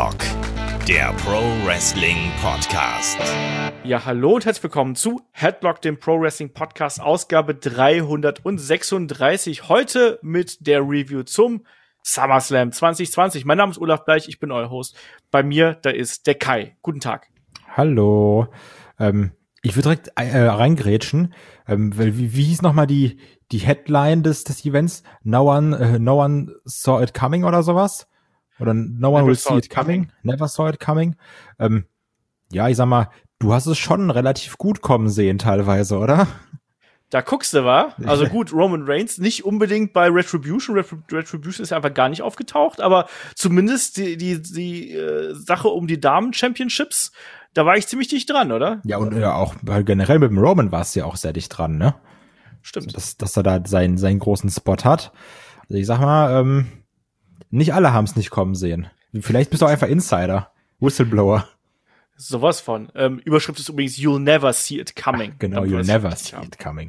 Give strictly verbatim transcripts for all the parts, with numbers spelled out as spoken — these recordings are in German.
Headlock, der Pro Wrestling Podcast. Ja, hallo und herzlich willkommen zu Headlock, dem Pro Wrestling Podcast, Ausgabe dreihundertsechsunddreißig. Heute mit der Review zum SummerSlam zwanzig zwanzig. Mein Name ist Olaf Bleich, ich bin euer Host. Bei mir, da ist der Kai. Guten Tag. Hallo. Ähm, ich würde direkt äh, reingrätschen. Ähm, weil, wie, wie hieß nochmal die, die Headline des, des Events? No one, uh, no one saw it coming oder sowas? Oder no one Never will see it coming. coming. Never saw it coming. Ähm, ja, ich sag mal, du hast es schon relativ gut kommen sehen teilweise, oder? Da guckst du, wa? Also gut, Roman Reigns nicht unbedingt bei Retribution. Retribution ist ja einfach gar nicht aufgetaucht, aber zumindest die, die, die äh, Sache um die Damen-Championships, da war ich ziemlich dicht dran, oder? Ja, und ja, auch generell mit dem Roman war es ja auch sehr dicht dran, ne? Stimmt. Dass, dass er da seinen, seinen großen Spot hat. Also ich sag mal, ähm, nicht alle haben es nicht kommen sehen. Vielleicht bist du auch einfach Insider. Whistleblower. Sowas von. Ähm, Überschrift ist übrigens You'll never see it coming. Ach, genau, you'll never see it coming.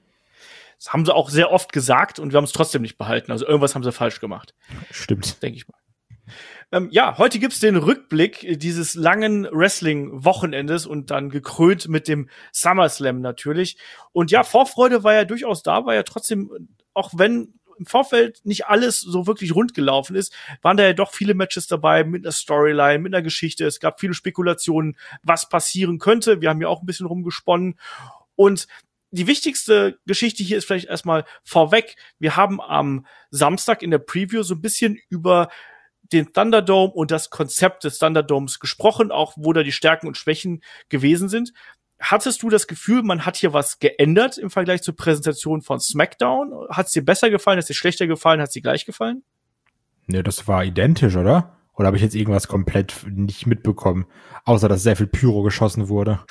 Das haben sie auch sehr oft gesagt und wir haben es trotzdem nicht behalten. Also irgendwas haben sie falsch gemacht. Stimmt. Denke ich mal. Ähm, ja, heute gibt's den Rückblick dieses langen Wrestling-Wochenendes und dann gekrönt mit dem SummerSlam natürlich. Und ja, Vorfreude war ja durchaus da, war ja trotzdem, auch wenn im Vorfeld nicht alles so wirklich rund gelaufen ist, waren da ja doch viele Matches dabei mit einer Storyline, mit einer Geschichte. Es gab viele Spekulationen, was passieren könnte. Wir haben ja auch ein bisschen rumgesponnen. Und die wichtigste Geschichte hier ist vielleicht erstmal vorweg. Wir haben am Samstag in der Preview so ein bisschen über den Thunderdome und das Konzept des Thunderdomes gesprochen, auch wo da die Stärken und Schwächen gewesen sind. Hattest du das Gefühl, man hat hier was geändert im Vergleich zur Präsentation von SmackDown? Hat es dir besser gefallen, hat es dir schlechter gefallen, hat es dir gleich gefallen? Ne, das war identisch, oder? Oder habe ich jetzt irgendwas komplett nicht mitbekommen? Außer, dass sehr viel Pyro geschossen wurde.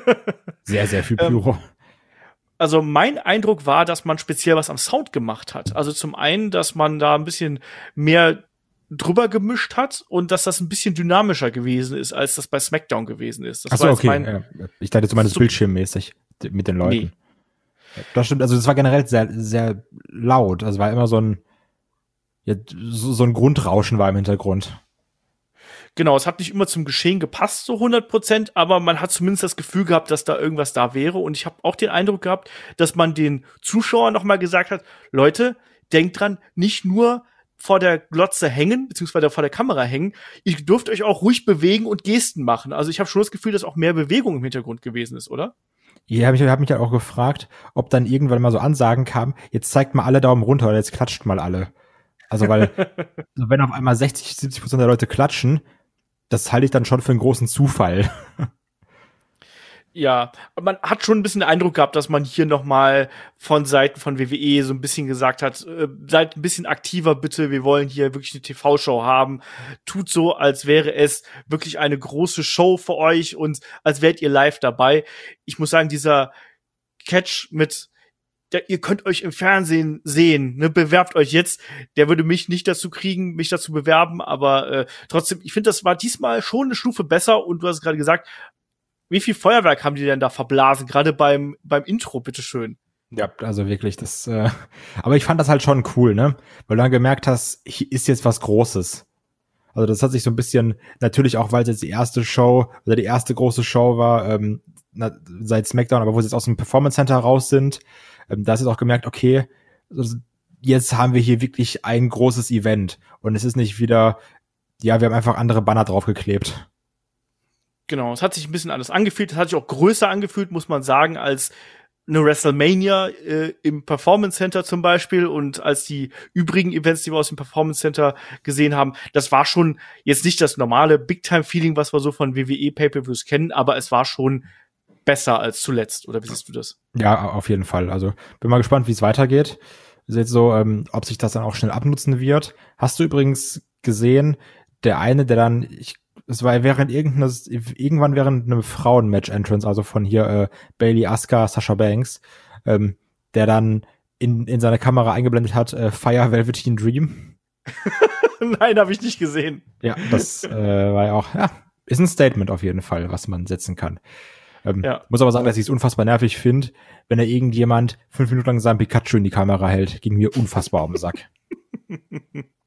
Sehr, sehr viel Pyro. Also mein Eindruck war, dass man speziell was am Sound gemacht hat. Also zum einen, dass man da ein bisschen mehr drüber gemischt hat und dass das ein bisschen dynamischer gewesen ist, als das bei SmackDown gewesen ist. Das Ach so, war jetzt okay. Mein, ja. Ich dachte, du meinst so, bildschirmmäßig mit den Leuten. Nee. Das stimmt, also das war generell sehr, sehr laut. Also war immer so ein, ja, so, so ein Grundrauschen war im Hintergrund. Genau, es hat nicht immer zum Geschehen gepasst, so hundert Prozent, aber man hat zumindest das Gefühl gehabt, dass da irgendwas da wäre. Und ich habe auch den Eindruck gehabt, dass man den Zuschauern noch mal gesagt hat, Leute, denkt dran, nicht nur vor der Glotze hängen, beziehungsweise vor der Kamera hängen, ihr dürft euch auch ruhig bewegen und Gesten machen. Also ich habe schon das Gefühl, dass auch mehr Bewegung im Hintergrund gewesen ist, oder? Ja, ich habe mich halt auch gefragt, ob dann irgendwann mal so Ansagen kamen, jetzt zeigt mal alle Daumen runter oder jetzt klatscht mal alle. Also weil, also wenn auf einmal sechzig, siebzig Prozent der Leute klatschen, das halte ich dann schon für einen großen Zufall. Ja, man hat schon ein bisschen den Eindruck gehabt, dass man hier noch mal von Seiten von W W E so ein bisschen gesagt hat, äh, seid ein bisschen aktiver bitte, wir wollen hier wirklich eine T V-Show haben. Tut so, als wäre es wirklich eine große Show für euch und als wärt ihr live dabei. Ich muss sagen, dieser Catch mit der, ihr könnt euch im Fernsehen sehen, ne, bewerbt euch jetzt. Der würde mich nicht dazu kriegen, mich dazu bewerben, aber äh, trotzdem, ich finde, das war diesmal schon eine Stufe besser und du hast gerade gesagt, wie viel Feuerwerk haben die denn da verblasen, gerade beim beim Intro, bitteschön. Ja, also wirklich, das, äh, aber ich fand das halt schon cool, ne, weil du dann gemerkt hast, hier ist jetzt was Großes. Also das hat sich so ein bisschen, natürlich auch, weil es jetzt die erste Show, oder die erste große Show war, ähm, na, seit SmackDown, aber wo sie jetzt aus dem Performance Center raus sind, ähm, da hast du auch gemerkt, okay, also jetzt haben wir hier wirklich ein großes Event und es ist nicht wieder, ja, wir haben einfach andere Banner draufgeklebt. Genau, es hat sich ein bisschen anders angefühlt, es hat sich auch größer angefühlt, muss man sagen, als eine WrestleMania äh, im Performance Center zum Beispiel und als die übrigen Events, die wir aus dem Performance Center gesehen haben, das war schon jetzt nicht das normale Big-Time-Feeling, was wir so von W W E Pay-Per-Views kennen, aber es war schon besser als zuletzt, oder wie siehst du das? Ja, auf jeden Fall, also bin mal gespannt, wie es weitergeht. Ist jetzt so, ähm, ob sich das dann auch schnell abnutzen wird. Hast du übrigens gesehen, der eine, der dann, ich es war während irgendeines, irgendwann während einem Frauen-Match-Entrance, also von hier äh, Bayley, Asuka, Sasha Banks, ähm, der dann in in seine Kamera eingeblendet hat, äh, Fire Velveteen Dream. Nein, habe ich nicht gesehen. Ja, das äh, war ja auch, ja, ist ein Statement auf jeden Fall, was man setzen kann. Ähm, ja. Muss aber sagen, dass ich es unfassbar nervig finde, wenn da irgendjemand fünf Minuten lang seinen Pikachu in die Kamera hält. Ging mir unfassbar um den Sack.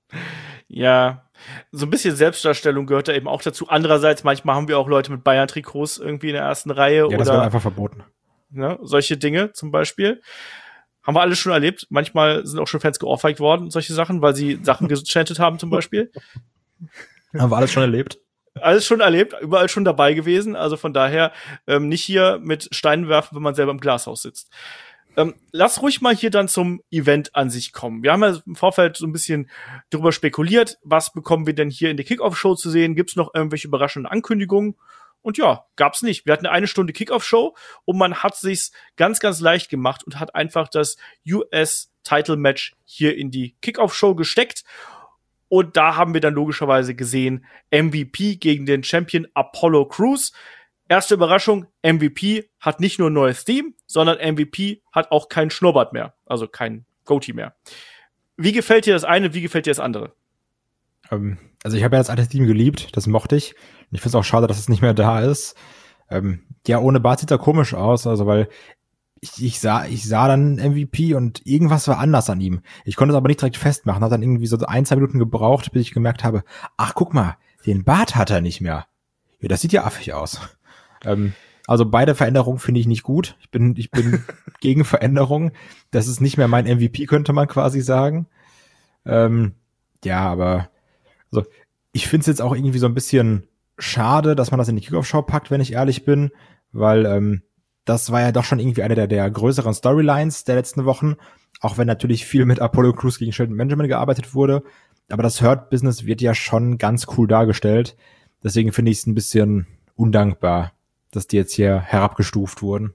Ja, so ein bisschen Selbstdarstellung gehört da eben auch dazu. Andererseits, manchmal haben wir auch Leute mit Bayern-Trikots irgendwie in der ersten Reihe. Ja, oder das wird einfach verboten. Ne, solche Dinge zum Beispiel. Haben wir alles schon erlebt. Manchmal sind auch schon Fans geohrfeigt worden, solche Sachen, weil sie Sachen gechantet haben zum Beispiel. Haben wir alles schon erlebt. Alles schon erlebt, überall schon dabei gewesen. Also von daher ähm, nicht hier mit Steinen werfen, wenn man selber im Glashaus sitzt. Ähm, lass ruhig mal hier dann zum Event an sich kommen. Wir haben ja im Vorfeld so ein bisschen drüber spekuliert, was bekommen wir denn hier in der Kickoff-Show zu sehen? Gibt's noch irgendwelche überraschenden Ankündigungen? Und ja, gab's nicht. Wir hatten eine Stunde Kickoff-Show und man hat sich's ganz, ganz leicht gemacht und hat einfach das U S-Title-Match hier in die Kickoff-Show gesteckt. Und da haben wir dann logischerweise gesehen, M V P gegen den Champion Apollo Crews. Erste Überraschung, M V P hat nicht nur ein neues Theme, sondern M V P hat auch keinen Schnurrbart mehr, also kein Goatee mehr. Wie gefällt dir das eine, wie gefällt dir das andere? Ähm, also ich habe ja das alte Theme geliebt, das mochte ich. Und ich finde es auch schade, dass es nicht mehr da ist. Ähm, ja, ohne Bart sieht er komisch aus, also weil ich, ich sah ich sah dann M V P und irgendwas war anders an ihm. Ich konnte es aber nicht direkt festmachen, hat dann irgendwie so ein, zwei Minuten gebraucht, bis ich gemerkt habe, ach guck mal, den Bart hat er nicht mehr. Ja, das sieht ja affig aus. Ähm, also beide Veränderungen finde ich nicht gut. Ich bin, ich bin gegen Veränderungen. Das ist nicht mehr mein M V P, könnte man quasi sagen. Ähm, ja, aber also ich finde es jetzt auch irgendwie so ein bisschen schade, dass man das in die Kickoff-Show packt, wenn ich ehrlich bin, weil ähm, das war ja doch schon irgendwie eine der, der größeren Storylines der letzten Wochen, auch wenn natürlich viel mit Apollo Crews gegen Shelton Benjamin gearbeitet wurde. Aber das Hurt-Business wird ja schon ganz cool dargestellt. Deswegen finde ich es ein bisschen undankbar, dass die jetzt hier herabgestuft wurden.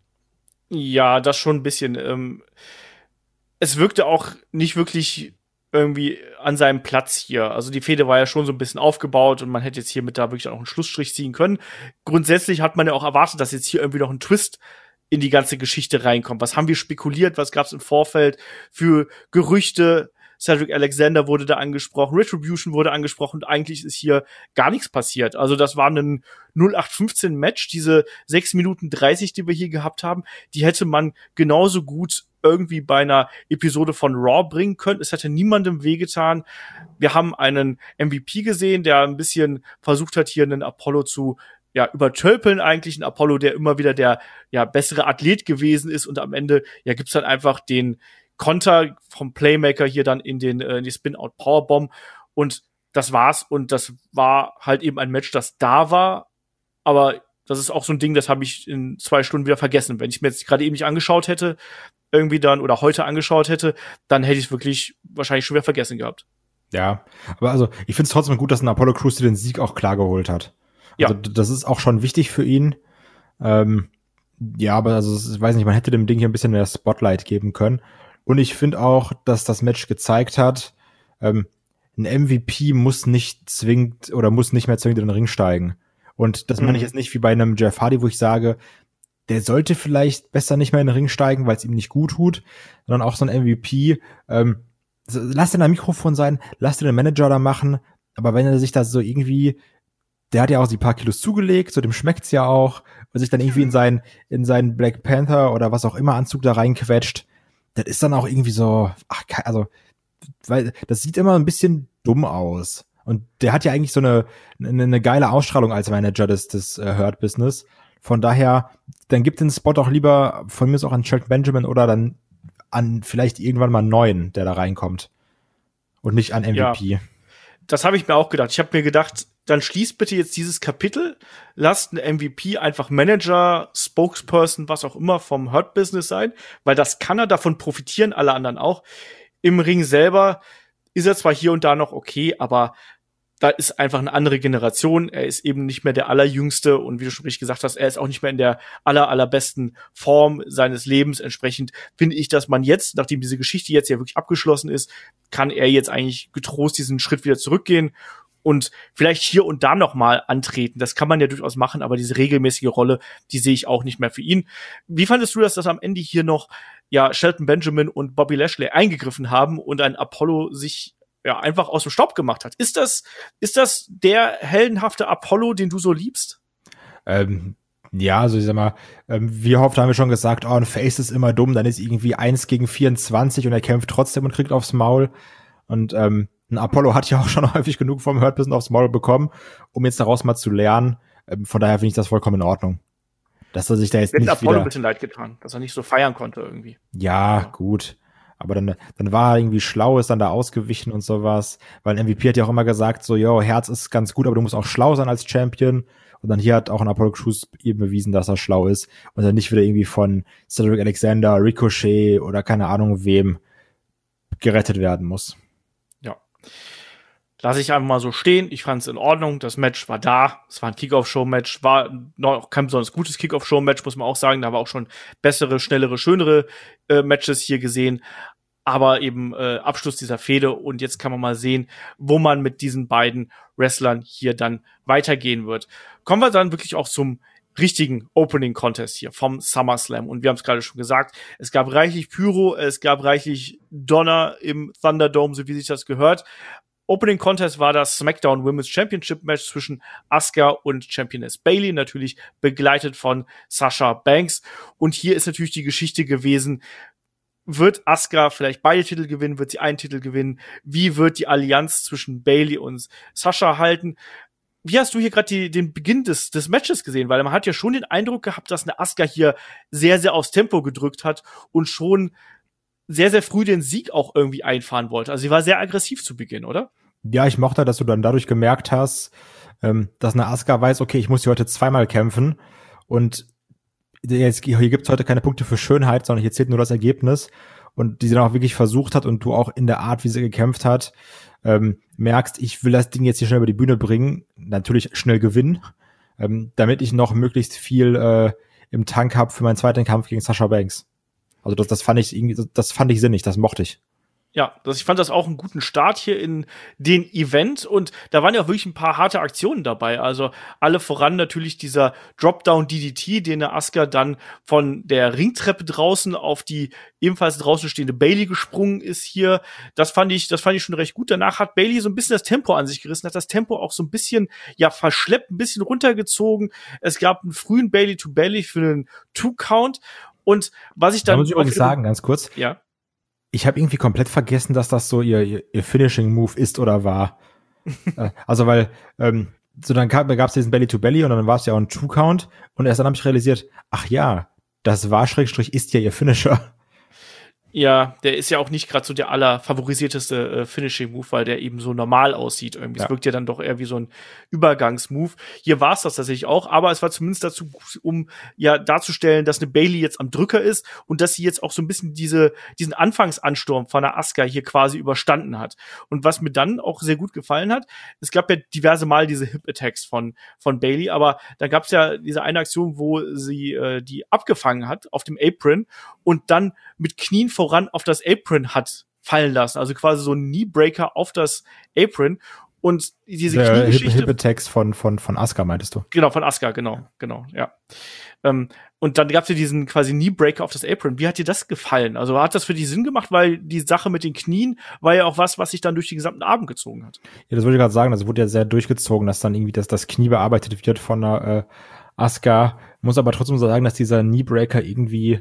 Ja, das schon ein bisschen. Ähm, es wirkte auch nicht wirklich irgendwie an seinem Platz hier. Also die Fehde war ja schon so ein bisschen aufgebaut und man hätte jetzt hier mit da wirklich auch einen Schlussstrich ziehen können. Grundsätzlich hat man ja auch erwartet, dass jetzt hier irgendwie noch ein Twist in die ganze Geschichte reinkommt. Was haben wir spekuliert? Was gab es im Vorfeld für Gerüchte? Cedric Alexander wurde da angesprochen, Retribution wurde angesprochen und eigentlich ist hier gar nichts passiert. Also das war ein null acht fünfzehn Match, diese sechs Minuten dreißig, die wir hier gehabt haben, die hätte man genauso gut irgendwie bei einer Episode von Raw bringen können. Es hätte niemandem wehgetan. Wir haben einen M V P gesehen, der ein bisschen versucht hat, hier einen Apollo zu ja, übertölpeln eigentlich. Ein Apollo, der immer wieder der ja bessere Athlet gewesen ist und am Ende ja gibt's dann einfach den Konter vom Playmaker hier dann in den äh, in die Spin-Out Powerbomb und das war's und das war halt eben ein Match, das da war, aber das ist auch so ein Ding, das habe ich in zwei Stunden wieder vergessen. Wenn ich mir jetzt gerade eben nicht angeschaut hätte, irgendwie dann oder heute angeschaut hätte, dann hätte ich es wirklich wahrscheinlich schon wieder vergessen gehabt. Ja, aber also ich finde es trotzdem gut, dass ein Apollo Crews den Sieg auch klar geholt hat. Also ja. Das ist auch schon wichtig für ihn. Ähm, ja, aber also ich weiß nicht, man hätte dem Ding hier ein bisschen mehr Spotlight geben können. Und ich finde auch, dass das Match gezeigt hat, ähm, ein M V P muss nicht zwingend oder muss nicht mehr zwingend in den Ring steigen. Und das mhm. meine ich jetzt nicht wie bei einem Jeff Hardy, wo ich sage, der sollte vielleicht besser nicht mehr in den Ring steigen, weil es ihm nicht gut tut, sondern auch so ein M V P, ähm, lass den am Mikrofon sein, lass den Manager da machen, aber wenn er sich da so irgendwie, der hat ja auch die paar Kilos zugelegt, so dem schmeckt's ja auch, und sich dann irgendwie in seinen, in seinen Black Panther oder was auch immer Anzug da reinquetscht, das ist dann auch irgendwie so, ach, also, weil das sieht immer ein bisschen dumm aus. Und der hat ja eigentlich so eine, eine, eine geile Ausstrahlung als Manager des, des uh, Hurt Business. Von daher, dann gibt den Spot auch lieber von mir aus auch an Shelton Benjamin oder dann an vielleicht irgendwann mal einen neuen, der da reinkommt. Und nicht an M V P. Ja, das habe ich mir auch gedacht. Ich habe mir gedacht, dann schließt bitte jetzt dieses Kapitel, lasst einen M V P einfach Manager, Spokesperson, was auch immer vom Hurt Business sein, weil das kann er, davon profitieren alle anderen auch. Im Ring selber ist er zwar hier und da noch okay, aber da ist einfach eine andere Generation. Er ist eben nicht mehr der Allerjüngste und wie du schon richtig gesagt hast, er ist auch nicht mehr in der aller, allerbesten Form seines Lebens. Entsprechend finde ich, dass man jetzt, nachdem diese Geschichte jetzt ja wirklich abgeschlossen ist, kann er jetzt eigentlich getrost diesen Schritt wieder zurückgehen und vielleicht hier und da noch mal antreten. Das kann man ja durchaus machen, aber diese regelmäßige Rolle, die sehe ich auch nicht mehr für ihn. Wie fandest du das, dass am Ende hier noch ja Shelton Benjamin und Bobby Lashley eingegriffen haben und ein Apollo sich ja einfach aus dem Staub gemacht hat? Ist das ist das der heldenhafte Apollo, den du so liebst? Ähm, ja, also ich sag mal, ähm, wie oft haben wir schon gesagt, oh, ein Face ist immer dumm, dann ist irgendwie eins gegen vierundzwanzig und er kämpft trotzdem und kriegt aufs Maul. Und ähm, ein Apollo hat ja auch schon häufig genug vom Hurt Business aufs Maul bekommen, um jetzt daraus mal zu lernen. Ähm, von daher finde ich das vollkommen in Ordnung. Dass er sich da jetzt Jetzt nicht Apollo wieder... ein bisschen leid getan, dass er nicht so feiern konnte irgendwie. Ja, ja, gut. Aber dann, dann war er irgendwie schlau, ist dann da ausgewichen und sowas. Weil ein M V P hat ja auch immer gesagt, so, yo, Herz ist ganz gut, aber du musst auch schlau sein als Champion. Und dann hier hat auch ein Apollo Crews eben bewiesen, dass er schlau ist. Und dann nicht wieder irgendwie von Cedric Alexander, Ricochet oder keine Ahnung wem gerettet werden muss. Ja. Lass ich einfach mal so stehen. Ich fand es in Ordnung. Das Match war da. Es war ein Kickoff-Show-Match. War noch kein besonders gutes Kickoff-Show-Match, muss man auch sagen. Da haben wir auch schon bessere, schnellere, schönere äh, Matches hier gesehen. Aber eben äh, Abschluss dieser Fehde. Und jetzt kann man mal sehen, wo man mit diesen beiden Wrestlern hier dann weitergehen wird. Kommen wir dann wirklich auch zum richtigen Opening Contest hier vom SummerSlam. Und wir haben es gerade schon gesagt, es gab reichlich Pyro, es gab reichlich Donner im Thunderdome, so wie sich das gehört. Opening Contest war das SmackDown Women's Championship Match zwischen Asuka und Championess Bayley, natürlich begleitet von Sasha Banks. Und hier ist natürlich die Geschichte gewesen, wird Asuka vielleicht beide Titel gewinnen, wird sie einen Titel gewinnen? Wie wird die Allianz zwischen Bayley und Sasha halten? Wie hast du hier gerade den Beginn des, des Matches gesehen? Weil man hat ja schon den Eindruck gehabt, dass eine Asuka hier sehr, sehr aufs Tempo gedrückt hat und schon sehr, sehr früh den Sieg auch irgendwie einfahren wollte. Also sie war sehr aggressiv zu Beginn, oder? Ja, ich mochte, dass du dann dadurch gemerkt hast, ähm, dass eine Asuka weiß, okay, ich muss hier heute zweimal kämpfen und jetzt, hier gibt's heute keine Punkte für Schönheit, sondern hier zählt nur das Ergebnis und die sie dann auch wirklich versucht hat und du auch in der Art, wie sie gekämpft hat, ähm, merkst, ich will das Ding jetzt hier schnell über die Bühne bringen, natürlich schnell gewinnen, ähm, damit ich noch möglichst viel äh, im Tank habe für meinen zweiten Kampf gegen Sasha Banks. Also das, das fand ich irgendwie, das fand ich sinnig, das mochte ich. Ja, das, ich fand das auch einen guten Start hier in den Event und da waren ja auch wirklich ein paar harte Aktionen dabei. Also alle voran natürlich dieser Dropdown-D D T, den der Asuka dann von der Ringtreppe draußen auf die ebenfalls draußen stehende Bayley gesprungen ist hier. Das fand ich, das fand ich schon recht gut. Danach hat Bayley so ein bisschen das Tempo an sich gerissen, hat das Tempo auch so ein bisschen, ja, verschleppt, ein bisschen runtergezogen. Es gab einen frühen Bayley-to-Bayley für einen Two-Count. Und was ich dann. Da muss ich übrigens sagen, ganz kurz. Ja. Ich habe irgendwie komplett vergessen, dass das so ihr, ihr, ihr Finishing-Move ist oder war. Also, weil, ähm, so dann gab es diesen Belly-to-Belly und dann war es ja auch ein Two-Count und erst dann habe ich realisiert, ach ja, das war Schrägstrich ist ja ihr Finisher. Ja, der ist ja auch nicht gerade so der allerfavorisierteste äh, Finishing-Move, weil der eben so normal aussieht irgendwie. Es Ja. wirkt ja dann doch eher wie so ein Übergangs-Move. Hier war es das tatsächlich auch, aber es war zumindest dazu, um ja darzustellen, dass eine Bayley jetzt am Drücker ist und dass sie jetzt auch so ein bisschen diese diesen Anfangsansturm von der Asuka hier quasi überstanden hat. Und was mir dann auch sehr gut gefallen hat, es gab ja diverse Mal diese Hip-Attacks von von Bayley, aber da gab es ja diese eine Aktion, wo sie äh, die abgefangen hat auf dem Apron und dann mit Knien voran auf das Apron hat fallen lassen. Also quasi so ein Kneebreaker auf das Apron. Und diese Der Kniegeschichte. Hip-Attacks von, von, von Asuka, meintest du? Genau, von Asuka, genau, genau, ja. Ähm, und dann gab's ja diesen quasi Kneebreaker auf das Apron. Wie hat dir das gefallen? Also hat das für dich Sinn gemacht? Weil die Sache mit den Knien war ja auch was, was sich dann durch den gesamten Abend gezogen hat. Ja, das wollte ich gerade sagen. Das wurde ja sehr durchgezogen, dass dann irgendwie das, das Knie bearbeitet wird von der äh, Asuka. Muss aber trotzdem so sagen, dass dieser Kneebreaker irgendwie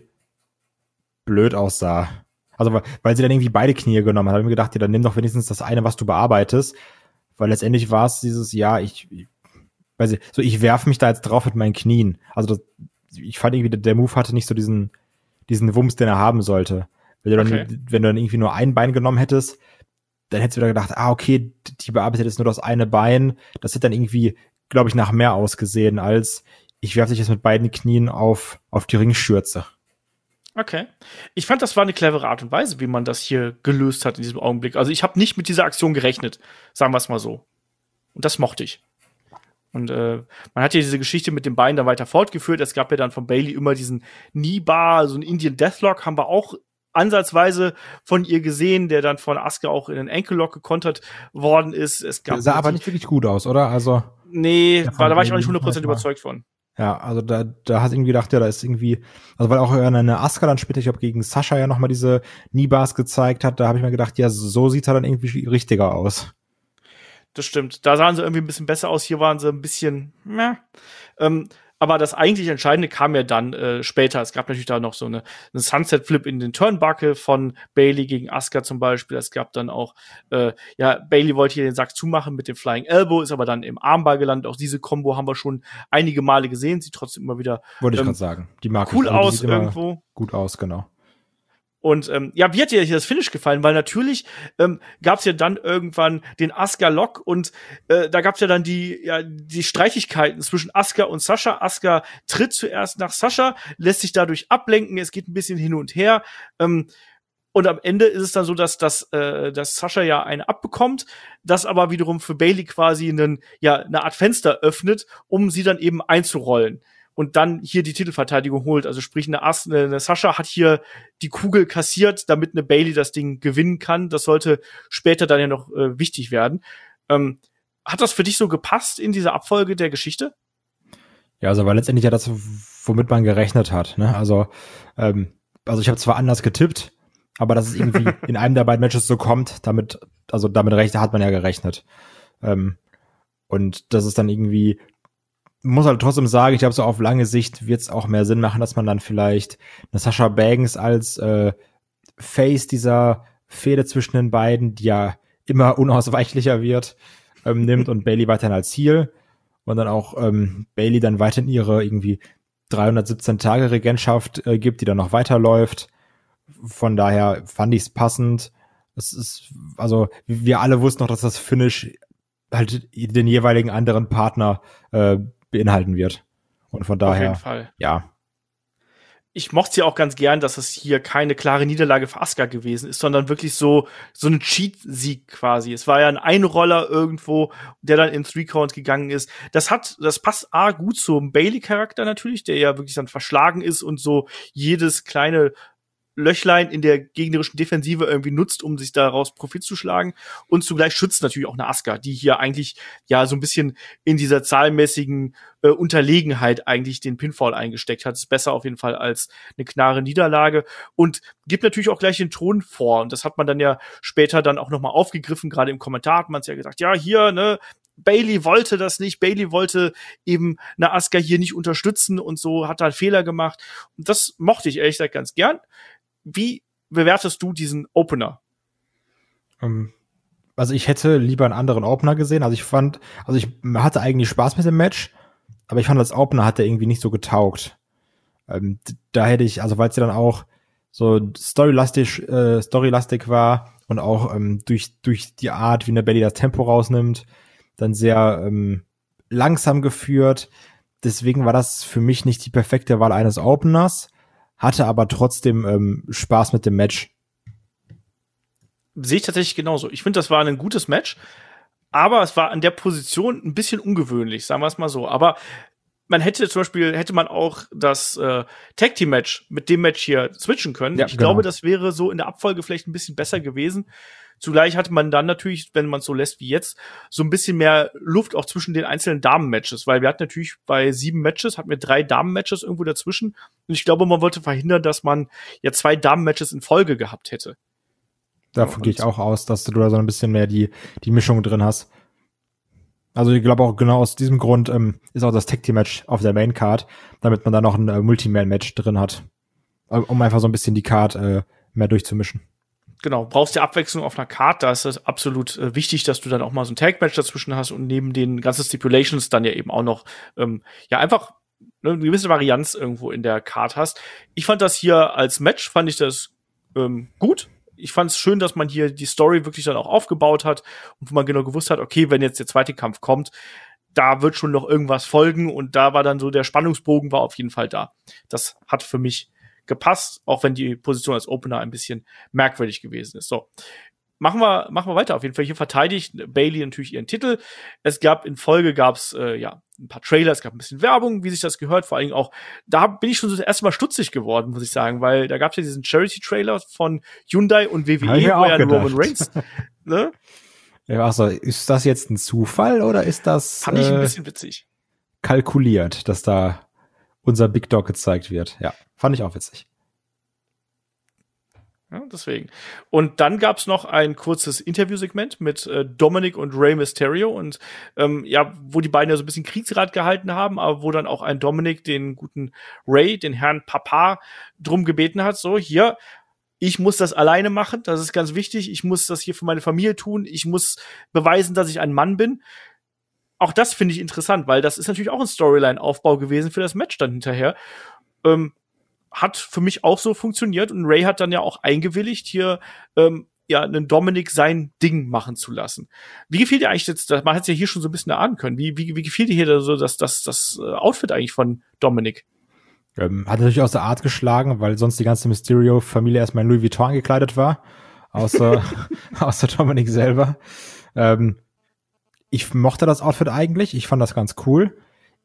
blöd aussah. Also, weil, weil sie dann irgendwie beide Knie genommen hat. Da habe ich mir gedacht, ja, dann nimm doch wenigstens das eine, was du bearbeitest. Weil letztendlich war es dieses, ja, ich, ich weiß nicht, so ich werfe mich da jetzt drauf mit meinen Knien. Also das, ich fand irgendwie, der Move hatte nicht so diesen, diesen Wumms, den er haben sollte. Wenn du, Okay. dann, wenn du dann irgendwie nur ein Bein genommen hättest, dann hättest du wieder gedacht, ah, okay, die bearbeitet jetzt nur das eine Bein. Das hätte dann irgendwie, glaube ich, nach mehr ausgesehen, als ich werfe dich jetzt mit beiden Knien auf, auf die Ringschürze. Okay. Ich fand, das war eine clevere Art und Weise, wie man das hier gelöst hat in diesem Augenblick. Also ich habe nicht mit dieser Aktion gerechnet, sagen wir es mal so. Und das mochte ich. Und äh, man hat ja diese Geschichte mit den Beinen dann weiter fortgeführt. Es gab ja dann von Bayley immer diesen Knee-Bar, so einen Indian Deathlock, haben wir auch ansatzweise von ihr gesehen, der dann von Asuka auch in den Ankle-Lock gekontert worden ist. Es gab Sah aber nicht wirklich gut aus, oder? Also Nee, Ja, war, da war ich auch nicht von hundert Prozent manchmal. überzeugt von. ja, also da, da hast du irgendwie gedacht, ja, da ist irgendwie, also weil auch eine Asuka dann später, ich glaube, gegen Sasha ja nochmal diese Kneebars gezeigt hat, da habe ich mir gedacht, ja, so sieht er dann irgendwie richtiger aus. Das stimmt. Da sahen sie irgendwie ein bisschen besser aus. Hier waren sie ein bisschen, meh. Ähm, aber das eigentlich Entscheidende kam ja dann äh, später. Es gab natürlich da noch so eine, eine Sunset-Flip in den Turnbuckle von Bayley gegen Asuka zum Beispiel. Es gab dann auch, äh, ja, Bayley wollte hier den Sack zumachen mit dem Flying Elbow, ist aber dann im Armbar gelandet. Auch diese Combo haben wir schon einige Male gesehen. Sieht trotzdem immer wieder Wollte ich ähm, gerade sagen. Die mag cool ich, also die aus sieht immer irgendwo. Gut aus, genau. Und ähm, ja, wie hat dir hier das Finish gefallen? Weil natürlich ähm, gab es ja dann irgendwann den Asuka-Lock und äh, da gab es ja dann die ja die Streitigkeiten zwischen Asuka und Sasha. Asuka tritt zuerst nach Sasha, lässt sich dadurch ablenken, es geht ein bisschen hin und her. Ähm, und am Ende ist es dann so, dass, dass, äh, dass Sasha ja eine abbekommt, das aber wiederum für Bayley quasi einen, ja, eine Art Fenster öffnet, um sie dann eben einzurollen. Und dann hier die Titelverteidigung holt. Also sprich, eine, As eine Sasha hat hier die Kugel kassiert, damit eine Bayley das Ding gewinnen kann. Das sollte später dann ja noch äh, wichtig werden. Ähm, hat das für dich so gepasst in dieser Abfolge der Geschichte? Ja, also war letztendlich ja das, womit man gerechnet hat. Ne? Also, ähm, also ich habe zwar anders getippt, aber dass es irgendwie in einem der beiden Matches so kommt, damit, also damit recht, hat man ja gerechnet. Ähm, und das ist dann irgendwie muss halt trotzdem sagen, ich glaube, so auf lange Sicht wird es auch mehr Sinn machen, dass man dann vielleicht eine Sasha Banks als äh, Face dieser Fehde zwischen den beiden, die ja immer unausweichlicher wird, ähm, nimmt und Bayley weiterhin als Heel und dann auch ähm, Bayley dann weiterhin ihre irgendwie dreihundertsiebzehn Tage Regentschaft äh, gibt, die dann noch weiterläuft. Von daher fand ich es passend. Es ist, also wir alle wussten noch, dass das Finish halt den jeweiligen anderen Partner äh, beinhalten wird. Und von daher, auf jeden Fall. Ja. Ich mochte es ja auch ganz gern, dass es hier keine klare Niederlage für Asuka gewesen ist, sondern wirklich so so ein Cheat-Sieg quasi. Es war ja ein Einroller irgendwo, der dann in Three Count gegangen ist. Das hat, das passt A gut zum Bayley-Charakter natürlich, der ja wirklich dann verschlagen ist und so jedes kleine Löchlein in der gegnerischen Defensive irgendwie nutzt, um sich daraus Profit zu schlagen. Und zugleich schützt natürlich auch eine Asuka, die hier eigentlich ja so ein bisschen in dieser zahlenmäßigen äh, Unterlegenheit eigentlich den Pinfall eingesteckt hat. Ist besser auf jeden Fall als eine klare Niederlage und gibt natürlich auch gleich den Ton vor. Und das hat man dann ja später dann auch noch mal aufgegriffen. Gerade im Kommentar hat man es ja gesagt, ja, hier, ne, Bayley wollte das nicht. Bayley wollte eben eine Asuka hier nicht unterstützen und so, hat da einen Fehler gemacht. Und das mochte ich ehrlich gesagt ganz gern. Wie bewertest du diesen Opener? Um, also ich hätte lieber einen anderen Opener gesehen. Also ich fand, also ich hatte eigentlich Spaß mit dem Match, aber ich fand, als Opener hat der irgendwie nicht so getaugt. Ähm, da hätte ich, also weil es ja dann auch so storylastig, äh, storylastig war und auch ähm, durch durch die Art, wie eine Bayley das Tempo rausnimmt, dann sehr ähm, langsam geführt. Deswegen war das für mich nicht die perfekte Wahl eines Openers. Hatte aber trotzdem ähm, Spaß mit dem Match. Sehe ich tatsächlich genauso. Ich finde, das war ein gutes Match, aber es war an der Position ein bisschen ungewöhnlich, sagen wir es mal so. Aber man hätte zum Beispiel, hätte man auch das äh, Tag-Team-Match mit dem Match hier switchen können. Ja, ich genau. glaube, das wäre so in der Abfolge vielleicht ein bisschen besser gewesen. Zugleich hatte man dann natürlich, wenn man es so lässt wie jetzt, so ein bisschen mehr Luft auch zwischen den einzelnen Damen-Matches, weil wir hatten natürlich bei sieben Matches, hatten wir drei Damen-Matches irgendwo dazwischen. Und ich glaube, man wollte verhindern, dass man ja zwei Damen-Matches in Folge gehabt hätte. Davon Ja, gehe ich auch aus, dass du da so ein bisschen mehr die die Mischung drin hast. Also ich glaube auch genau aus diesem Grund ähm, ist auch das Tag-Team-Match auf der Main-Card, damit man da noch ein äh, Multiman-Match drin hat, um einfach so ein bisschen die Card äh, mehr durchzumischen. Genau, brauchst ja Abwechslung auf einer Card, da ist es absolut äh, wichtig, dass du dann auch mal so ein Tag-Match dazwischen hast und neben den ganzen Stipulations dann ja eben auch noch ähm, ja einfach ne, eine gewisse Varianz irgendwo in der Card hast. Ich fand das hier als Match, fand ich das ähm, gut. Ich fand es schön, dass man hier die Story wirklich dann auch aufgebaut hat und wo man genau gewusst hat, okay, wenn jetzt der zweite Kampf kommt, da wird schon noch irgendwas folgen und da war dann so, der Spannungsbogen war auf jeden Fall da. Das hat für mich gepasst, auch wenn die Position als Opener ein bisschen merkwürdig gewesen ist. So, machen wir machen wir weiter. Auf jeden Fall hier verteidigt Bayley natürlich ihren Titel. Es gab in Folge gab's äh, ja ein paar Trailer, es gab ein bisschen Werbung, wie sich das gehört. Vor allem auch, da bin ich schon so das erste Mal stutzig geworden, muss ich sagen, weil da gab's ja diesen Charity-Trailer von Hyundai und W W E, wo ja Roman Reigns, ne? Ja, also ist das jetzt ein Zufall oder ist das Fand ich ein äh, bisschen witzig. kalkuliert, dass da unser Big Dog gezeigt wird? Ja, fand ich auch witzig. Ja, deswegen. Und dann gab's noch ein kurzes Interviewsegment mit äh, Dominic und Rey Mysterio und ähm, ja, wo die beiden ja so ein bisschen Kriegsrat gehalten haben, aber wo dann auch ein Dominic den guten Rey, den Herrn Papa, drum gebeten hat, so hier, ich muss das alleine machen, das ist ganz wichtig, ich muss das hier für meine Familie tun, ich muss beweisen, dass ich ein Mann bin. Auch das finde ich interessant, weil das ist natürlich auch ein Storyline-Aufbau gewesen für das Match dann hinterher. Ähm, hat für mich auch so funktioniert und Ray hat dann ja auch eingewilligt, hier ähm, ja einen Dominik sein Ding machen zu lassen. Wie gefiel dir eigentlich jetzt, man hat es ja hier schon so ein bisschen erahnen können, wie, wie, wie gefiel dir hier so das, das, das Outfit eigentlich von Dominik? Ähm, hat natürlich aus der Art geschlagen, weil sonst die ganze Mysterio-Familie erstmal in Louis Vuitton gekleidet war, außer, außer Dominik selber. Ähm, ich mochte das Outfit eigentlich, ich fand das ganz cool,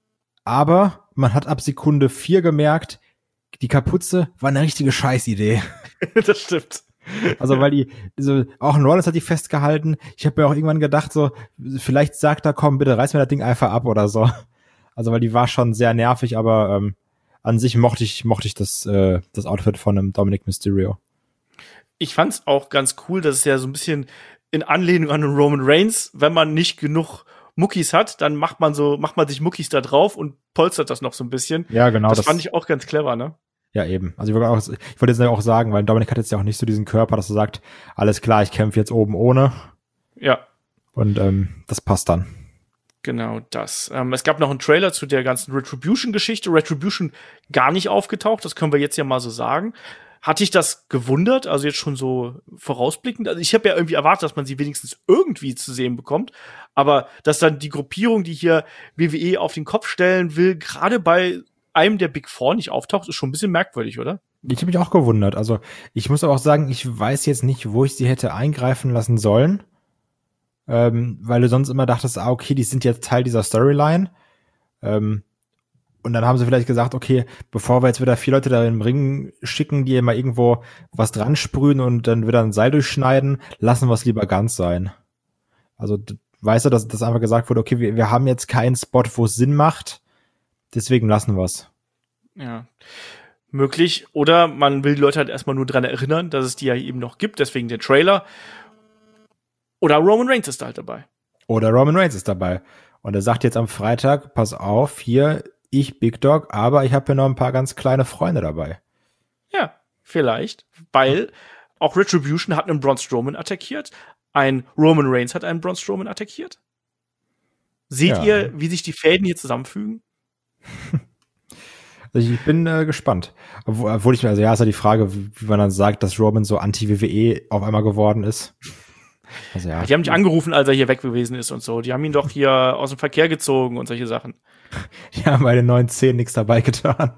aber man hat ab Sekunde vier gemerkt, die Kapuze war eine richtige Scheißidee. Das stimmt. Also, weil die, so, auch ein Rollins hat die festgehalten. Ich habe mir auch irgendwann gedacht, so, vielleicht sagt er, komm, bitte reiß mir das Ding einfach ab oder so. Also, weil die war schon sehr nervig, aber ähm, an sich mochte ich, mochte ich das, äh, das Outfit von einem Dominic Mysterio. Ich fand's auch ganz cool, dass es ja so ein bisschen in Anlehnung an den Roman Reigns, wenn man nicht genug Muckis hat, dann macht man so, macht man sich Muckis da drauf und polstert das noch so ein bisschen. Ja, genau. Das, das fand ich auch ganz clever, ne? Ja, eben. Also ich wollte, auch, ich wollte jetzt auch sagen, weil Dominik hat jetzt ja auch nicht so diesen Körper, dass er sagt, alles klar, ich kämpfe jetzt oben ohne. Ja. Und ähm, das passt dann. Genau das. Ähm, es gab noch einen Trailer zu der ganzen Retribution-Geschichte. Retribution gar nicht aufgetaucht, das können wir jetzt ja mal so sagen. Hatte ich das gewundert, also jetzt schon so vorausblickend? Also ich habe ja irgendwie erwartet, dass man sie wenigstens irgendwie zu sehen bekommt. Aber dass dann die Gruppierung, die hier W W E auf den Kopf stellen will, gerade bei einem der Big Four nicht auftaucht, ist schon ein bisschen merkwürdig, oder? Ich habe mich auch gewundert. Also ich muss aber auch sagen, ich weiß jetzt nicht, wo ich sie hätte eingreifen lassen sollen. Ähm, weil du sonst immer dachtest, ah, okay, die sind jetzt Teil dieser Storyline. Ähm, und dann haben sie vielleicht gesagt, okay, bevor wir jetzt wieder vier Leute da im Ring schicken, die mal irgendwo was dran sprühen und dann wieder ein Seil durchschneiden, lassen wir es lieber ganz sein. Also weißt du, dass das einfach gesagt wurde, okay, wir, wir haben jetzt keinen Spot, wo es Sinn macht, deswegen lassen wir es. Ja, möglich. Oder man will die Leute halt erstmal nur dran erinnern, dass es die ja eben noch gibt, deswegen der Trailer. Oder Roman Reigns ist da halt dabei. Oder Roman Reigns ist dabei. Und er sagt jetzt am Freitag, pass auf, hier, ich Big Dog, aber ich habe hier noch ein paar ganz kleine Freunde dabei. Ja, vielleicht. Weil auch Retribution hat einen Braun Strowman attackiert. Ein Roman Reigns hat einen Braun Strowman attackiert. Seht Ja. ihr, wie sich die Fäden hier zusammenfügen? Also ich bin äh, gespannt. Obwohl, obwohl ich mir, also ja, ist ja die Frage, wie, wie man dann sagt, dass Roman so anti-W W E auf einmal geworden ist. Also ja. Die haben dich angerufen, als er hier weg gewesen ist und so. Die haben ihn doch hier aus dem Verkehr gezogen und solche Sachen. Die haben bei den neuen zehn nichts dabei getan.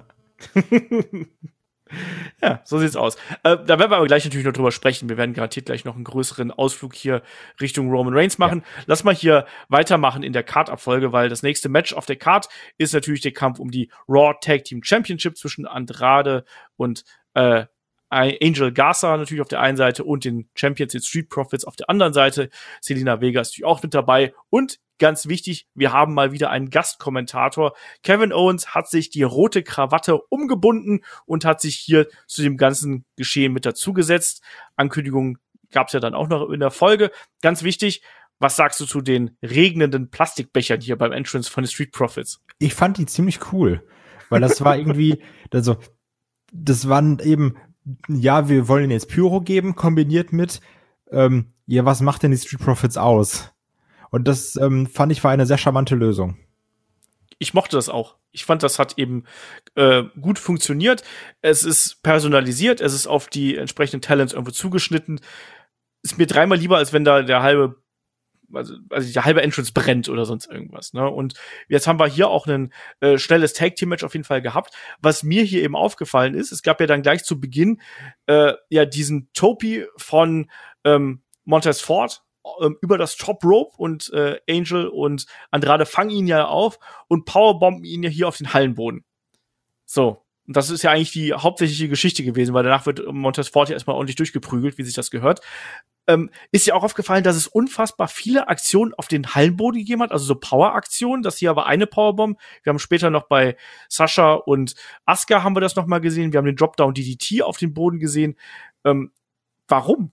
Ja, so sieht's aus. Äh, da werden wir aber gleich natürlich noch drüber sprechen. Wir werden garantiert gleich noch einen größeren Ausflug hier Richtung Roman Reigns machen. Ja. Lass mal hier weitermachen in der Card-Abfolge, weil das nächste Match auf der Card ist natürlich der Kampf um die Raw Tag Team Championship zwischen Andrade und äh, Angel Garza natürlich auf der einen Seite und den Champions, den Street Profits auf der anderen Seite. Selena Vega ist natürlich auch mit dabei. Und ganz wichtig, wir haben mal wieder einen Gastkommentator. Kevin Owens hat sich die rote Krawatte umgebunden und hat sich hier zu dem ganzen Geschehen mit dazugesetzt. Ankündigungen gab es ja dann auch noch in der Folge. Ganz wichtig, was sagst du zu den regnenden Plastikbechern hier beim Entrance von den Street Profits? Ich fand die ziemlich cool, weil das war irgendwie, also das waren eben, ja, wir wollen ihnen jetzt Pyro geben, kombiniert mit, ähm, ja, was macht denn die Street Profits aus? Und das ähm, fand ich war eine sehr charmante Lösung. Ich mochte das auch. Ich fand, das hat eben äh, gut funktioniert. Es ist personalisiert, es ist auf die entsprechenden Talents irgendwo zugeschnitten. Ist mir dreimal lieber, als wenn da der halbe, also, also der halbe Entrance brennt oder sonst irgendwas. Ne? Und jetzt haben wir hier auch ein äh, schnelles Tag-Team-Match auf jeden Fall gehabt. Was mir hier eben aufgefallen ist, es gab ja dann gleich zu Beginn äh, ja diesen Topi von ähm, Montez Ford über das Top Rope und äh, Angel und Andrade fangen ihn ja auf und powerbomben ihn ja hier auf den Hallenboden. So. Und das ist ja eigentlich die hauptsächliche Geschichte gewesen, weil danach wird Montez Ford ja erstmal ordentlich durchgeprügelt, wie sich das gehört. Ähm, ist ja auch aufgefallen, dass es unfassbar viele Aktionen auf den Hallenboden gegeben hat, also so Power-Aktionen. Das hier aber eine Powerbomb. Wir haben später noch bei Sasha und Asuka haben wir das noch mal gesehen. Wir haben den Dropdown D D T auf den Boden gesehen. Ähm, Warum?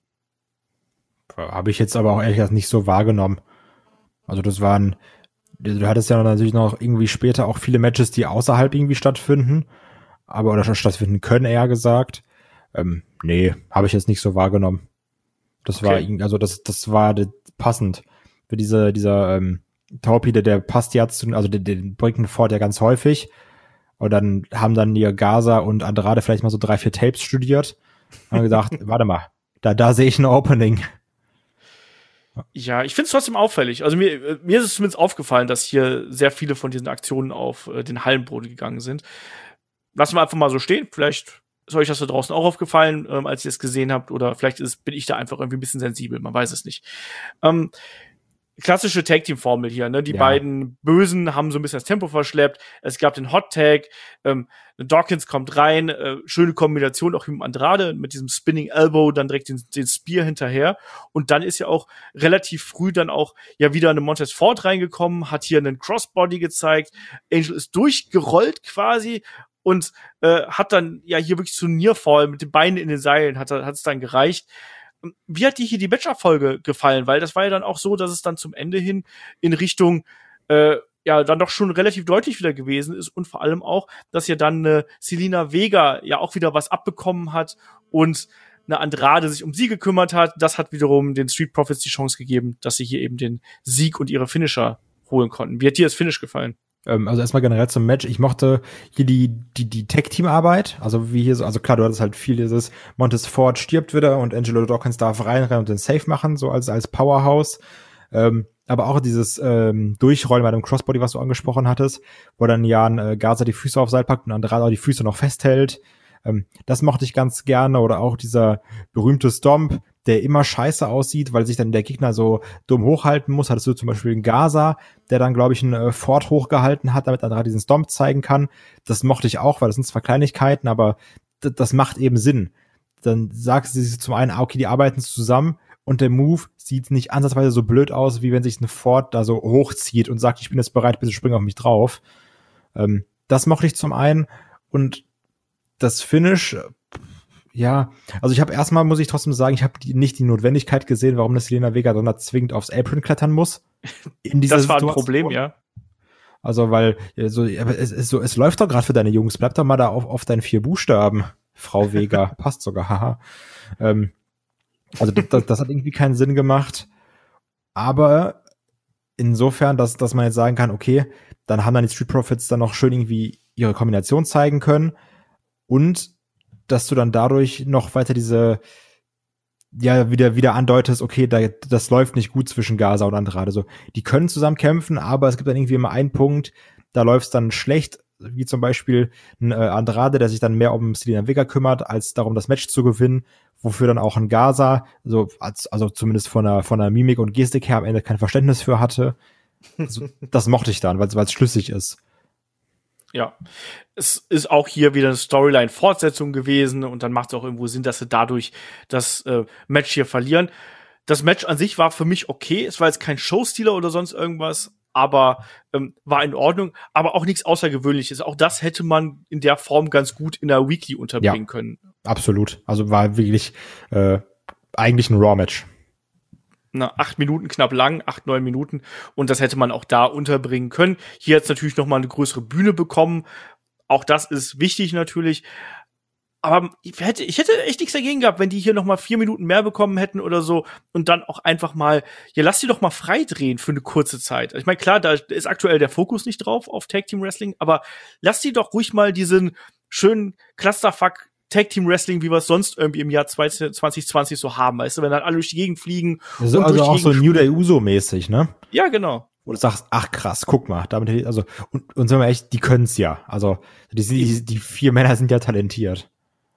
Habe ich jetzt aber auch ehrlich gesagt nicht so wahrgenommen. Also das waren, du hattest ja natürlich noch irgendwie später auch viele Matches, die außerhalb irgendwie stattfinden, aber oder stattfinden können, eher gesagt. Ähm, nee, habe ich jetzt nicht so wahrgenommen. Das okay. war irgendwie, also das, das war passend für diese, dieser ähm, Torpede, der passt ja zu, also den, den bringt einen Ford ja ganz häufig. Und dann haben dann hier Garza und Andrade vielleicht mal so drei, vier Tapes studiert und haben gesagt, warte mal, da, da sehe ich ein Opening. Ja, ich finde es trotzdem auffällig. Also mir, mir ist es zumindest aufgefallen, dass hier sehr viele von diesen Aktionen auf äh, den Hallenboden gegangen sind. Lassen wir einfach mal so stehen. Vielleicht ist euch das da draußen auch aufgefallen, ähm, als ihr es gesehen habt. Oder vielleicht ist, bin ich da einfach irgendwie ein bisschen sensibel. Man weiß es nicht. Ähm, klassische Tag-Team-Formel hier, ne? Die ja. beiden Bösen haben so ein bisschen das Tempo verschleppt. Es gab den Hot-Tag. Ähm, Dawkins kommt rein. Äh, schöne Kombination auch mit Andrade, mit diesem Spinning Elbow, dann direkt den, den Spear hinterher. Und dann ist ja auch relativ früh dann auch ja wieder eine Montez Ford reingekommen, hat hier einen Crossbody gezeigt. Angel ist durchgerollt quasi und äh, hat dann ja hier wirklich zu Nearfall mit den Beinen in den Seilen, hat es dann gereicht. Wie hat dir hier die Matchup-Folge gefallen? Weil das war ja dann auch so, dass es dann zum Ende hin in Richtung äh, ja dann doch schon relativ deutlich wieder gewesen ist und vor allem auch, dass ja dann äh, Zelina Vega ja auch wieder was abbekommen hat und eine Andrade sich um sie gekümmert hat. Das hat wiederum den Street Profits die Chance gegeben, dass sie hier eben den Sieg und ihre Finisher holen konnten. Wie hat dir das Finish gefallen? Also erstmal generell zum Match. Ich mochte hier die die die Tag-Team-Arbeit. Also wie hier so, also klar, du hattest halt viel dieses Montez Ford stirbt wieder und Angelo Dawkins darf reinrennen und den Save machen, so als als Powerhouse. Ähm, aber auch dieses ähm, Durchrollen bei dem Crossbody, was du angesprochen hattest, wo dann Jan äh, Garza die Füße aufs Seil packt und Andrade auch die Füße noch festhält. Ähm, das mochte ich ganz gerne. Oder auch dieser berühmte Stomp, der immer scheiße aussieht, weil sich dann der Gegner so dumm hochhalten muss. Hattest du zum Beispiel einen Garza, der dann, glaube ich, einen äh, Ford hochgehalten hat, damit Andrade diesen Stomp zeigen kann. Das mochte ich auch, weil das sind zwar Kleinigkeiten, aber d- das macht eben Sinn. Dann sagst du sich zum einen, okay, die arbeiten zusammen und der Move sieht nicht ansatzweise so blöd aus, wie wenn sich ein Ford da so hochzieht und sagt, ich bin jetzt bereit, bitte spring auf mich drauf. Ähm, das mochte ich zum einen. Und das Finish, ja, also ich habe erstmal, muss ich trotzdem sagen, ich habe nicht die Notwendigkeit gesehen, warum das Zelina Vega dann zwingend aufs Apron klettern muss. In dieser das war ein Situation. Problem, ja. Also, weil, so, es, es, so, es läuft doch gerade für deine Jungs, bleib doch mal da auf, auf deinen vier Buchstaben, Frau Vega, passt sogar, haha. ähm, also das, das hat irgendwie keinen Sinn gemacht, aber insofern, dass, dass man jetzt sagen kann, okay, dann haben dann die Street Profits dann noch schön irgendwie ihre Kombination zeigen können und dass du dann dadurch noch weiter diese, ja, wieder, wieder andeutest, okay, da, das läuft nicht gut zwischen Garza und Andrade. So, die können zusammen kämpfen, aber es gibt dann irgendwie immer einen Punkt, da läuft's dann schlecht, wie zum Beispiel ein äh, Andrade, der sich dann mehr um Zelina Vega kümmert, als darum, das Match zu gewinnen, wofür dann auch ein Garza, also, als, also zumindest von der, von der Mimik und Gestik her am Ende kein Verständnis für hatte. Also, das mochte ich dann, weil es schlüssig ist. Ja, es ist auch hier wieder eine Storyline-Fortsetzung gewesen und dann macht es auch irgendwo Sinn, dass sie dadurch das äh, Match hier verlieren. Das Match an sich war für mich okay. Es war jetzt kein Showstealer oder sonst irgendwas, aber ähm, war in Ordnung, aber auch nichts Außergewöhnliches. Auch das hätte man in der Form ganz gut in der Weekly unterbringen ja, können. Absolut. Also war wirklich äh, eigentlich ein Raw-Match. Na, acht Minuten knapp lang, acht, neun Minuten. Und das hätte man auch da unterbringen können. Hier hat es natürlich noch mal eine größere Bühne bekommen. Auch das ist wichtig natürlich. Aber ich hätte, ich hätte echt nichts dagegen gehabt, wenn die hier noch mal vier Minuten mehr bekommen hätten oder so. Und dann auch einfach mal, ja, lass die doch mal frei drehen für eine kurze Zeit. Ich meine, klar, da ist aktuell der Fokus nicht drauf auf Tag Team Wrestling. Aber lass die doch ruhig mal diesen schönen Clusterfuck Tag Team Wrestling, wie wir es sonst irgendwie im Jahr zwanzig zwanzig so haben, weißt du, wenn dann alle durch die Gegend fliegen. Also, also auch so New Day Uso mäßig, ne? Ja, genau. Wo du sagst, ach krass, guck mal, damit, also, und, und sagen wir echt, die können's ja. Also, die, die, die vier Männer sind ja talentiert.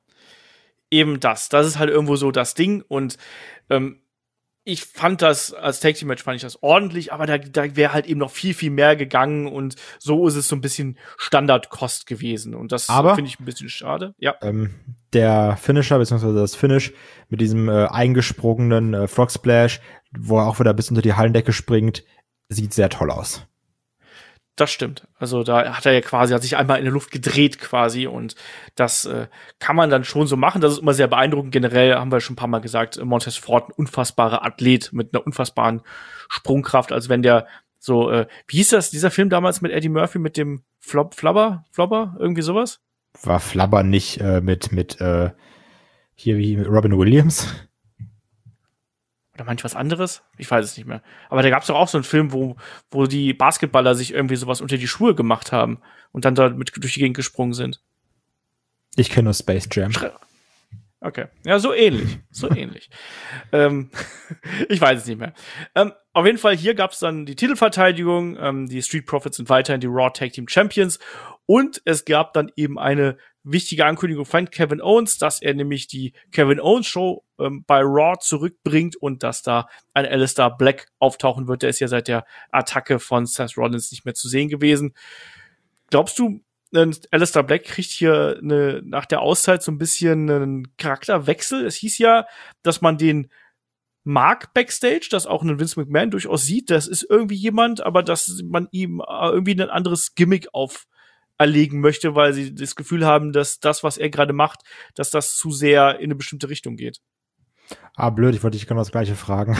Eben das. Das ist halt irgendwo so das Ding und, ähm, ich fand das, als Tag Team Match fand ich das ordentlich, aber da, da wäre halt eben noch viel, viel mehr gegangen und so ist es so ein bisschen Standardkost gewesen und das finde ich ein bisschen schade. Ja. Ähm, der Finisher, beziehungsweise das Finish mit diesem äh, eingesprungenen äh, Frog Splash, wo er auch wieder bis unter die Hallendecke springt, sieht sehr toll aus. Das stimmt. Also da hat er ja quasi, hat sich einmal in der Luft gedreht quasi und das äh, kann man dann schon so machen. Das ist immer sehr beeindruckend. Generell haben wir schon ein paar Mal gesagt, Montez Ford, ein unfassbarer Athlet mit einer unfassbaren Sprungkraft, als wenn der so, äh, wie hieß das, dieser Film damals mit Eddie Murphy mit dem Flop, Flubber, Flubber, irgendwie sowas? War Flubber nicht äh, mit, mit äh, hier wie mit Robin Williams? Oder manch was anderes? Ich weiß es nicht mehr. Aber da gab es doch auch so einen Film, wo, wo die Basketballer sich irgendwie sowas unter die Schuhe gemacht haben und dann da mit durch die Gegend gesprungen sind. Ich kenne nur Space Jam. Okay. Ja, so ähnlich. So ähnlich. Ähm, ich weiß es nicht mehr. Ähm, auf jeden Fall, hier gab es dann die Titelverteidigung. Ähm, die Street Profits sind weiterhin die Raw Tag Team Champions. Und es gab dann eben eine wichtige Ankündigung von Kevin Owens, dass er nämlich die Kevin Owens Show ähm, bei Raw zurückbringt und dass da ein Aleister Black auftauchen wird. Der ist ja seit der Attacke von Seth Rollins nicht mehr zu sehen gewesen. Glaubst du, Aleister Black kriegt hier eine, nach der Auszeit so ein bisschen einen Charakterwechsel? Es hieß ja, dass man den mag Backstage, dass auch ein Vince McMahon durchaus sieht, das ist irgendwie jemand, aber dass man ihm irgendwie ein anderes Gimmick auferlegen möchte, weil sie das Gefühl haben, dass das, was er gerade macht, dass das zu sehr in eine bestimmte Richtung geht. Ah, blöd, ich wollte dich genau das Gleiche fragen.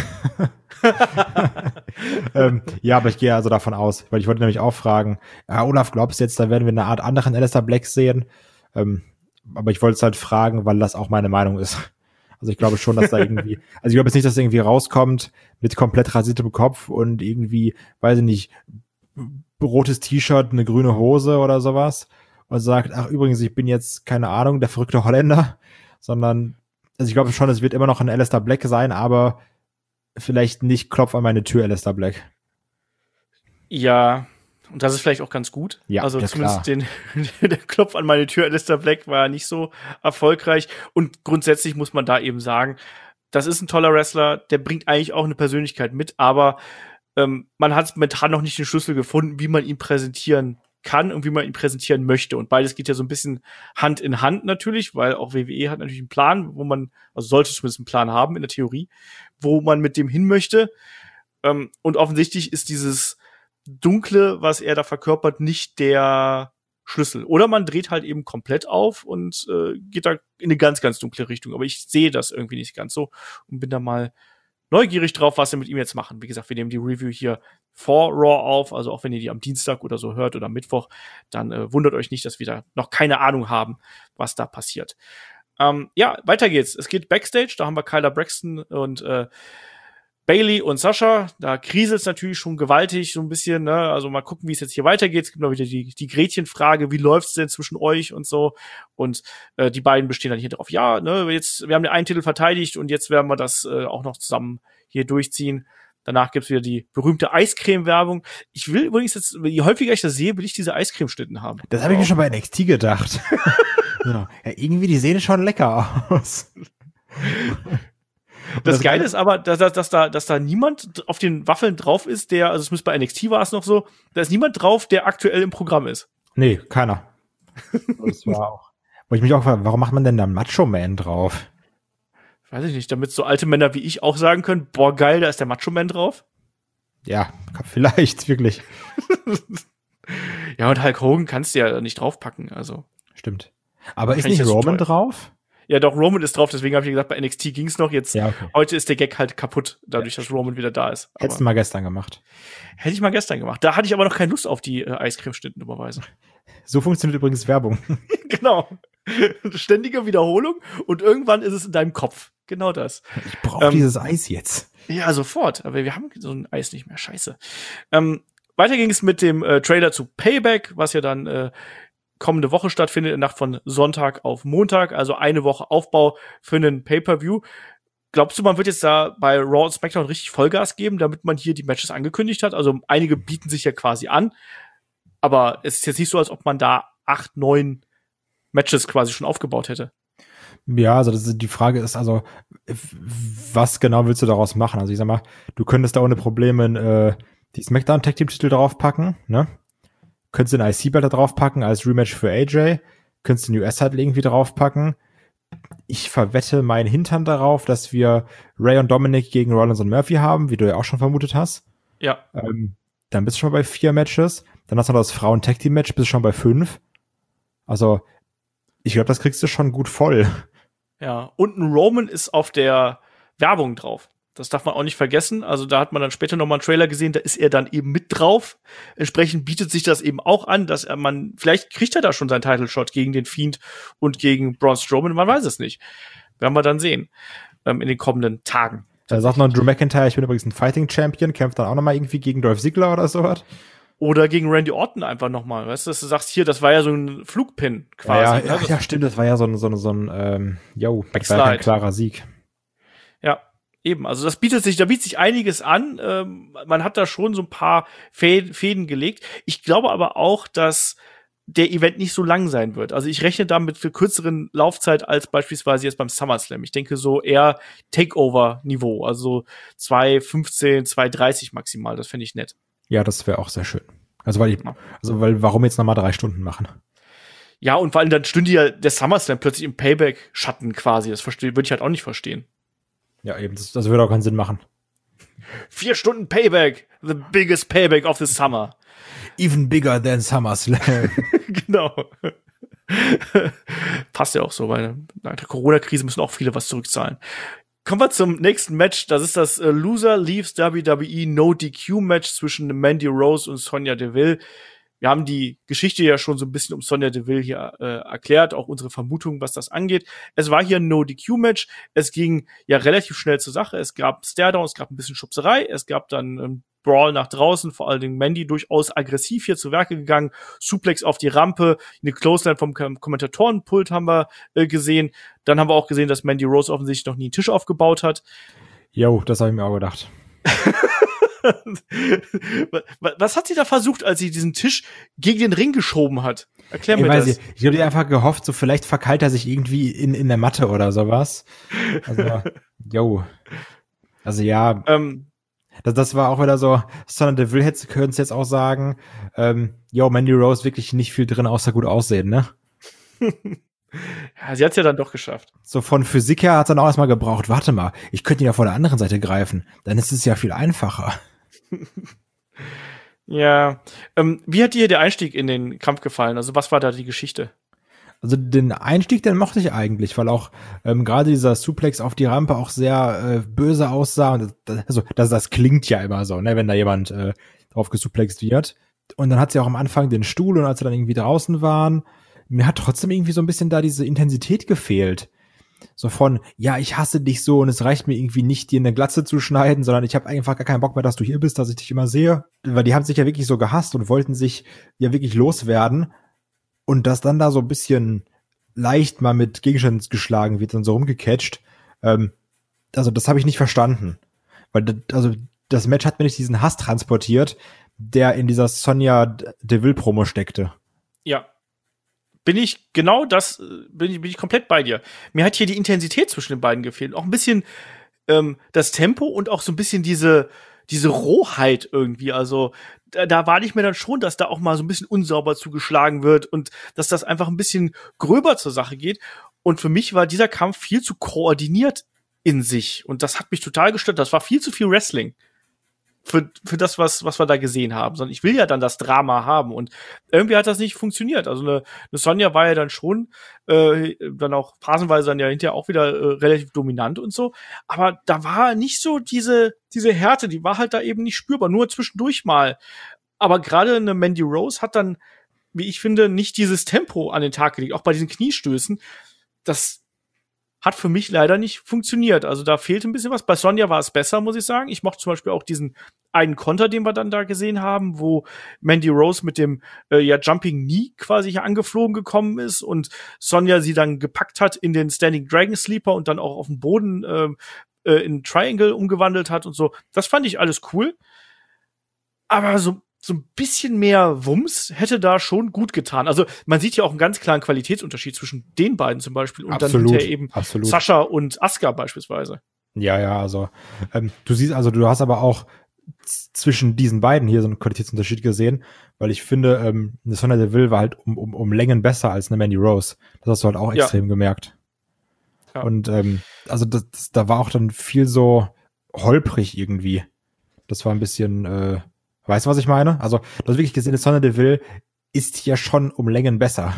ähm, ja, aber ich gehe also davon aus, weil ich wollte nämlich auch fragen, äh, Olaf, glaubst du jetzt, da werden wir eine Art anderen Aleister Black sehen? Ähm, aber ich wollte es halt fragen, weil das auch meine Meinung ist. Also ich glaube schon, dass da irgendwie, also ich glaube jetzt nicht, dass irgendwie rauskommt mit komplett rasiertem Kopf und irgendwie, weiß ich nicht, rotes T-Shirt, eine grüne Hose oder sowas und sagt, ach übrigens, ich bin jetzt, keine Ahnung, der verrückte Holländer, sondern also ich glaube schon, es wird immer noch ein Aleister Black sein, aber vielleicht nicht Klopf an meine Tür, Aleister Black. Ja, und das ist vielleicht auch ganz gut. Ja, also ja, zumindest den, der Klopf an meine Tür, Aleister Black, war nicht so erfolgreich. Und grundsätzlich muss man da eben sagen, das ist ein toller Wrestler, der bringt eigentlich auch eine Persönlichkeit mit, aber ähm, man hat momentan noch nicht den Schlüssel gefunden, wie man ihn präsentieren kann und wie man ihn präsentieren möchte. Und beides geht ja so ein bisschen Hand in Hand natürlich, weil auch W W E hat natürlich einen Plan, wo man, also sollte zumindest einen Plan haben in der Theorie, wo man mit dem hin möchte. Ähm, und offensichtlich ist dieses Dunkle, was er da verkörpert, nicht der Schlüssel. Oder man dreht halt eben komplett auf und äh, geht da in eine ganz, ganz dunkle Richtung. Aber ich sehe das irgendwie nicht ganz so und bin da mal neugierig drauf, was wir mit ihm jetzt machen. Wie gesagt, wir nehmen die Review hier vor Raw auf, also auch wenn ihr die am Dienstag oder so hört oder am Mittwoch, dann äh, wundert euch nicht, dass wir da noch keine Ahnung haben, was da passiert. Ähm, ja, weiter geht's. Es geht Backstage, da haben wir Kyla Braxton und äh, Bayley und Sascha, da kriselt's natürlich schon gewaltig so ein bisschen, ne? Also mal gucken, wie es jetzt hier weitergeht. Es gibt noch wieder die, die Gretchenfrage, wie läuft's denn zwischen euch und so? Und äh, die beiden bestehen dann hier drauf, ja, ne, jetzt, wir haben den einen Titel verteidigt und jetzt werden wir das äh, auch noch zusammen hier durchziehen. Danach gibt's wieder die berühmte Eiscreme-Werbung. Ich will übrigens jetzt, je häufiger ich das sehe, will ich diese Eiscreme-Schnitten haben. Das habe ich mir schon bei N X T gedacht. Ja, irgendwie, die sehen schon lecker aus. Das, das Geile ist aber, dass, dass, da, dass da niemand auf den Waffeln drauf ist, der, also es müsste bei N X T war es noch so, da ist niemand drauf, der aktuell im Programm ist. Nee, keiner. Das war auch. Wo ich mich auch frage, warum macht man denn da Macho Man drauf? Weiß ich nicht, damit so alte Männer wie ich auch sagen können, boah, geil, da ist der Macho Man drauf. Ja, vielleicht, wirklich. Ja, und Hulk Hogan kannst du ja nicht draufpacken, also. Stimmt. Aber ist nicht Roman drauf? Ja, doch, Roman ist drauf, deswegen habe ich gesagt, bei N X T ging's noch. Jetzt, ja, okay. Heute ist der Gag halt kaputt, dadurch, dass Roman wieder da ist. Hättest du mal gestern gemacht. Hätte ich mal gestern gemacht. Da hatte ich aber noch keine Lust auf die äh, Eiscreme-Schnitten, dummerweise. So funktioniert übrigens Werbung. Genau. Ständige Wiederholung und irgendwann ist es in deinem Kopf. Genau das. Ich brauche ähm, dieses Eis jetzt. Ja, sofort. Aber wir haben so ein Eis nicht mehr. Scheiße. Ähm, weiter ging es mit dem äh, Trailer zu Payback, was ja dann äh, kommende Woche stattfindet, in der Nacht von Sonntag auf Montag, also eine Woche Aufbau für einen Pay-Per-View. Glaubst du, man wird jetzt da bei Raw und SmackDown richtig Vollgas geben, damit man hier die Matches angekündigt hat? Also einige bieten sich ja quasi an, aber es ist jetzt nicht so, als ob man da acht, neun Matches quasi schon aufgebaut hätte. Ja, also das ist, die Frage ist also, was genau willst du daraus machen? Also ich sag mal, du könntest da ohne Probleme äh, die SmackDown Tag Team Titel draufpacken, ne? Könntest du den I C-Belt da draufpacken als Rematch für A J, könntest du den U S-Titel irgendwie draufpacken. Ich verwette meinen Hintern darauf, dass wir Ray und Dominic gegen Rollins und Murphy haben, wie du ja auch schon vermutet hast. Ja. Ähm, dann bist du schon mal bei vier Matches. Dann hast du noch das Frauen-Tag-Team-Match, bist schon bei fünf. Also, ich glaube, das kriegst du schon gut voll. Ja, und ein Roman ist auf der Werbung drauf. Das darf man auch nicht vergessen. Also da hat man dann später noch mal einen Trailer gesehen, da ist er dann eben mit drauf. Entsprechend bietet sich das eben auch an, dass er man, vielleicht kriegt er da schon seinen Title-Shot gegen den Fiend und gegen Braun Strowman, man weiß es nicht. Werden wir dann sehen, ähm, in den kommenden Tagen. Da sagt noch Drew McIntyre, ich bin übrigens ein Fighting-Champion, kämpft dann auch noch mal irgendwie gegen Dolph Ziggler oder sowas. Oder gegen Randy Orton einfach noch mal, weißt du, dass du sagst, hier, das war ja so ein Flugpin quasi. Ja, ja, ne? ja stimmt, das war ja so ein, so ein, so ein ähm, yo, das war ja ein klarer Sieg. Ja, eben, also das bietet sich, da bietet sich einiges an. Ähm, man hat da schon so ein paar Fäden, Fäden gelegt. Ich glaube aber auch, dass der Event nicht so lang sein wird. Also ich rechne damit für kürzeren Laufzeit als beispielsweise jetzt beim SummerSlam. Ich denke so eher Takeover-Niveau, also zwei fünfzehn, zwei dreißig maximal. Das fände ich nett. Ja, das wäre auch sehr schön. Also weil ich, also weil warum jetzt noch mal drei Stunden machen? Ja, und vor allem dann stünde ja der SummerSlam plötzlich im Payback-Schatten quasi. Das verstehe, würde ich halt auch nicht verstehen. Ja, eben, das, das würde auch keinen Sinn machen. Vier Stunden Payback, the biggest Payback of the summer. Even bigger than SummerSlam. Genau. Passt ja auch so, weil nach der Corona-Krise müssen auch viele was zurückzahlen. Kommen wir zum nächsten Match. Das ist das äh, Loser Leaves W W E No D Q Match zwischen Mandy Rose und Sonya Deville. Wir haben die Geschichte ja schon so ein bisschen um Sonya Deville hier äh, erklärt, auch unsere Vermutung, was das angeht. Es war hier ein No D Q Match. Es ging ja relativ schnell zur Sache. Es gab Staredown, es gab ein bisschen Schubserei, es gab dann ähm, Brawl nach draußen, vor allen Dingen Mandy durchaus aggressiv hier zu Werke gegangen, Suplex auf die Rampe, eine Clothesline vom Kom- Kommentatorenpult haben wir äh, gesehen. Dann haben wir auch gesehen, dass Mandy Rose offensichtlich noch nie einen Tisch aufgebaut hat. Jo, das habe ich mir auch gedacht. Was hat sie da versucht, als sie diesen Tisch gegen den Ring geschoben hat? Erklär mir das. Ich, ich habe die einfach gehofft, so vielleicht verkeilt er sich irgendwie in, in der Matte oder sowas. Also, jo. Also ja, Ähm, Das, das war auch wieder so, Sonya Deville hätte können es jetzt auch sagen, ähm, yo, Mandy Rose wirklich nicht viel drin, außer gut aussehen, ne? Ja, sie hat's ja dann doch geschafft. So von Physik her hat dann auch erstmal gebraucht, warte mal, ich könnte ihn ja von der anderen Seite greifen, dann ist es ja viel einfacher. Ja, ähm, wie hat dir der Einstieg in den Kampf gefallen? Also was war da die Geschichte? Also den Einstieg, den mochte ich eigentlich, weil auch ähm, gerade dieser Suplex auf die Rampe auch sehr äh, böse aussah. Und das, also das, das klingt ja immer so, ne, wenn da jemand äh, drauf gesuplext wird. Und dann hat sie auch am Anfang den Stuhl und als sie dann irgendwie draußen waren, mir hat trotzdem irgendwie so ein bisschen da diese Intensität gefehlt. So von, ja, ich hasse dich so und es reicht mir irgendwie nicht, dir eine Glatze zu schneiden, sondern ich habe einfach gar keinen Bock mehr, dass du hier bist, dass ich dich immer sehe. Weil die haben sich ja wirklich so gehasst und wollten sich ja wirklich loswerden. Und dass dann da so ein bisschen leicht mal mit Gegenständen geschlagen wird und so rumgecatcht, ähm, also das habe ich nicht verstanden. Weil das, also das Match hat mir nicht diesen Hass transportiert, der in dieser Sonya Deville-Promo steckte. Ja. Bin ich genau das, bin ich, bin ich komplett bei dir. Mir hat hier die Intensität zwischen den beiden gefehlt. Auch ein bisschen ähm, das Tempo und auch so ein bisschen diese, diese Rohheit irgendwie. Also da, da war ich mir dann schon, dass da auch mal so ein bisschen unsauber zugeschlagen wird und dass das einfach ein bisschen gröber zur Sache geht. Und für mich war dieser Kampf viel zu koordiniert in sich. Und das hat mich total gestört. Das war viel zu viel Wrestling. Für, für das, was, was wir da gesehen haben. Sondern ich will ja dann das Drama haben. Und irgendwie hat das nicht funktioniert. Also eine, eine Sonja war ja dann schon äh, dann auch phasenweise dann ja hinterher auch wieder äh, relativ dominant und so. Aber da war nicht so diese, diese Härte, die war halt da eben nicht spürbar. Nur zwischendurch mal. Aber gerade eine Mandy Rose hat dann, wie ich finde, nicht dieses Tempo an den Tag gelegt. Auch bei diesen Kniestößen. Das hat für mich leider nicht funktioniert. Also da fehlte ein bisschen was. Bei Sonja war es besser, muss ich sagen. Ich mochte zum Beispiel auch diesen einen Konter, den wir dann da gesehen haben, wo Mandy Rose mit dem äh, ja Jumping Knee quasi hier angeflogen gekommen ist und Sonja sie dann gepackt hat in den Standing Dragon Sleeper und dann auch auf den Boden äh, äh, in Triangle umgewandelt hat und so. Das fand ich alles cool. Aber so so ein bisschen mehr Wumms hätte da schon gut getan. Also man sieht ja auch einen ganz klaren Qualitätsunterschied zwischen den beiden zum Beispiel und absolut, dann hinterher eben absolut. Sascha und Asuka beispielsweise. Ja, ja, also ähm, du siehst, also du hast aber auch z- zwischen diesen beiden hier so einen Qualitätsunterschied gesehen, weil ich finde, ähm, eine Sonya Deville war halt um, um, um Längen besser als eine Mandy Rose. Das hast du halt auch extrem ja. gemerkt. Ja. Und ähm, also das, das, da war auch dann viel so holprig irgendwie. Das war ein bisschen äh, Weißt du, was ich meine? Also, du hast wirklich gesehen, Sonya Deville ist hier schon um Längen besser.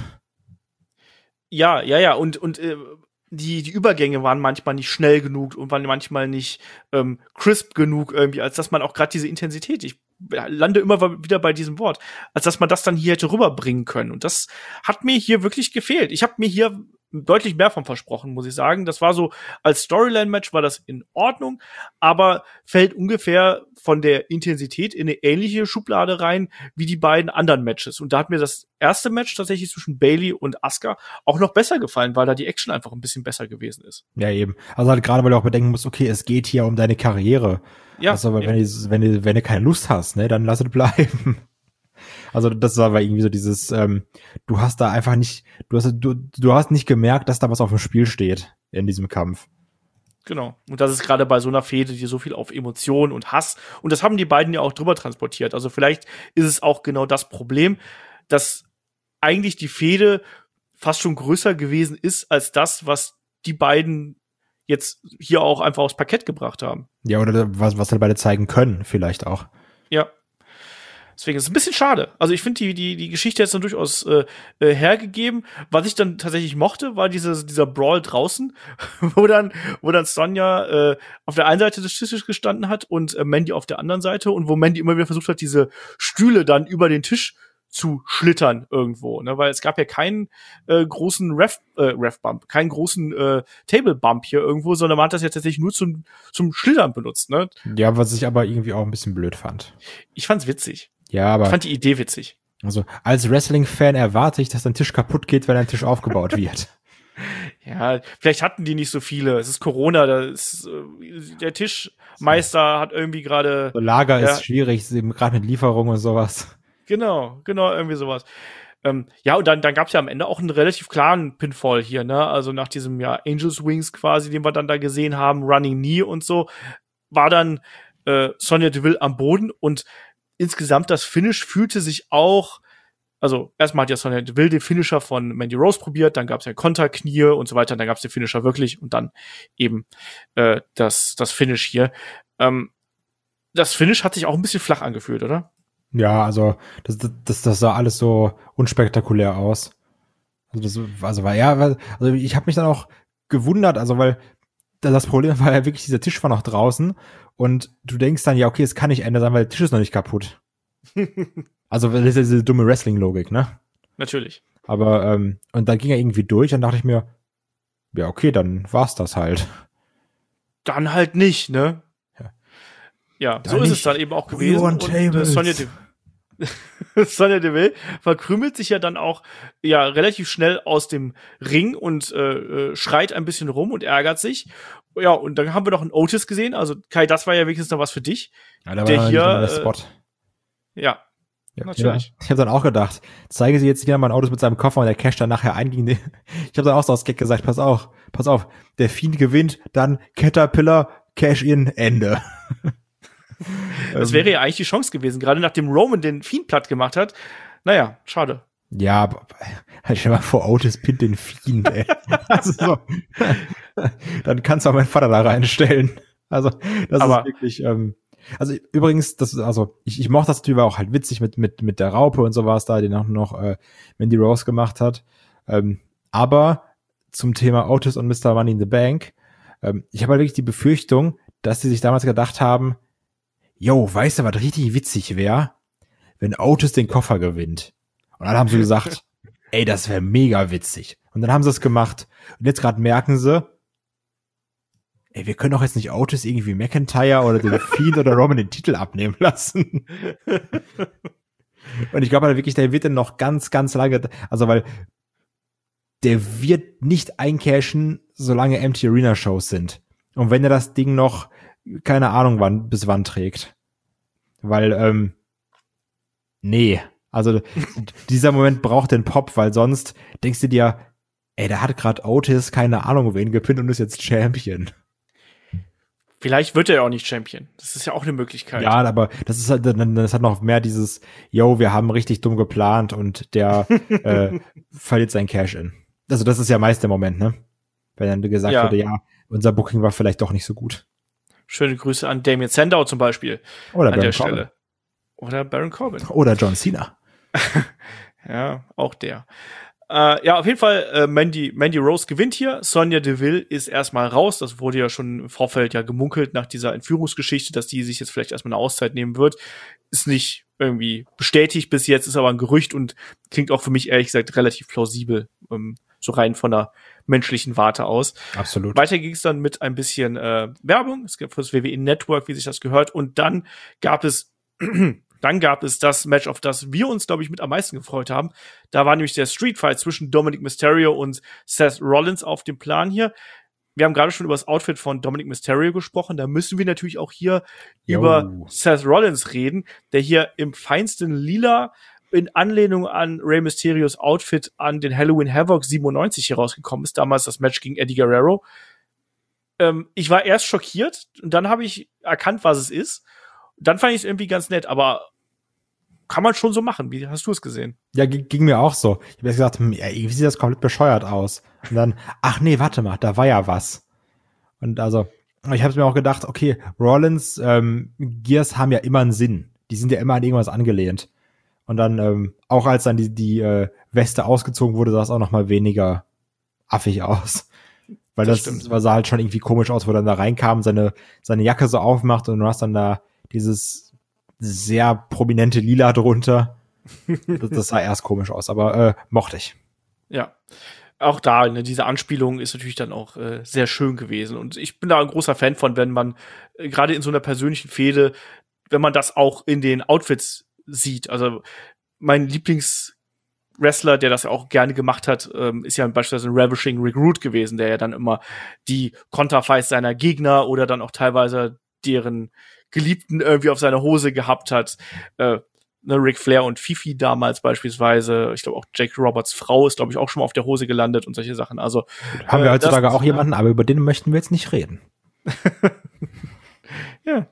Ja, ja, ja, und, und äh, die, die Übergänge waren manchmal nicht schnell genug und waren manchmal nicht ähm, crisp genug irgendwie, als dass man auch gerade diese Intensität, ich lande immer wieder bei diesem Wort, als dass man das dann hier hätte rüberbringen können. Und das hat mir hier wirklich gefehlt. Ich habe mir hier deutlich mehr von versprochen, muss ich sagen. Das war so, als Storyline-Match war das in Ordnung, aber fällt ungefähr von der Intensität in eine ähnliche Schublade rein wie die beiden anderen Matches. Und da hat mir das erste Match tatsächlich zwischen Bayley und Asuka auch noch besser gefallen, weil da die Action einfach ein bisschen besser gewesen ist. Ja, eben. Also halt gerade, weil du auch bedenken musst, okay, es geht hier um deine Karriere. Ja. Also, aber wenn du, wenn du, wenn du keine Lust hast, ne, dann lass es bleiben. Also das war irgendwie so dieses, ähm, du hast da einfach nicht, du hast, du, du hast nicht gemerkt, dass da was auf dem Spiel steht in diesem Kampf. Genau. Und das ist gerade bei so einer Fehde, die so viel auf Emotionen und Hass, und das haben die beiden ja auch drüber transportiert. Also vielleicht ist es auch genau das Problem, dass eigentlich die Fehde fast schon größer gewesen ist als das, was die beiden jetzt hier auch einfach aufs Parkett gebracht haben. Ja, oder was, was halt beide zeigen können, vielleicht auch. Ja. Deswegen ist es ein bisschen schade. Also ich finde die, die, die Geschichte jetzt dann durchaus äh, äh, hergegeben. Was ich dann tatsächlich mochte, war diese, dieser Brawl draußen, wo dann, wo dann Sonja äh, auf der einen Seite des Tisches gestanden hat und äh, Mandy auf der anderen Seite und wo Mandy immer wieder versucht hat, diese Stühle dann über den Tisch zu schlittern irgendwo, ne, weil es gab ja keinen äh, großen Ref, äh, Ref-Bump, keinen großen äh, Table-Bump hier irgendwo, sondern man hat das jetzt tatsächlich nur zum, zum Schlittern benutzt, ne. Ja, was ich aber irgendwie auch ein bisschen blöd fand. Ich fand's witzig. Ja, aber. Ich fand die Idee witzig. Also, als Wrestling-Fan erwarte ich, dass ein Tisch kaputt geht, wenn ein Tisch aufgebaut wird. Ja, vielleicht hatten die nicht so viele. Es ist Corona, da ist, äh, der Tischmeister hat irgendwie gerade. So Lager ja, ist schwierig, gerade mit Lieferung und sowas. Genau, genau, irgendwie sowas. Ähm, ja, und dann, dann gab es ja am Ende auch einen relativ klaren Pinfall hier, ne? Also nach diesem ja Angels Wings quasi, den wir dann da gesehen haben, Running Knee und so, war dann äh, Sonya Deville am Boden und insgesamt das Finish fühlte sich auch, also erstmal hat ja Sonya Deville den Finisher von Mandy Rose probiert, dann gab es ja Konterknie und so weiter, dann gab es den Finisher wirklich und dann eben äh, das, das Finish hier. Ähm, das Finish hat sich auch ein bisschen flach angefühlt, oder? Ja, also das, das, das sah alles so unspektakulär aus. Also das, also war ja, also ich habe mich dann auch gewundert, also weil das Problem war ja wirklich, dieser Tisch war noch draußen und du denkst dann, ja okay, es kann nicht Ende sein, weil der Tisch ist noch nicht kaputt. Also das ist ja diese dumme Wrestling-Logik, ne? Natürlich. Aber ähm, und dann ging er irgendwie durch, dann dachte ich mir, ja okay, dann war's das halt. Dann halt nicht, ne? Ja, da so nicht. Ist es dann eben auch gewesen. Und äh, Sonya Deville, Sonya Deville verkrümelt sich ja dann auch ja relativ schnell aus dem Ring und äh, schreit ein bisschen rum und ärgert sich. Ja, und dann haben wir noch einen Otis gesehen. Also Kai, das war ja wenigstens noch was für dich. Ja, da der war hier der Spot. Äh, ja, ja, natürlich. Ja. Ich habe dann auch gedacht, zeige sie jetzt wieder mal ein Autos mit seinem Koffer und der Cash dann nachher ein gegen den. Ich habe dann auch so aus Gag gesagt, pass auf, pass auf, der Fiend gewinnt, dann Caterpillar, Cash-In, Ende. Das wäre ja eigentlich die Chance gewesen, gerade nachdem Roman den Fiend platt gemacht hat. Naja, schade. Ja, aber halt stell mal vor, Otis pinnt den Fiend, ey. Also so, dann kannst du auch meinen Vater da reinstellen. Also das aber ist wirklich, ähm, also übrigens, das ist, also ich, ich mochte das natürlich, war auch halt witzig mit mit mit der Raupe und sowas da, den auch noch äh, Mandy Rose gemacht hat. Ähm, aber zum Thema Otis und Mister Money in the Bank, ähm, ich habe halt wirklich die Befürchtung, dass sie sich damals gedacht haben, yo, weißt du, was richtig witzig wäre? Wenn Otis den Koffer gewinnt. Und dann haben sie gesagt, ey, das wäre mega witzig. Und dann haben sie es gemacht. Und jetzt gerade merken sie, ey, wir können doch jetzt nicht Otis irgendwie McIntyre oder den Fiend oder Roman den Titel abnehmen lassen. Und ich glaube halt wirklich, der wird dann noch ganz, ganz lange, also weil der wird nicht eincashen, solange Empty Arena Shows sind. Und wenn er das Ding noch keine Ahnung wann, bis wann trägt. Weil, ähm, nee. Also, dieser Moment braucht den Pop, weil sonst denkst du dir, ey, da hat gerade Otis keine Ahnung wen gepinnt und ist jetzt Champion. Vielleicht wird er ja auch nicht Champion. Das ist ja auch eine Möglichkeit. Ja, aber das ist halt, das hat noch mehr dieses, yo, wir haben richtig dumm geplant und der äh, verliert sein Cash-In. Also, das ist ja meist der Moment, ne? Wenn dann gesagt ja. wurde, ja, unser Booking war vielleicht doch nicht so gut. Schöne Grüße an Damien Sandow zum Beispiel Oder an der Corbin. Stelle. Oder Baron Corbin. Oder John Cena. Ja, auch der. Äh, ja, auf jeden Fall, äh, Mandy, Mandy Rose gewinnt hier. Sonya Deville ist erstmal raus. Das wurde ja schon im Vorfeld ja gemunkelt nach dieser Entführungsgeschichte, dass die sich jetzt vielleicht erstmal eine Auszeit nehmen wird. Ist nicht irgendwie bestätigt bis jetzt, ist aber ein Gerücht und klingt auch für mich ehrlich gesagt relativ plausibel, ähm, so rein von der menschlichen Warte aus. Absolut. Weiter ging es dann mit ein bisschen äh, Werbung. Es gab das W W E Network, wie sich das gehört. Und dann gab es Dann gab es das Match, auf das wir uns, glaube ich, mit am meisten gefreut haben. Da war nämlich der Street Fight zwischen Dominic Mysterio und Seth Rollins auf dem Plan hier. Wir haben gerade schon über das Outfit von Dominic Mysterio gesprochen. Da müssen wir natürlich auch hier Yo. über Seth Rollins reden, der hier im feinsten Lila in Anlehnung an Rey Mysterios Outfit an den Halloween Havoc siebenundneunzig hier rausgekommen ist. Damals das Match gegen Eddie Guerrero. Ähm, ich war erst schockiert und dann habe ich erkannt, was es ist. Dann fand ich es irgendwie ganz nett, aber kann man schon so machen. Wie hast du es gesehen? Ja, g- ging mir auch so. Ich habe jetzt gesagt, hm, ey, wie sieht das komplett bescheuert aus? Und dann, ach nee, warte mal, da war ja was. Und also, ich habe mir auch gedacht, okay, Rollins, ähm, Gears haben ja immer einen Sinn. Die sind ja immer an irgendwas angelehnt. Und dann, ähm, auch als dann die, die äh, Weste ausgezogen wurde, sah es auch noch mal weniger affig aus. Weil das, das sah halt schon irgendwie komisch aus, wo er dann da reinkam, seine, seine Jacke so aufmacht und du hast dann da dieses sehr prominente Lila drunter. Das, das sah erst komisch aus, aber äh, mochte ich. Ja, auch da, ne, diese Anspielung ist natürlich dann auch äh, sehr schön gewesen. Und ich bin da ein großer Fan von, wenn man äh, gerade in so einer persönlichen Fehde, wenn man das auch in den Outfits sieht. Also mein Lieblingswrestler, der das ja auch gerne gemacht hat, ähm, ist ja beispielsweise ein Ravishing Rick Rude gewesen, der ja dann immer die Konterfights seiner Gegner oder dann auch teilweise deren Geliebten irgendwie auf seiner Hose gehabt hat. Äh, ne, Ric Flair und Fifi damals beispielsweise. Ich glaube auch Jake Roberts Frau ist, glaube ich, auch schon mal auf der Hose gelandet und solche Sachen. Also haben wir äh, heutzutage das, auch jemanden, aber über den möchten wir jetzt nicht reden. Ja.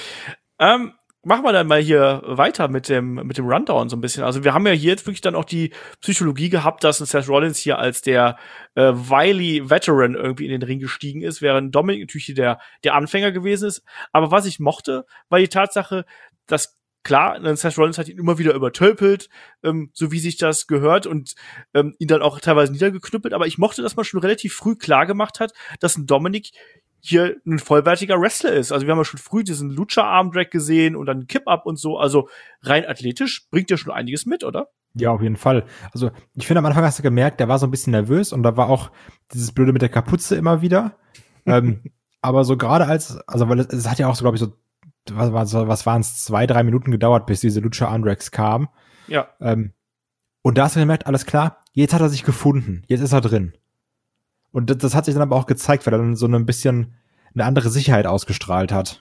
Ähm, machen wir dann mal hier weiter mit dem mit dem Rundown so ein bisschen. Also wir haben ja hier jetzt wirklich dann auch die Psychologie gehabt, dass ein Seth Rollins hier als der äh, wily Veteran irgendwie in den Ring gestiegen ist, während Dominic natürlich hier der der Anfänger gewesen ist. Aber was ich mochte, war die Tatsache, dass klar, Seth Rollins hat ihn immer wieder übertölpelt, ähm, so wie sich das gehört und ähm, ihn dann auch teilweise niedergeknüppelt. Aber ich mochte, dass man schon relativ früh klar gemacht hat, dass ein Dominic hier ein vollwertiger Wrestler ist. Also wir haben ja schon früh diesen Lucha-Arm-Drag gesehen und dann Kip-Up und so. Also rein athletisch bringt er schon einiges mit, oder? Ja, auf jeden Fall. Also ich finde, am Anfang hast du gemerkt, der war so ein bisschen nervös und da war auch dieses Blöde mit der Kapuze immer wieder. ähm, aber so gerade als, also weil es, es hat ja auch so, glaube ich, so, was, was, was waren es, zwei, drei Minuten gedauert, bis diese Lucha-Arm-Drags kamen. Ja. Ähm, und da hast du gemerkt, alles klar, jetzt hat er sich gefunden, jetzt ist er drin. Und das, das hat sich dann aber auch gezeigt, weil er dann so ein bisschen eine andere Sicherheit ausgestrahlt hat.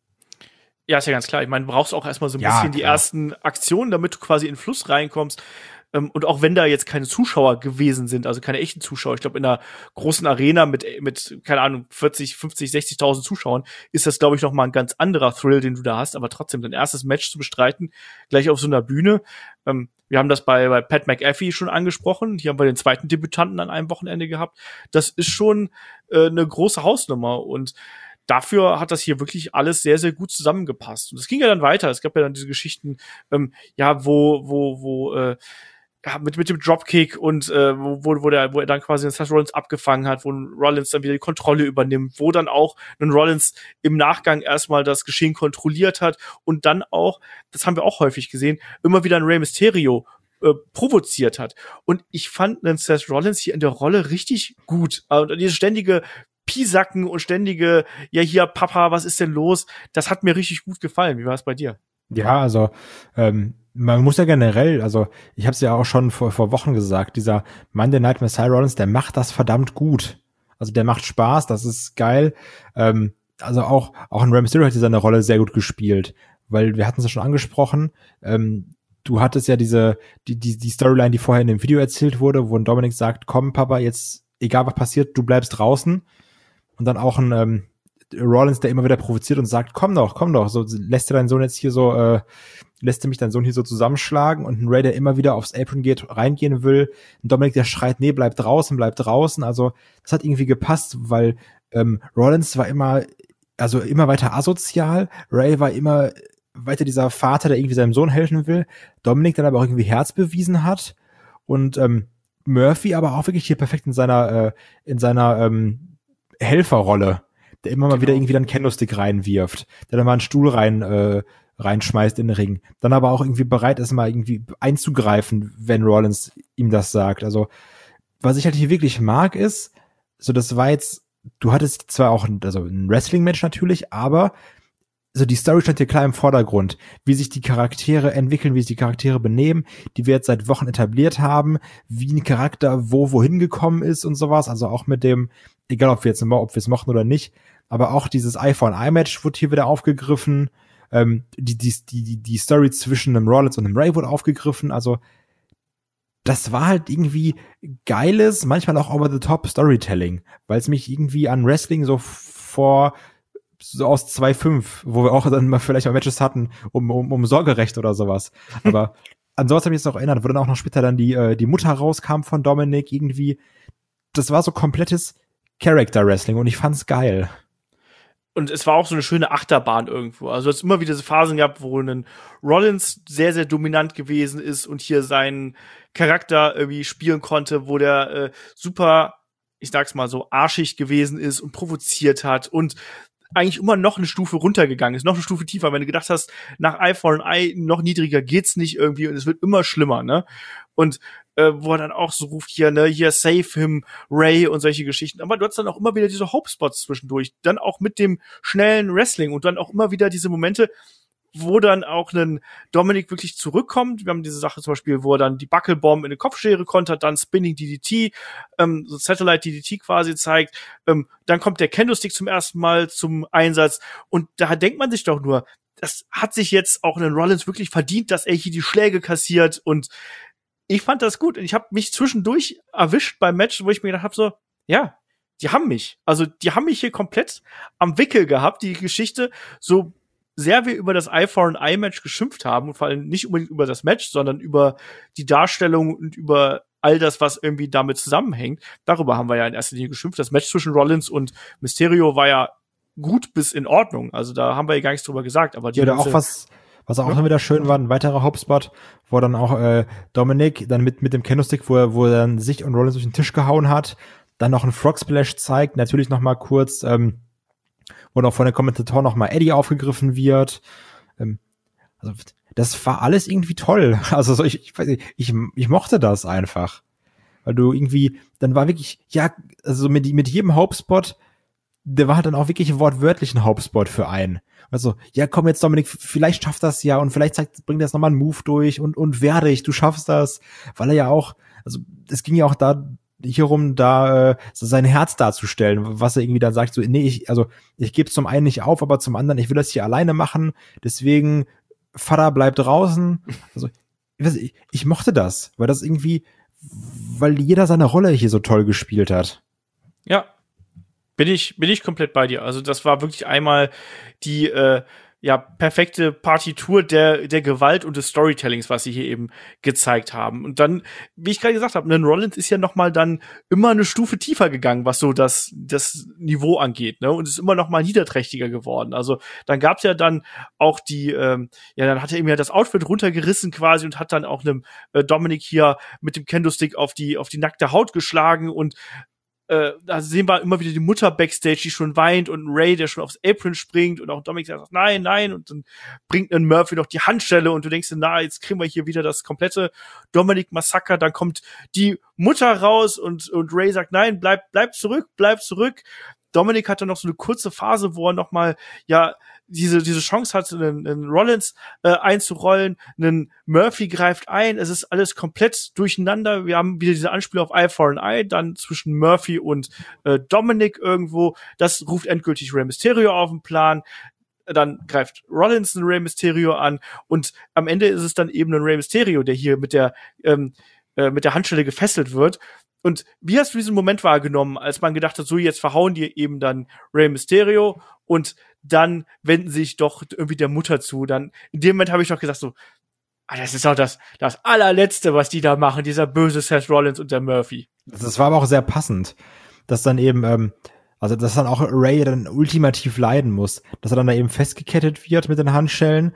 Ja, ist ja ganz klar. Ich meine, du brauchst auch erstmal so ein Ja, bisschen die klar. ersten Aktionen, damit du quasi in den Fluss reinkommst. Ähm, und auch wenn da jetzt keine Zuschauer gewesen sind, also keine echten Zuschauer, ich glaube, in einer großen Arena mit, mit, keine Ahnung, vierzig, fünfzig, sechzigtausend Zuschauern ist das, glaube ich, noch mal ein ganz anderer Thrill, den du da hast. Aber trotzdem, dein erstes Match zu bestreiten, gleich auf so einer Bühne. Ähm, wir haben das bei, bei Pat McAfee schon angesprochen. Hier haben wir den zweiten Debütanten an einem Wochenende gehabt. Das ist schon äh, eine große Hausnummer und dafür hat das hier wirklich alles sehr, sehr gut zusammengepasst. Und es ging ja dann weiter. Es gab ja dann diese Geschichten, ähm, ja, wo, wo, wo, äh, ja, mit, mit dem Dropkick und äh, wo, wo, der, wo er dann quasi den Seth Rollins abgefangen hat, wo Rollins dann wieder die Kontrolle übernimmt, wo dann auch ein Rollins im Nachgang erstmal das Geschehen kontrolliert hat und dann auch, das haben wir auch häufig gesehen, immer wieder ein Rey Mysterio äh, provoziert hat. Und ich fand einen Seth Rollins hier in der Rolle richtig gut. Und diese ständige Piesacken und ständige, ja hier, Papa, was ist denn los? Das hat mir richtig gut gefallen. Wie war es bei dir? Ja, also ähm, man muss ja generell, also ich habe es ja auch schon vor, vor Wochen gesagt, dieser Monday Night Messiah Rollins, der macht das verdammt gut. Also der macht Spaß, das ist geil. Ähm, also auch auch in Rey Mysterio hat seine Rolle sehr gut gespielt, weil wir hatten es ja schon angesprochen. Ähm, du hattest ja diese die die die Storyline, die vorher in dem Video erzählt wurde, wo ein Dominic sagt, komm Papa, jetzt egal was passiert, du bleibst draußen. Und dann auch ein ähm, Rollins, der immer wieder provoziert und sagt, komm doch, komm doch, so lässt du deinen Sohn jetzt hier so, äh, lässt du mich deinen Sohn hier so zusammenschlagen und ein Ray, der immer wieder aufs Apron geht, reingehen will, ein Dominic, der schreit, nee, bleib draußen, bleib draußen, also das hat irgendwie gepasst, weil ähm, Rollins war immer, also immer weiter asozial, Ray war immer weiter dieser Vater, der irgendwie seinem Sohn helfen will, Dominic dann aber auch irgendwie Herz bewiesen hat und ähm, Murphy aber auch wirklich hier perfekt in seiner äh, in seiner ähm, Helferrolle, der immer mal genau. wieder irgendwie dann Candlestick reinwirft, der dann mal einen Stuhl rein äh, reinschmeißt in den Ring, dann aber auch irgendwie bereit ist, mal irgendwie einzugreifen, wenn Rollins ihm das sagt. Also was ich halt hier wirklich mag ist, so das war jetzt, du hattest zwar auch ein, also ein Wrestling-Match natürlich, aber so die Story stand hier klar im Vordergrund, wie sich die Charaktere entwickeln, wie sich die Charaktere benehmen, die wir jetzt seit Wochen etabliert haben, wie ein Charakter wo wohin gekommen ist und sowas, also auch mit dem, egal ob wir jetzt ob wir es mochten oder nicht, aber auch dieses Eye for an Eye Match wurde hier wieder aufgegriffen, ähm, die, die, die, die Story zwischen einem Rollins und einem Ray wurde aufgegriffen, also das war halt irgendwie geiles, manchmal auch over-the-top Storytelling, weil es mich irgendwie an Wrestling so vor so aus zwei Komma fünf, wo wir auch dann mal vielleicht mal Matches hatten um, um, um Sorgerecht oder sowas. Aber an sowas habe ich jetzt noch erinnert, wo dann auch noch später dann die, äh, die Mutter rauskam von Dominic irgendwie. Das war so komplettes Character-Wrestling und ich fand's geil. Und es war auch so eine schöne Achterbahn irgendwo. Also es hat immer wieder diese Phasen gehabt, wo ein Rollins sehr, sehr dominant gewesen ist und hier seinen Charakter irgendwie spielen konnte, wo der äh, super, ich sag's mal so, arschig gewesen ist und provoziert hat und eigentlich immer noch eine Stufe runtergegangen ist, noch eine Stufe tiefer, wenn du gedacht hast, nach Eye for an Eye noch niedriger geht's nicht irgendwie und es wird immer schlimmer, ne? Und äh, wo er dann auch so ruft, hier, ne, hier, save him, Ray und solche Geschichten. Aber du hast dann auch immer wieder diese Hope-Spots zwischendurch, dann auch mit dem schnellen Wrestling und dann auch immer wieder diese Momente, wo dann auch ein Dominic wirklich zurückkommt. Wir haben diese Sache zum Beispiel, wo er dann die Buckelbomb in eine Kopfschere kontert, dann Spinning D D T, ähm, so Satellite D D T quasi zeigt. Ähm, dann kommt der Kendo-Stick zum ersten Mal zum Einsatz. Und da denkt man sich doch nur, das hat sich jetzt auch einen Rollins wirklich verdient, dass er hier die Schläge kassiert. Und ich fand das gut. Und ich habe mich zwischendurch erwischt beim Match, wo ich mir gedacht habe, so, ja, die haben mich. Also die haben mich hier komplett am Wickel gehabt, die Geschichte, so sehr wir über das Eye for an Eye Match geschimpft haben, und vor allem nicht unbedingt über das Match, sondern über die Darstellung und über all das, was irgendwie damit zusammenhängt. Darüber haben wir ja in erster Linie geschimpft. Das Match zwischen Rollins und Mysterio war ja gut bis in Ordnung. Also da haben wir ja gar nichts drüber gesagt. Aber die ja, da auch was, was auch ja. wieder schön war, ein weiterer Hopespot, wo dann auch äh, Dominic dann mit mit dem Kendo-Stick, wo er, wo er dann sich und Rollins durch den Tisch gehauen hat, dann noch einen Frog Splash zeigt, natürlich noch mal kurz ähm, wo noch von den Kommentatoren noch mal Eddie aufgegriffen wird. Ähm, also das war alles irgendwie toll. Also so, ich, ich weiß nicht, ich, ich mochte das einfach. Weil du irgendwie, dann war wirklich, ja, also mit, mit jedem Hopespot, der war halt dann auch wirklich wortwörtlich ein Hopespot für einen. Also, ja, komm jetzt Dominik, vielleicht schafft das ja und vielleicht zeigt, bringt das nochmal einen Move durch und, und werde ich, du schaffst das. Weil er ja auch, also es ging ja auch da hierum, da äh, so sein Herz darzustellen, was er irgendwie dann sagt, so, nee, ich, also ich gebe es zum einen nicht auf, aber zum anderen, ich will das hier alleine machen, deswegen Vater bleibt draußen. Also ich, weiß, ich, ich mochte das, weil das irgendwie, weil jeder seine Rolle hier so toll gespielt hat. Ja, bin ich bin ich komplett bei dir. Also das war wirklich einmal die äh, ja, perfekte Partitur der, der Gewalt und des Storytellings, was sie hier eben gezeigt haben. Und dann, wie ich gerade gesagt habe, ne, Rollins ist ja noch mal dann immer eine Stufe tiefer gegangen, was so das, das Niveau angeht, ne, und ist immer noch mal niederträchtiger geworden. Also, dann gab's ja dann auch die, ähm, ja, dann hat er eben ja das Outfit runtergerissen quasi und hat dann auch einem äh, Dominic hier mit dem Kendo-Stick auf die, auf die nackte Haut geschlagen und Äh, da sehen wir immer wieder die Mutter Backstage, die schon weint und Ray, der schon aufs Apron springt und auch Dominic sagt, nein, nein, und dann bringt ein Murphy noch die Handschelle und du denkst dir, na, jetzt kriegen wir hier wieder das komplette Dominic-Massaker, dann kommt die Mutter raus und, und Ray sagt, nein, bleib, bleib zurück, bleib zurück. Dominic hatte noch so eine kurze Phase, wo er noch mal, ja, diese diese Chance hatte, einen, einen Rollins äh, einzurollen, einen Murphy greift ein, es ist alles komplett durcheinander, wir haben wieder diese Anspielung auf Eye for an Eye, dann zwischen Murphy und äh, Dominic irgendwo, das ruft endgültig Rey Mysterio auf den Plan, dann greift Rollins einen Rey Mysterio an und am Ende ist es dann eben ein Rey Mysterio, der hier mit der ähm, äh, mit der Handschelle gefesselt wird. Und wie hast du diesen Moment wahrgenommen, als man gedacht hat, so jetzt verhauen die eben dann Rey Mysterio und dann wenden sie sich doch irgendwie der Mutter zu. Dann in dem Moment habe ich doch gesagt so, ah, das ist doch das das allerletzte, was die da machen, dieser böse Seth Rollins und der Murphy. Das war aber auch sehr passend, dass dann eben, ähm, also dass dann auch Ray dann ultimativ leiden muss, dass er dann da eben festgekettet wird mit den Handschellen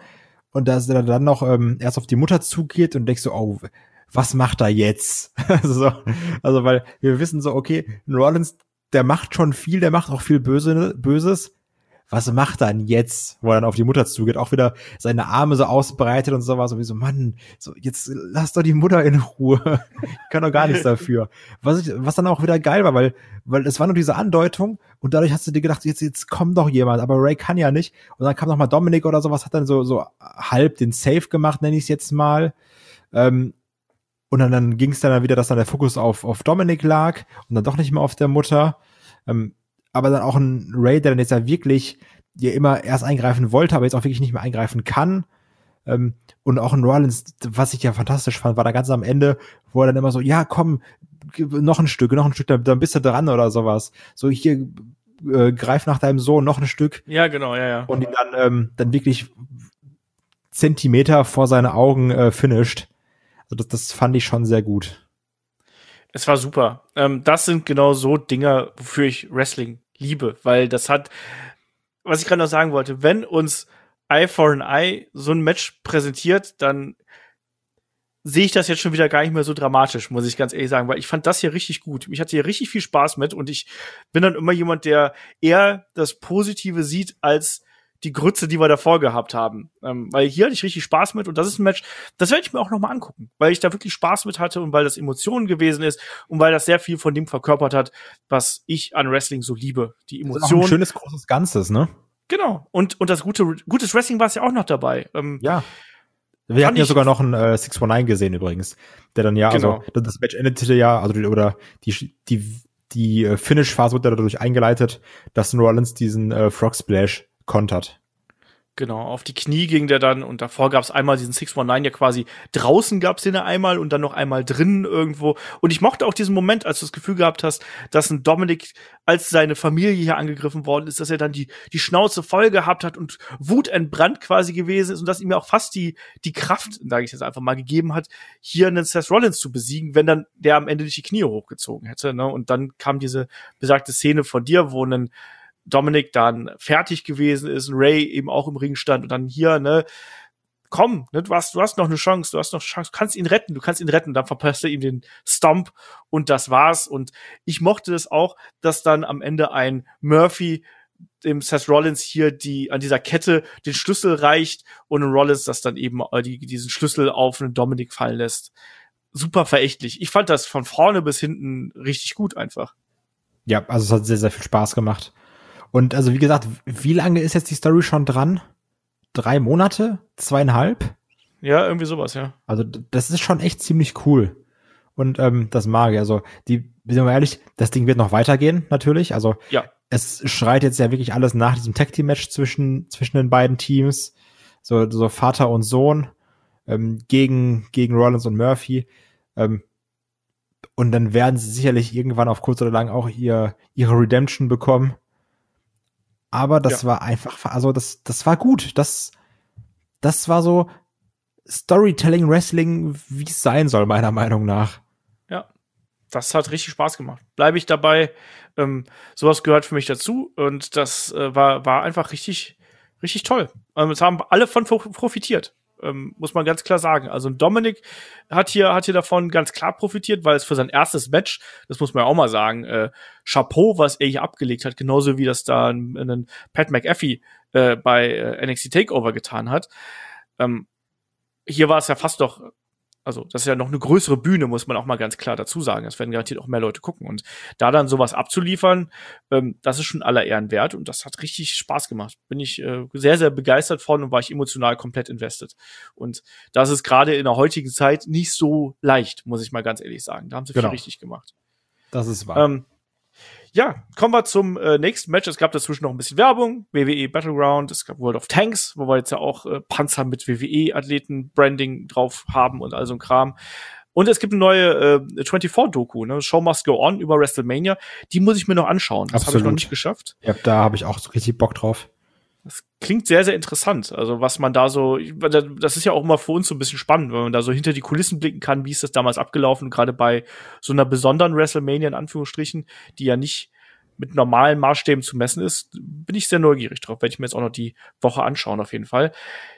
Und dass er dann noch ähm, erst auf die Mutter zugeht und denkst so, oh, was macht er jetzt? also, also, weil wir wissen so, okay, Rollins, der macht schon viel, der macht auch viel Böse, Böses. Was macht er denn jetzt, wo er dann auf die Mutter zugeht, auch wieder seine Arme so ausbreitet und sowas, und wie so, Mann, so, jetzt lass doch die Mutter in Ruhe. Ich kann doch gar nichts dafür. Was ich, was dann auch wieder geil war, weil, weil es war nur diese Andeutung und dadurch hast du dir gedacht, jetzt, jetzt kommt doch jemand, aber Ray kann ja nicht. Und dann kam noch mal Dominik oder sowas, hat dann so, so halb den Save gemacht, nenne ich es jetzt mal. Ähm, und dann, dann ging es dann wieder, dass dann der Fokus auf, auf Dominik lag und dann doch nicht mehr auf der Mutter. Ähm, aber dann auch ein Ray, der dann jetzt ja wirklich ja immer erst eingreifen wollte, aber jetzt auch wirklich nicht mehr eingreifen kann. Ähm, und auch ein Rollins, was ich ja fantastisch fand, war da ganz am Ende, wo er dann immer so, ja, komm, noch ein Stück, noch ein Stück, dann, dann bist du dran oder sowas. So, hier, äh, greif nach deinem Sohn, noch ein Stück. Ja, genau, ja, ja. Und ihn dann, ähm, dann wirklich Zentimeter vor seine Augen äh, finisht. Also das, das fand ich schon sehr gut. Es war super. Ähm, das sind genau so Dinger, wofür ich Wrestling liebe, weil das hat, was ich gerade noch sagen wollte, wenn uns Eye for an Eye so ein Match präsentiert, dann sehe ich das jetzt schon wieder gar nicht mehr so dramatisch, muss ich ganz ehrlich sagen, weil ich fand das hier richtig gut. Ich hatte hier richtig viel Spaß mit und ich bin dann immer jemand, der eher das Positive sieht als die Grütze, die wir davor gehabt haben. Ähm, weil hier hatte ich richtig Spaß mit und das ist ein Match, das werde ich mir auch noch mal angucken, weil ich da wirklich Spaß mit hatte und weil das Emotionen gewesen ist und weil das sehr viel von dem verkörpert hat, was ich an Wrestling so liebe. Die Emotionen. Das ist auch ein schönes, großes Ganzes, ne? Genau. Und, und das gute, gutes Wrestling war es ja auch noch dabei. Ähm, ja. Wir hatten ja sogar noch einen äh, six one nine gesehen übrigens, der dann ja, genau. also das Match endete ja, also die, oder die die die äh, Finish-Phase wurde dadurch eingeleitet, dass Rollins diesen äh, Frog Splash kontert. Genau, auf die Knie ging der dann und davor gab's einmal diesen six one nine, ja quasi draußen gab's den ja einmal und dann noch einmal drinnen irgendwo. Und ich mochte auch diesen Moment, als du das Gefühl gehabt hast, dass ein Dominik, als seine Familie hier angegriffen worden ist, dass er dann die die Schnauze voll gehabt hat und wutentbrannt quasi gewesen ist und dass ihm ja auch fast die die Kraft, sage ich jetzt einfach mal, gegeben hat, hier einen Seth Rollins zu besiegen, wenn dann der am Ende nicht die Knie hochgezogen hätte. Ne? Und dann kam diese besagte Szene von dir, wo ein Dominik dann fertig gewesen ist, Ray eben auch im Ring stand und dann hier, ne, komm, ne, du hast, du hast noch eine Chance, du hast noch eine Chance, du kannst ihn retten, du kannst ihn retten, dann verpasst er ihm den Stomp und das war's und ich mochte es auch, dass dann am Ende ein Murphy dem Seth Rollins hier die, an dieser Kette den Schlüssel reicht und ein Rollins das dann eben äh, die, diesen Schlüssel auf einen Dominik fallen lässt. Super verächtlich. Ich fand das von vorne bis hinten richtig gut einfach. Ja, also es hat sehr, sehr viel Spaß gemacht. Und also wie gesagt, wie lange ist jetzt die Story schon dran? Drei Monate? Zweieinhalb? Ja, irgendwie sowas, ja. Also das ist schon echt ziemlich cool. Und ähm, das mag ich. Also die, sind wir mal ehrlich, das Ding wird noch weitergehen, natürlich. Also ja. Es schreit jetzt ja wirklich alles nach diesem Tag-Team-Match zwischen zwischen den beiden Teams. So, so Vater und Sohn ähm, gegen gegen Rollins und Murphy. Ähm, und dann werden sie sicherlich irgendwann auf kurz oder lang auch ihr ihre Redemption bekommen. Aber das ja. war einfach, also das, das war gut. Das, das war so Storytelling Wrestling, wie es sein soll, meiner Meinung nach. Ja, das hat richtig Spaß gemacht. Bleibe ich dabei. Ähm, sowas gehört für mich dazu und das äh, war, war einfach richtig, richtig toll. Ähm, es haben alle von profitiert. Ähm, muss man ganz klar sagen. Also Dominik hat hier hat hier davon ganz klar profitiert, weil es für sein erstes Match, das muss man ja auch mal sagen, äh, Chapeau, was er hier abgelegt hat, genauso wie das da ein Pat McAfee äh, bei äh, N X T Takeover getan hat. Ähm, hier war es ja fast doch, also das ist ja noch eine größere Bühne, muss man auch mal ganz klar dazu sagen. Das werden garantiert auch mehr Leute gucken. Und da dann sowas abzuliefern, ähm, das ist schon aller Ehren wert. Und das hat richtig Spaß gemacht. Bin ich äh, sehr, sehr begeistert von und war ich emotional komplett invested. Und das ist gerade in der heutigen Zeit nicht so leicht, muss ich mal ganz ehrlich sagen. Da haben sie genau. viel richtig gemacht. Das ist wahr. Ähm, ja, kommen wir zum äh, nächsten Match. Es gab dazwischen noch ein bisschen Werbung. W W E Battleground, es gab World of Tanks, wo wir jetzt ja auch äh, Panzer mit W W E-Athleten-Branding drauf haben und all so ein Kram. Und es gibt eine neue äh, vierundzwanzig-Doku, ne? Show Must Go On über WrestleMania. Die muss ich mir noch anschauen. Das habe ich noch nicht geschafft. Ja, da habe ich auch so richtig Bock drauf. Das klingt sehr, sehr interessant. Also was man da so, das ist ja auch immer für uns so ein bisschen spannend, wenn man da so hinter die Kulissen blicken kann, wie ist das damals abgelaufen, gerade bei so einer besonderen WrestleMania in Anführungsstrichen, die ja nicht mit normalen Maßstäben zu messen ist, bin ich sehr neugierig drauf. Werde ich mir jetzt auch noch die Woche anschauen auf jeden Fall.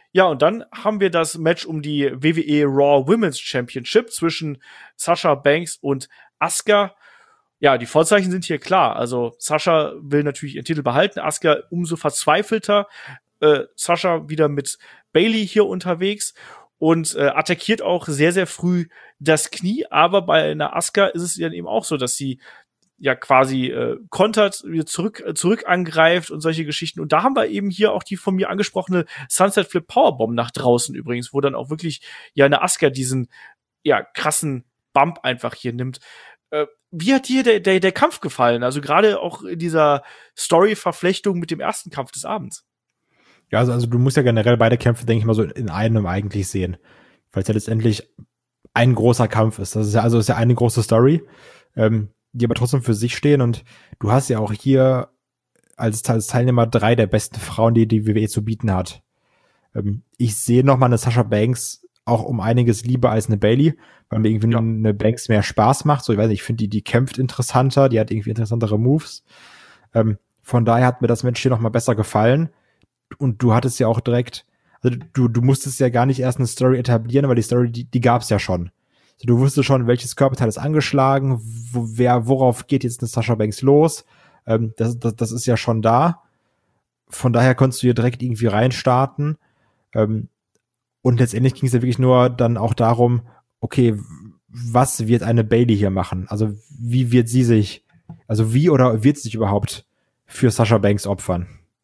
Ja, und dann haben wir das Match um die W W E Raw Women's Championship zwischen Sasha Banks und Asuka. Ja, die Vorzeichen sind hier klar. Also Sasha will natürlich ihren Titel behalten, Asuka umso verzweifelter. Äh, Sasha wieder mit Bayley hier unterwegs und äh, attackiert auch sehr, sehr früh das Knie. Aber bei einer Asuka ist es dann eben auch so, dass sie ja quasi äh, kontert, wieder zurück, äh, zurück angreift und solche Geschichten. Und da haben wir eben hier auch die von mir angesprochene Sunset Flip Powerbomb nach draußen übrigens, wo dann auch wirklich ja eine Asuka diesen ja krassen Bump einfach hier nimmt. Äh, wie hat dir der, der, der Kampf gefallen? Also gerade auch in dieser Story-Verflechtung mit dem ersten Kampf des Abends. Ja, also, also du musst ja generell beide Kämpfe, denke ich mal, so in einem eigentlich sehen. Weil es ja letztendlich ein großer Kampf ist. Das ist ja, also das ist ja eine große Story. Ähm, die aber trotzdem für sich stehen und du hast ja auch hier als, als Teilnehmer drei der besten Frauen, die die W W E zu bieten hat. Ähm, ich sehe noch mal eine Sasha Banks auch um einiges lieber als eine Bayley, weil mir irgendwie ja. eine Banks mehr Spaß macht. So, ich weiß nicht, ich finde die, die kämpft interessanter, die hat irgendwie interessantere Moves. Ähm, von daher hat mir das Match hier noch mal besser gefallen und du hattest ja auch direkt, also du, du musstest ja gar nicht erst eine Story etablieren, weil die Story, die, die gab's ja schon. Du wusstest schon, welches Körperteil ist angeschlagen, wo, wer, worauf geht jetzt eine Sasha Banks los. Ähm, das, das, das ist ja schon da. Von daher konntest du hier direkt irgendwie reinstarten. Ähm, und letztendlich ging es ja wirklich nur dann auch darum, okay, was wird eine Bayley hier machen? Also wie wird sie sich, also wie oder wird sie sich überhaupt für Sasha Banks opfern?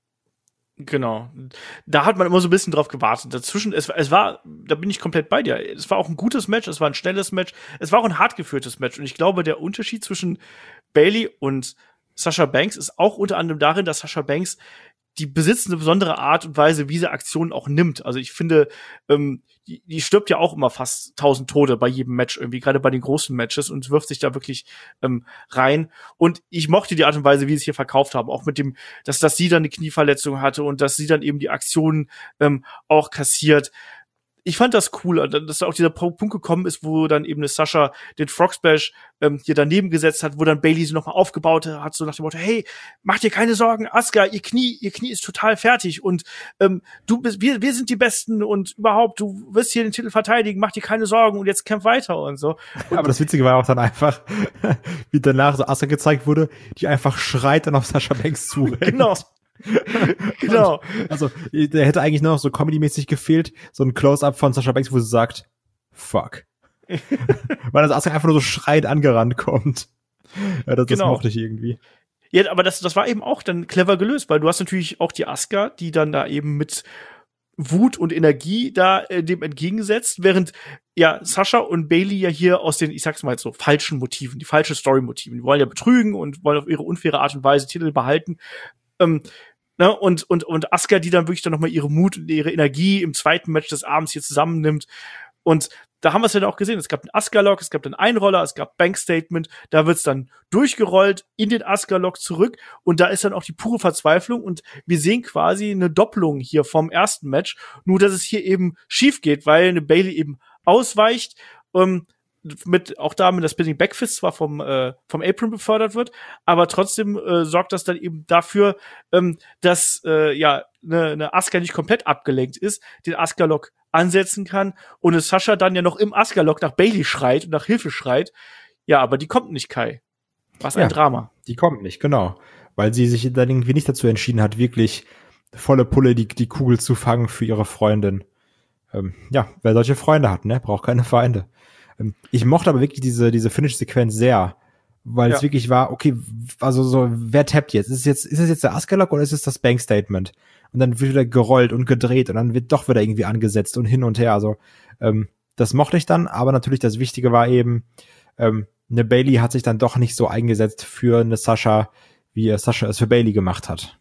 Genau. Da hat man immer so ein bisschen drauf gewartet. Dazwischen, es, es war, da bin ich komplett bei dir. Es war auch ein gutes Match, es war ein schnelles Match, es war auch ein hart geführtes Match. Und ich glaube, der Unterschied zwischen Bayley und Sasha Banks ist auch unter anderem darin, dass Sasha Banks die besitzt eine besondere Art und Weise, wie sie Aktionen auch nimmt. Also ich finde, ähm, die, die stirbt ja auch immer fast tausend Tode bei jedem Match irgendwie, gerade bei den großen Matches und wirft sich da wirklich ähm, rein. Und ich mochte die Art und Weise, wie sie es hier verkauft haben, auch mit dem, dass, dass sie dann eine Knieverletzung hatte und dass sie dann eben die Aktionen ähm, auch kassiert. Ich fand das cool, dass da auch dieser Punkt gekommen ist, wo dann eben eine Sasha den Frog Splash ähm, hier daneben gesetzt hat, wo dann Bayley sie nochmal aufgebaut hat, so nach dem Motto, hey, mach dir keine Sorgen, Asuka, ihr Knie, ihr Knie ist total fertig und ähm, du bist, wir, wir sind die Besten und überhaupt, du wirst hier den Titel verteidigen, mach dir keine Sorgen und jetzt kämpf weiter und so. Und aber das Witzige war auch dann einfach, wie danach so Asuka gezeigt wurde, die einfach schreit dann auf Sasha Banks zu. Genau. Genau. Also, der hätte eigentlich nur noch so comedy-mäßig gefehlt, so ein Close-Up von Sasha Banks, wo sie sagt, fuck. Weil das Asuka einfach nur so schreiend angerannt kommt. Ja, das, genau. Das mochte ich irgendwie. Ja, aber das, das war eben auch dann clever gelöst, weil du hast natürlich auch die Asuka, die dann da eben mit Wut und Energie da äh, dem entgegensetzt, während ja Sasha und Bayley ja hier aus den, ich sag's mal jetzt so, falschen Motiven, die falschen Story-Motiven, die wollen ja betrügen und wollen auf ihre unfaire Art und Weise Titel behalten. Ähm, ne, und, und, und Asuka, die dann wirklich dann nochmal ihre Mut und ihre Energie im zweiten Match des Abends hier zusammennimmt. Und da haben wir es ja dann auch gesehen. Es gab einen Asuka-Lock, es gab einen Einroller, es gab Bank-Statement. Da wird's dann durchgerollt in den Asuka-Lock zurück. Und da ist dann auch die pure Verzweiflung. Und wir sehen quasi eine Doppelung hier vom ersten Match. Nur, dass es hier eben schief geht, weil eine Bayley eben ausweicht. Ähm, mit auch da mit der Spinning Backfist zwar vom äh, vom Apron befördert wird, aber trotzdem äh, sorgt das dann eben dafür, ähm, dass äh, ja eine, eine Asuka nicht komplett abgelenkt ist, den Asuka Lock ansetzen kann und es Sasha dann ja noch im Asuka Lock nach Bayley schreit und nach Hilfe schreit. Ja, aber die kommt nicht, Kai. Was ein ja, Drama. Die kommt nicht, genau, weil sie sich dann irgendwie nicht dazu entschieden hat, wirklich volle Pulle die die Kugel zu fangen für ihre Freundin. Ähm, ja, wer solche Freunde hat, ne, braucht keine Feinde. Ich mochte aber wirklich diese, diese Finish-Sequenz sehr, weil ja. es wirklich war, okay, also so, wer tappt jetzt? Ist es jetzt, ist es jetzt der Asuka-Lock oder ist es das Bank-Statement? Und dann wird wieder gerollt und gedreht und dann wird doch wieder irgendwie angesetzt und hin und her. Also, ähm, das mochte ich dann, aber natürlich das Wichtige war eben, ähm, eine Bayley hat sich dann doch nicht so eingesetzt für eine Sasha, wie Sasha es für Bayley gemacht hat.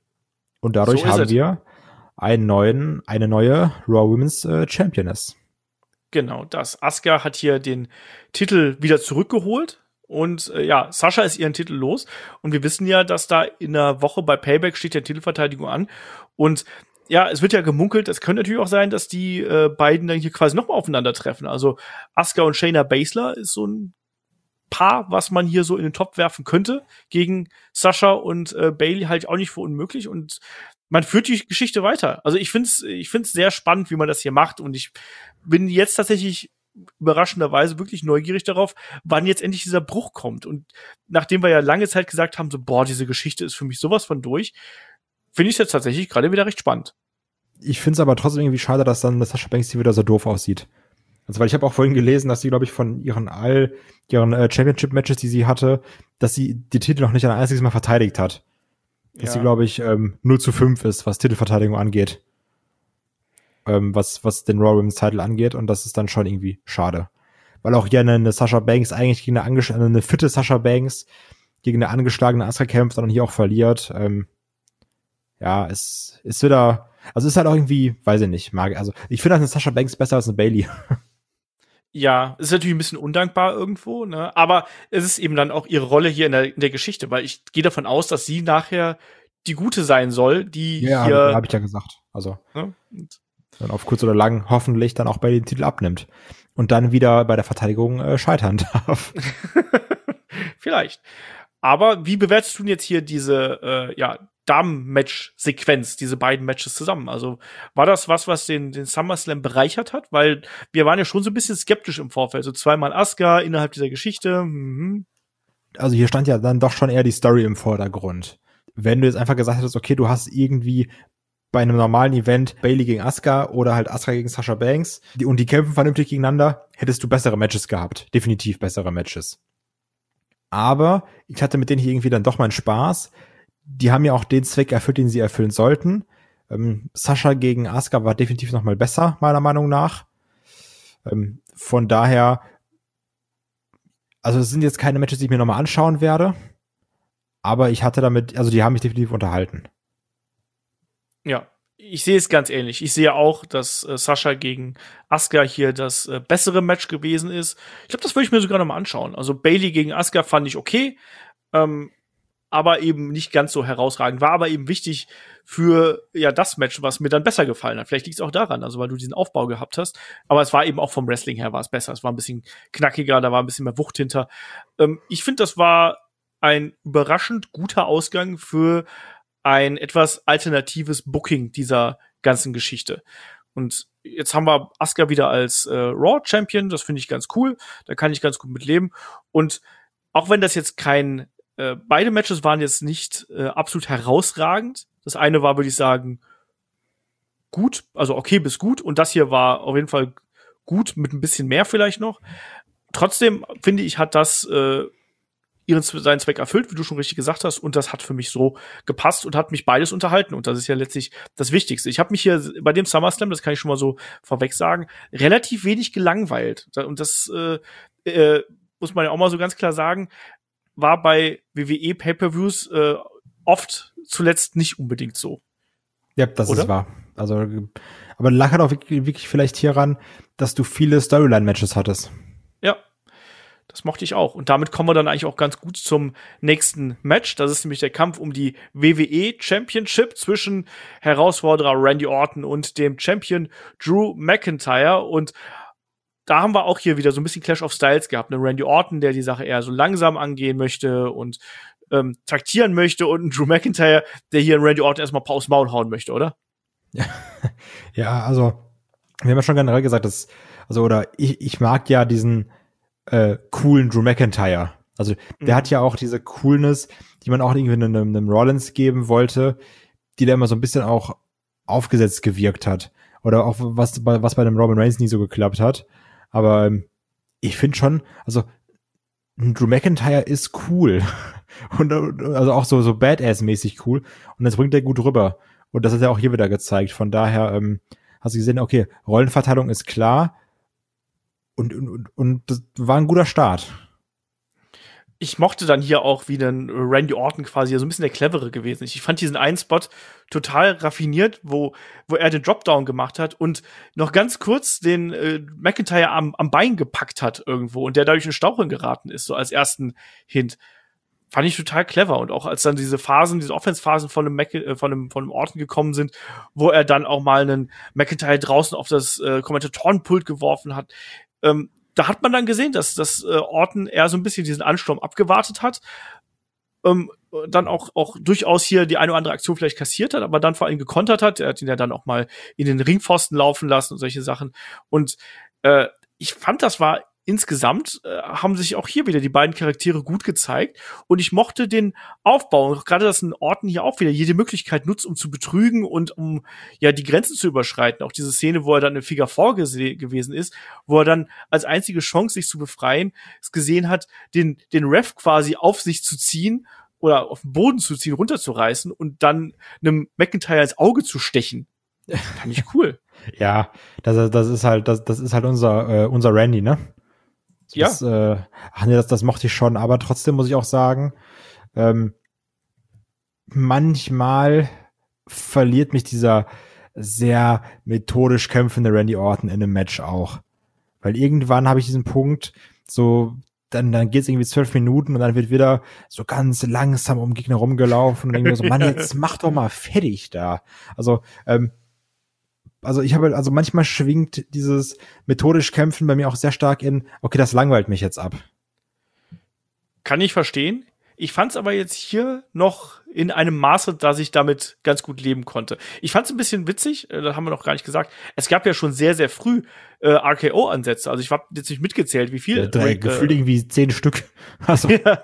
Und dadurch so haben es. wir einen neuen, eine neue Raw Women's äh, Championess. Genau, das. Asuka hat hier den Titel wieder zurückgeholt und äh, ja, Sasha ist ihren Titel los und wir wissen ja, dass da in der Woche bei Payback steht ja Titelverteidigung an und ja, es wird ja gemunkelt, es könnte natürlich auch sein, dass die äh, beiden dann hier quasi nochmal aufeinandertreffen. Also Asuka und Shayna Baszler ist so ein Paar, was man hier so in den Topf werfen könnte. Gegen Sasha und äh, Bayley halte ich auch nicht für unmöglich. Und man führt die Geschichte weiter. Also ich finde es ich find's sehr spannend, wie man das hier macht. Und ich bin jetzt tatsächlich überraschenderweise wirklich neugierig darauf, wann jetzt endlich dieser Bruch kommt. Und nachdem wir ja lange Zeit gesagt haben, so, boah, diese Geschichte ist für mich sowas von durch, finde ich es jetzt tatsächlich gerade wieder recht spannend. Ich finde es aber trotzdem irgendwie schade, dass dann das Sasha Banks hier wieder so doof aussieht. Also, weil ich habe auch vorhin gelesen, dass sie, glaube ich, von ihren all ihren äh, Championship-Matches, die sie hatte, dass sie die Titel noch nicht ein einziges Mal verteidigt hat. Dass Ja. sie, glaube ich, ähm, null zu fünf ist, was Titelverteidigung angeht. Ähm, was, was den Raw Women's Title angeht. Und das ist dann schon irgendwie schade. Weil auch hier eine, eine Sasha Banks eigentlich gegen eine, angesch- eine fitte Sasha Banks gegen eine angeschlagene Asuka kämpft und dann hier auch verliert. Ähm, ja, es ist wieder, also ist halt auch irgendwie, weiß ich nicht, mag, also ich finde eine Sasha Banks besser als eine Bayley. Ja, ist natürlich ein bisschen undankbar irgendwo, ne? Aber es ist eben dann auch ihre Rolle hier in der, in der Geschichte, weil ich gehe davon aus, dass sie nachher die Gute sein soll, die Ja, hier. habe ich ja gesagt. Also Ne? Und dann auf kurz oder lang hoffentlich dann auch bei den Titel abnimmt und dann wieder bei der Verteidigung äh, scheitern darf. Vielleicht. Aber wie bewertest du denn jetzt hier diese äh, ja, Damen-Match-Sequenz, diese beiden Matches zusammen? Also war das was, was den, den SummerSlam bereichert hat? Weil wir waren ja schon so ein bisschen skeptisch im Vorfeld. So zweimal Asuka innerhalb dieser Geschichte. Mhm. Also hier stand ja dann doch schon eher die Story im Vordergrund. Wenn du jetzt einfach gesagt hättest, okay, du hast irgendwie bei einem normalen Event Bayley gegen Asuka oder halt Asuka gegen Sasha Banks die, und die kämpfen vernünftig gegeneinander, hättest du bessere Matches gehabt. Definitiv bessere Matches. Aber ich hatte mit denen hier irgendwie dann doch meinen Spaß. Die haben ja auch den Zweck erfüllt, den sie erfüllen sollten. Ähm, Sasha gegen Asuka war definitiv noch mal besser, meiner Meinung nach. Ähm, von daher, also es sind jetzt keine Matches, die ich mir nochmal anschauen werde. Aber ich hatte damit, also die haben mich definitiv unterhalten. Ja, ich sehe es ganz ähnlich. Ich sehe auch, dass äh, Sasha gegen Asuka hier das äh, bessere Match gewesen ist. Ich glaube, das würde ich mir sogar noch mal anschauen. Also Bayley gegen Asuka fand ich okay, ähm, aber eben nicht ganz so herausragend. War aber eben wichtig für ja das Match, was mir dann besser gefallen hat. Vielleicht liegt es auch daran, also weil du diesen Aufbau gehabt hast. Aber es war eben auch vom Wrestling her war es besser. Es war ein bisschen knackiger, da war ein bisschen mehr Wucht hinter. Ähm, ich finde, das war ein überraschend guter Ausgang für ein etwas alternatives Booking dieser ganzen Geschichte. Und jetzt haben wir Asuka wieder als äh, Raw-Champion, das finde ich ganz cool, da kann ich ganz gut mit leben. Und auch wenn das jetzt kein, äh, beide Matches waren jetzt nicht äh, absolut herausragend. Das eine war, würde ich sagen, gut, also okay bis gut. Und das hier war auf jeden Fall gut, mit ein bisschen mehr vielleicht noch. Trotzdem, finde ich, hat das äh, ihren seinen Zweck erfüllt, wie du schon richtig gesagt hast, und das hat für mich so gepasst und hat mich beides unterhalten und das ist ja letztlich das Wichtigste. Ich habe mich hier bei dem SummerSlam, das kann ich schon mal so vorweg sagen, relativ wenig gelangweilt und das äh, äh, muss man ja auch mal so ganz klar sagen, war bei W W E Pay-per-Views äh, oft zuletzt nicht unbedingt so. Ja, das Oder? ist wahr. Also, aber lag halt auch wirklich, wirklich vielleicht hieran, dass du viele Storyline-Matches hattest. Ja. Das mochte ich auch. Und damit kommen wir dann eigentlich auch ganz gut zum nächsten Match. Das ist nämlich der Kampf um die W W E Championship zwischen Herausforderer Randy Orton und dem Champion Drew McIntyre. Und da haben wir auch hier wieder so ein bisschen Clash of Styles gehabt. Ne? Randy Orton, der die Sache eher so langsam angehen möchte und ähm, taktieren möchte. Und ein Drew McIntyre, der hier in Randy Orton erstmal aufs Maul hauen möchte, oder? Ja, also wir haben ja schon generell gesagt, dass, also oder ich, ich mag ja diesen Äh, coolen Drew McIntyre. Also der Mhm. hat ja auch diese Coolness, die man auch irgendwie einem, einem Rollins geben wollte, die da immer so ein bisschen auch aufgesetzt gewirkt hat. Oder auch was, was bei dem Roman Reigns nie so geklappt hat. Aber ähm, ich finde schon, also Drew McIntyre ist cool. Und also auch so, so Badass-mäßig cool. Und das bringt er gut rüber. Und das hat er auch hier wieder gezeigt. Von daher ähm, hast du gesehen, okay, Rollenverteilung ist klar. Und, und, und das war ein guter Start. Ich mochte dann hier auch, wie dann Randy Orton quasi so ein bisschen der Clevere gewesen ist. Ich fand diesen einen Spot total raffiniert, wo, wo er den Dropdown gemacht hat und noch ganz kurz den äh, McIntyre am, am Bein gepackt hat irgendwo und der dadurch in Staucheln geraten ist, so als ersten Hint. Fand ich total clever. Und auch als dann diese Phasen, diese Offense-Phasen von einem, Mac äh, von einem, von einem Orton gekommen sind, wo er dann auch mal einen McIntyre draußen auf das äh, Kommentatorenpult geworfen hat, ähm, da hat man dann gesehen, dass, dass äh, Orton eher so ein bisschen diesen Ansturm abgewartet hat. Ähm, dann auch, auch durchaus hier die eine oder andere Aktion vielleicht kassiert hat, aber dann vor allem gekontert hat. Er hat ihn ja dann auch mal in den Ringpfosten laufen lassen und solche Sachen. Und äh, ich fand, das war insgesamt, äh, haben sich auch hier wieder die beiden Charaktere gut gezeigt. Und ich mochte den Aufbau. Und gerade, dass ein Orton hier auch wieder jede Möglichkeit nutzt, um zu betrügen und um ja die Grenzen zu überschreiten. Auch diese Szene, wo er dann im Figure Four gese- gewesen ist, wo er dann als einzige Chance, sich zu befreien, es gesehen hat, den, den Ref quasi auf sich zu ziehen oder auf den Boden zu ziehen, runterzureißen und dann einem McIntyre ins Auge zu stechen. Fand ich cool. Ja, das, das ist halt, das, das ist halt unser, äh, unser Randy, ne? Das, ja. Äh, ach nee, das, das mochte ich schon, aber trotzdem muss ich auch sagen, ähm, manchmal verliert mich dieser sehr methodisch kämpfende Randy Orton in einem Match auch. Weil irgendwann habe ich diesen Punkt, so, dann, dann geht's irgendwie zwölf Minuten und dann wird wieder so ganz langsam um Gegner rumgelaufen und dann irgendwie so, Mann, jetzt mach doch mal fertig da. Also, ähm, Also ich habe, also manchmal schwingt dieses methodisch Kämpfen bei mir auch sehr stark in, okay, das langweilt mich jetzt ab. Kann ich verstehen. Ich fand es aber jetzt hier noch in einem Maße, dass ich damit ganz gut leben konnte. Ich fand es ein bisschen witzig, äh, das haben wir noch gar nicht gesagt. Es gab ja schon sehr, sehr früh äh, R K O-Ansätze. Also ich habe jetzt nicht mitgezählt, wie viel. Ja, drei, äh, gefühlt irgendwie zehn Stück. Also, ja.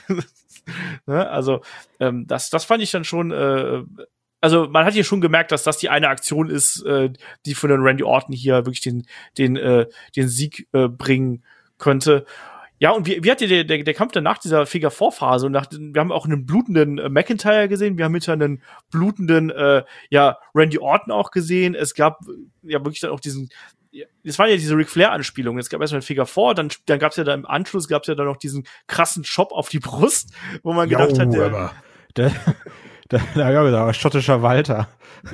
Ne, also ähm, das, das fand ich dann schon äh, also man hat hier schon gemerkt, dass das die eine Aktion ist, äh, die von den Randy Orton hier wirklich den den äh, den Sieg äh, bringen könnte. Ja, und wie, wie hat dir der, der, der Kampf dann nach dieser Figure-Four-Phase? Und nach, wir haben auch einen blutenden äh, McIntyre gesehen, wir haben hinter einen blutenden äh, ja Randy Orton auch gesehen. Es gab ja wirklich dann auch diesen, es waren ja diese Ric Flair-Anspielungen. Es gab erstmal ein Figure-Four, dann, dann gab's ja da im Anschluss, gab's ja dann noch diesen krassen Chop auf die Brust, wo man gedacht jo, hat, der, aber der Da, da, ja, da schottischer Walter.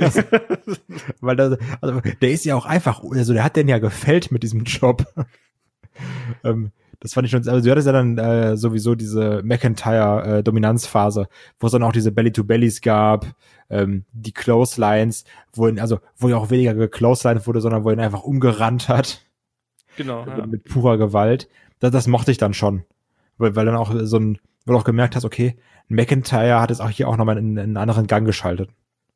Weil der, also der ist ja auch einfach, also der hat den ja gefällt mit diesem Job. ähm, das fand ich schon, also du hattest ja dann äh, sowieso diese McIntyre-Dominanzphase, wo es dann auch diese Belly-to-Bellies gab, ähm, die Clotheslines, wo ihn, also wo ja auch weniger geclotheslined wurde, sondern wo ihn einfach umgerannt hat. Genau. Ja. Mit purer Gewalt. Das, das mochte ich dann schon. Weil, weil dann auch so ein, weil du auch gemerkt hast, okay, McIntyre hat es auch hier auch nochmal in, in einen anderen Gang geschaltet.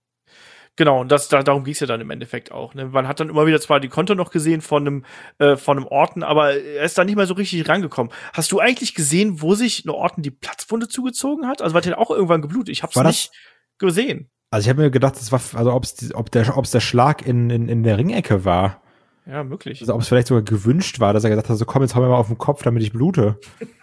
Genau, und das, da, darum ging es ja dann im Endeffekt auch. Ne? Man hat dann immer wieder zwar die Konto noch gesehen von einem, äh, von einem Orton, aber er ist da nicht mehr so richtig rangekommen. Hast du eigentlich gesehen, wo sich eine Orton die Platzwunde zugezogen hat? Also war der auch irgendwann geblutet? Ich hab's nicht gesehen. Also ich habe mir gedacht, das war, also ob's, ob der, ob's der Schlag in, in, in der Ringecke war. Ja, möglich. Also ob es vielleicht sogar gewünscht war, dass er gesagt hat, so komm, jetzt hau mir mal auf den Kopf, damit ich blute.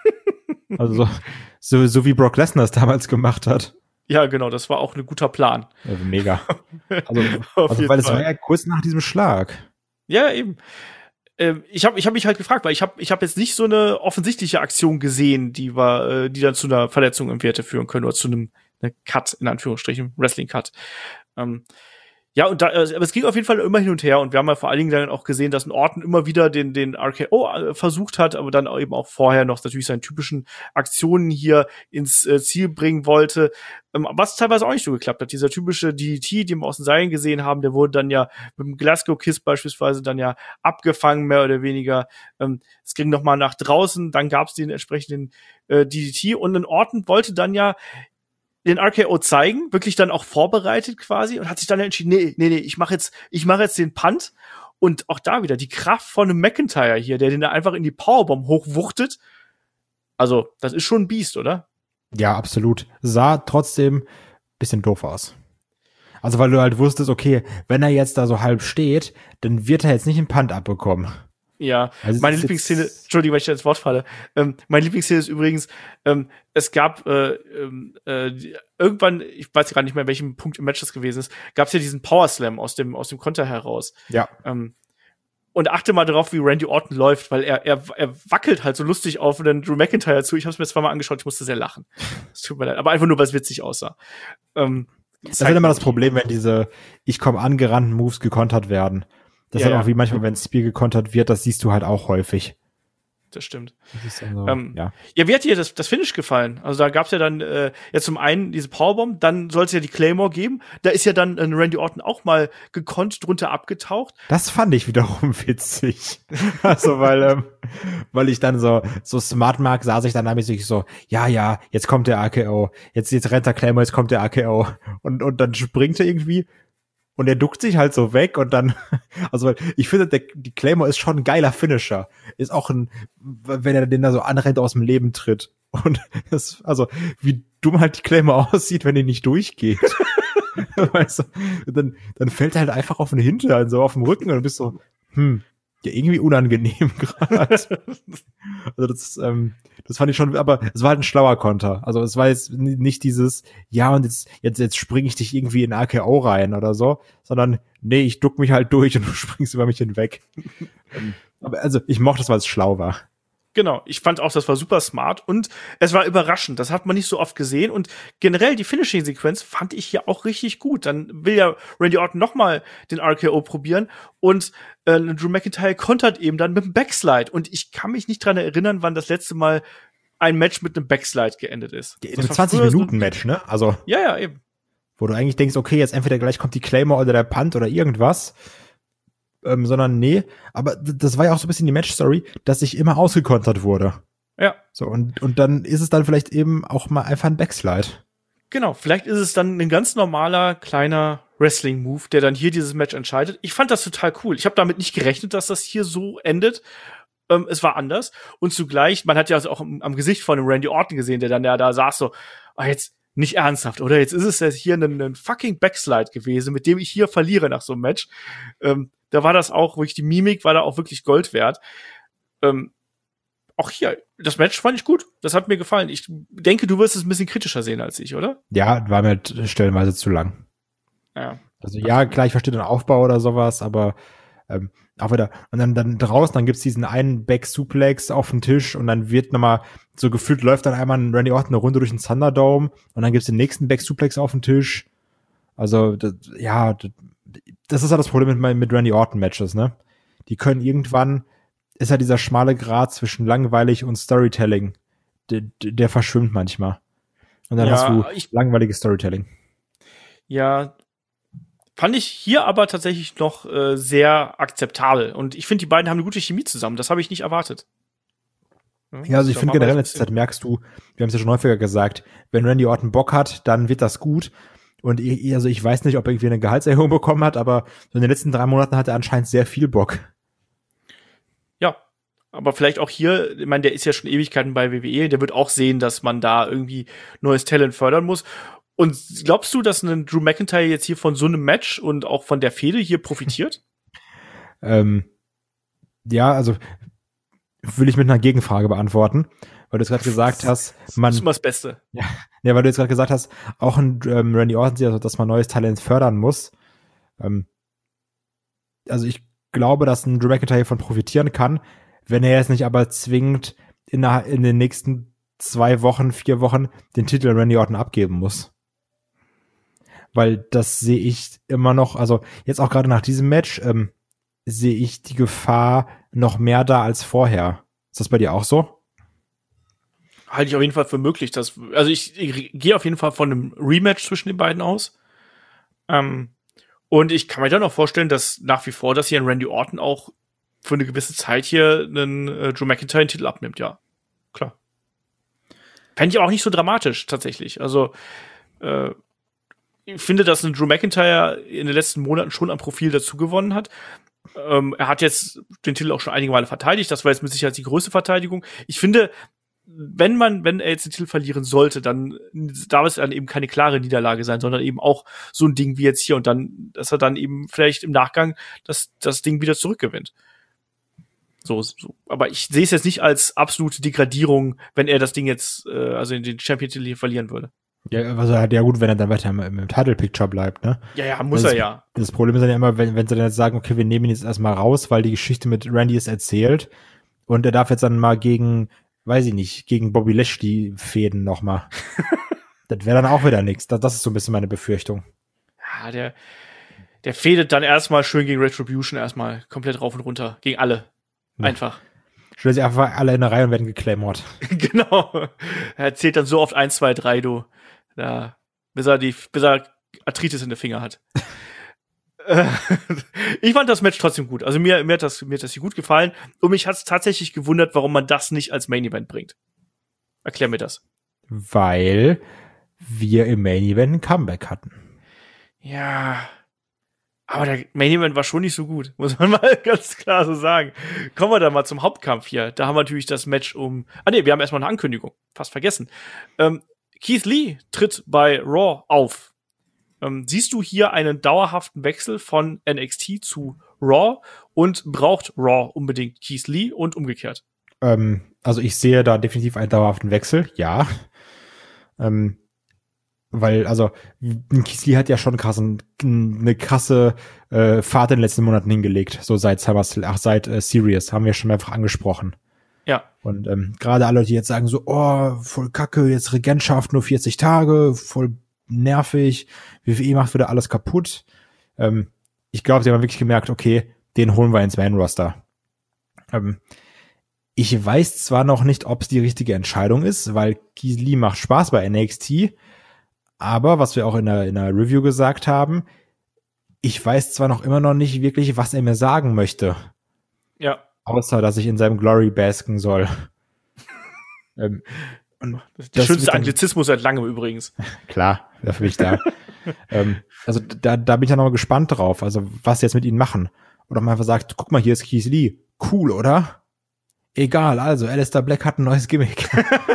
Also so, so, so wie Brock Lesnar es damals gemacht hat. Ja, genau, das war auch ein guter Plan. Ja, mega. Also, also weil es war ja kurz nach diesem Schlag. Ja, eben. Ähm, ich habe ich hab mich halt gefragt, weil ich habe ich hab jetzt nicht so eine offensichtliche Aktion gesehen, die war, äh, die dann zu einer Verletzung im Werte führen können oder zu einem eine Cut, in Anführungsstrichen, Wrestling-Cut. Ähm, Ja, und da, aber es ging auf jeden Fall immer hin und her und wir haben ja vor allen Dingen dann auch gesehen, dass ein Orton immer wieder den, den R K O versucht hat, aber dann eben auch vorher noch natürlich seine typischen Aktionen hier ins äh, Ziel bringen wollte, ähm, was teilweise auch nicht so geklappt hat. Dieser typische D D T, den wir aus den Seilen gesehen haben, der wurde dann ja mit dem Glasgow Kiss beispielsweise dann ja abgefangen, mehr oder weniger. Ähm, es ging noch mal nach draußen, dann gab es den entsprechenden äh, D D T und ein Orton wollte dann ja den R K O zeigen, wirklich dann auch vorbereitet quasi und hat sich dann entschieden, nee, nee, nee, ich mache jetzt, ich mache jetzt den Punt und auch da wieder die Kraft von einem McIntyre hier, der den da einfach in die Powerbomb hochwuchtet. Also, das ist schon ein Biest, oder? Ja, absolut. Sah trotzdem bisschen doof aus. Also, weil du halt wusstest, okay, wenn er jetzt da so halb steht, dann wird er jetzt nicht einen Punt abbekommen. Ja, also meine Lieblingsszene, Entschuldigung, weil ich da ins Wort falle, ähm, meine Lieblingsszene ist übrigens, ähm, es gab äh, äh, irgendwann, ich weiß gar nicht mehr, welchem Punkt im Match das gewesen ist, gab es ja diesen Power Slam aus dem aus dem Konter heraus. Ja. Ähm, und achte mal darauf, wie Randy Orton läuft, weil er er er wackelt halt so lustig auf und dann Drew McIntyre zu. Ich habe es mir zweimal angeschaut, ich musste sehr lachen. Es tut mir leid, aber einfach nur, weil es witzig aussah. Ähm, das ist halt immer das Problem, wenn diese ich komme angerannten Moves gekontert werden. Das ja, ist halt auch wie manchmal, wenn Spear gekontert wird, das siehst du halt auch häufig. Das stimmt. Das ist dann so, ähm, ja. ja, wie hat dir das, das Finish gefallen? Also da gab's ja dann äh, ja zum einen diese Powerbomb, dann soll es ja die Claymore geben. Da ist ja dann äh, Randy Orton auch mal gekonnt drunter abgetaucht. Das fand ich wiederum witzig. Also, weil, ähm, weil ich dann so, so smart mag, saß ich dann da mäßig so, ja, ja, jetzt kommt der A K O. Jetzt, jetzt rennt der Claymore, jetzt kommt der A K O. Und, und dann springt er irgendwie. Und er duckt sich halt so weg und dann, also ich finde, der, die Claymore ist schon ein geiler Finisher. Ist auch ein, wenn er den da so anrennt, aus dem Leben tritt. Und das, also wie dumm halt die Claymore aussieht, wenn die nicht durchgeht. Weißt du, dann, dann fällt er halt einfach auf den Hintern, so auf dem Rücken und du bist so, hm, ja, irgendwie unangenehm gerade. Also das, ähm, das fand ich schon, aber es war halt ein schlauer Konter. Also es war jetzt nicht dieses, ja, und jetzt, jetzt, jetzt springe ich dich irgendwie in A K O rein oder so, sondern nee, ich duck mich halt durch und du springst über mich hinweg. Aber also ich mochte es, weil es schlau war. Genau, ich fand auch, das war super smart und es war überraschend. Das hat man nicht so oft gesehen und generell die Finishing-Sequenz fand ich hier auch richtig gut. Dann will ja Randy Orton noch mal den R K O probieren und äh, Drew McIntyre kontert eben dann mit dem Backslide. Und ich kann mich nicht dran erinnern, wann das letzte Mal ein Match mit einem Backslide geendet ist. In einem zwanzig-Minuten-Match, ne? Also ja, ja, eben. Wo du eigentlich denkst, okay, jetzt entweder gleich kommt die Claymore oder der Punt oder irgendwas. Ähm, sondern nee, aber das war ja auch so ein bisschen die Match-Story, dass sich immer ausgekontert wurde. Ja. So, und, und dann ist es dann vielleicht eben auch mal einfach ein Backslide. Genau, vielleicht ist es dann ein ganz normaler, kleiner Wrestling-Move, der dann hier dieses Match entscheidet. Ich fand das total cool. Ich habe damit nicht gerechnet, dass das hier so endet. Ähm, es war anders. Und zugleich, man hat ja also auch am, am Gesicht von dem Randy Orton gesehen, der dann ja da saß so, ah, jetzt nicht ernsthaft, oder? Jetzt ist es ja hier ein, ein fucking Backslide gewesen, mit dem ich hier verliere nach so einem Match. Ähm, da war das auch wirklich, die Mimik war da auch wirklich Gold wert. Ähm, auch hier, das Match fand ich gut. Das hat mir gefallen. Ich denke, du wirst es ein bisschen kritischer sehen als ich, oder? Ja, war mir stellenweise zu lang. Ja. Also ja, klar, ich verstehe den Aufbau oder sowas, aber ähm, auch wieder, und dann, dann draußen, dann gibt's diesen einen Back-Suplex auf den Tisch und dann wird nochmal, so gefühlt läuft dann einmal ein Randy Orton eine Runde durch den Thunderdome und dann gibt's den nächsten Back-Suplex auf den Tisch. Also, das, ja, das, das ist ja das Problem mit, mit Randy Orton-Matches, ne? Die können irgendwann, ist ja dieser schmale Grat zwischen langweilig und Storytelling, der, der verschwimmt manchmal. Und dann ja, hast du ich, langweiliges Storytelling. Ja, fand ich hier aber tatsächlich noch äh, sehr akzeptabel. Und ich finde, die beiden haben eine gute Chemie zusammen. Das habe ich nicht erwartet. Ja, also ich finde generell in letzter Zeit merkst du, wir haben es ja schon häufiger gesagt, wenn Randy Orton Bock hat, dann wird das gut. Und ich, also ich weiß nicht, ob er irgendwie eine Gehaltserhöhung bekommen hat, aber so in den letzten drei Monaten hat er anscheinend sehr viel Bock. Ja, aber vielleicht auch hier, ich meine, der ist ja schon Ewigkeiten bei W W E, der wird auch sehen, dass man da irgendwie neues Talent fördern muss. Und glaubst du, dass ein Drew McIntyre jetzt hier von so einem Match und auch von der Fehde hier profitiert? ähm, ja, also will ich mit einer Gegenfrage beantworten, weil du jetzt gerade gesagt hast, man. Das ist immer das Beste. Ja, ja, weil du jetzt gerade gesagt hast, auch ein ähm, Randy Orton sieht, also, dass man neues Talent fördern muss. Ähm, also ich glaube, dass ein Drew McIntyre davon profitieren kann, wenn er jetzt nicht aber zwingend in, der, in den nächsten zwei Wochen, vier Wochen den Titel Randy Orton abgeben muss. Weil das sehe ich immer noch, also jetzt auch gerade nach diesem Match, ähm, sehe ich die Gefahr noch mehr da als vorher. Ist das bei dir auch so? Halte ich auf jeden Fall für möglich. Dass, also ich, ich gehe auf jeden Fall von einem Rematch zwischen den beiden aus. Ähm, und ich kann mir dann auch vorstellen, dass nach wie vor, dass hier ein Randy Orton auch für eine gewisse Zeit hier einen äh, Drew McIntyre den Titel abnimmt, ja. Klar. Fände ich auch nicht so dramatisch, tatsächlich. Also, äh, ich finde, dass ein Drew McIntyre in den letzten Monaten schon an Profil dazu gewonnen hat. Ähm, er hat jetzt den Titel auch schon einige Male verteidigt. Das war jetzt mit Sicherheit die größte Verteidigung. Ich finde, wenn man, wenn er jetzt den Titel verlieren sollte, dann darf es dann eben keine klare Niederlage sein, sondern eben auch so ein Ding wie jetzt hier und dann, dass er dann eben vielleicht im Nachgang das, das Ding wieder zurückgewinnt. So, so. Aber ich sehe es jetzt nicht als absolute Degradierung, wenn er das Ding jetzt, äh, also in den Champion-Titel hier verlieren würde. Ja, also ja gut, wenn er dann weiter im, im Title-Picture bleibt, ne? Ja, ja, muss das, er ja. Das Problem ist dann ja immer, wenn, wenn sie dann jetzt sagen, okay, wir nehmen ihn jetzt erstmal raus, weil die Geschichte mit Randy ist erzählt und er darf jetzt dann mal gegen, weiß ich nicht, gegen Bobby Lashley fäden nochmal. Das wäre dann auch wieder nichts. Das, das ist so ein bisschen meine Befürchtung. Ja, der, der fädet dann erstmal schön gegen Retribution erstmal komplett rauf und runter. Gegen alle. Einfach. stellen sie einfach alle in eine Reihe und werden geklammert. Genau. Er zählt dann so oft eins, zwei, drei, du. Ja, bis er die, bis er Arthritis in den Finger hat. Ich fand das Match trotzdem gut. Also mir, mir hat das, mir hat das hier gut gefallen. Und mich hat es tatsächlich gewundert, warum man das nicht als Main Event bringt. Erklär mir das. Weil wir im Main Event ein Comeback hatten. Ja. Aber der Main Event war schon nicht so gut, muss man mal ganz klar so sagen. Kommen wir da mal zum Hauptkampf hier. Da haben wir natürlich das Match um. Ah nee, wir haben erstmal eine Ankündigung. Fast vergessen. Ähm, Keith Lee tritt bei Raw auf. Ähm, siehst du hier einen dauerhaften Wechsel von N X T zu Raw und braucht Raw unbedingt Keith Lee und umgekehrt? Ähm, also ich sehe da definitiv einen dauerhaften Wechsel, ja. Ähm, weil, also, Keith Lee hat ja schon krassen, eine krasse äh, Fahrt in den letzten Monaten hingelegt, so seit SummerSlam, ach, seit äh, Sirius, haben wir schon mehrfach angesprochen. Ja. Und ähm, gerade alle Leute, die jetzt sagen so, oh, voll kacke, jetzt Regentschaft, nur vierzig Tage, voll nervig, W W E macht wieder alles kaputt. Ähm, ich glaube, sie haben wirklich gemerkt, okay, den holen wir ins Main-Roster. Ähm, ich weiß zwar noch nicht, ob es die richtige Entscheidung ist, weil Keith Lee macht Spaß bei N X T, aber was wir auch in der, in der Review gesagt haben, ich weiß zwar noch immer noch nicht wirklich, was er mir sagen möchte. Ja. Außer, dass ich in seinem Glory basken soll. ähm, und das ist der schönste Anglizismus seit langem übrigens. Klar, dafür bin ich da. ähm, also da, da bin ich ja noch mal gespannt drauf, also was sie jetzt mit ihnen machen. Oder man einfach sagt, guck mal, hier ist Keith Lee. Cool, oder? Egal, also Aleister Black hat ein neues Gimmick.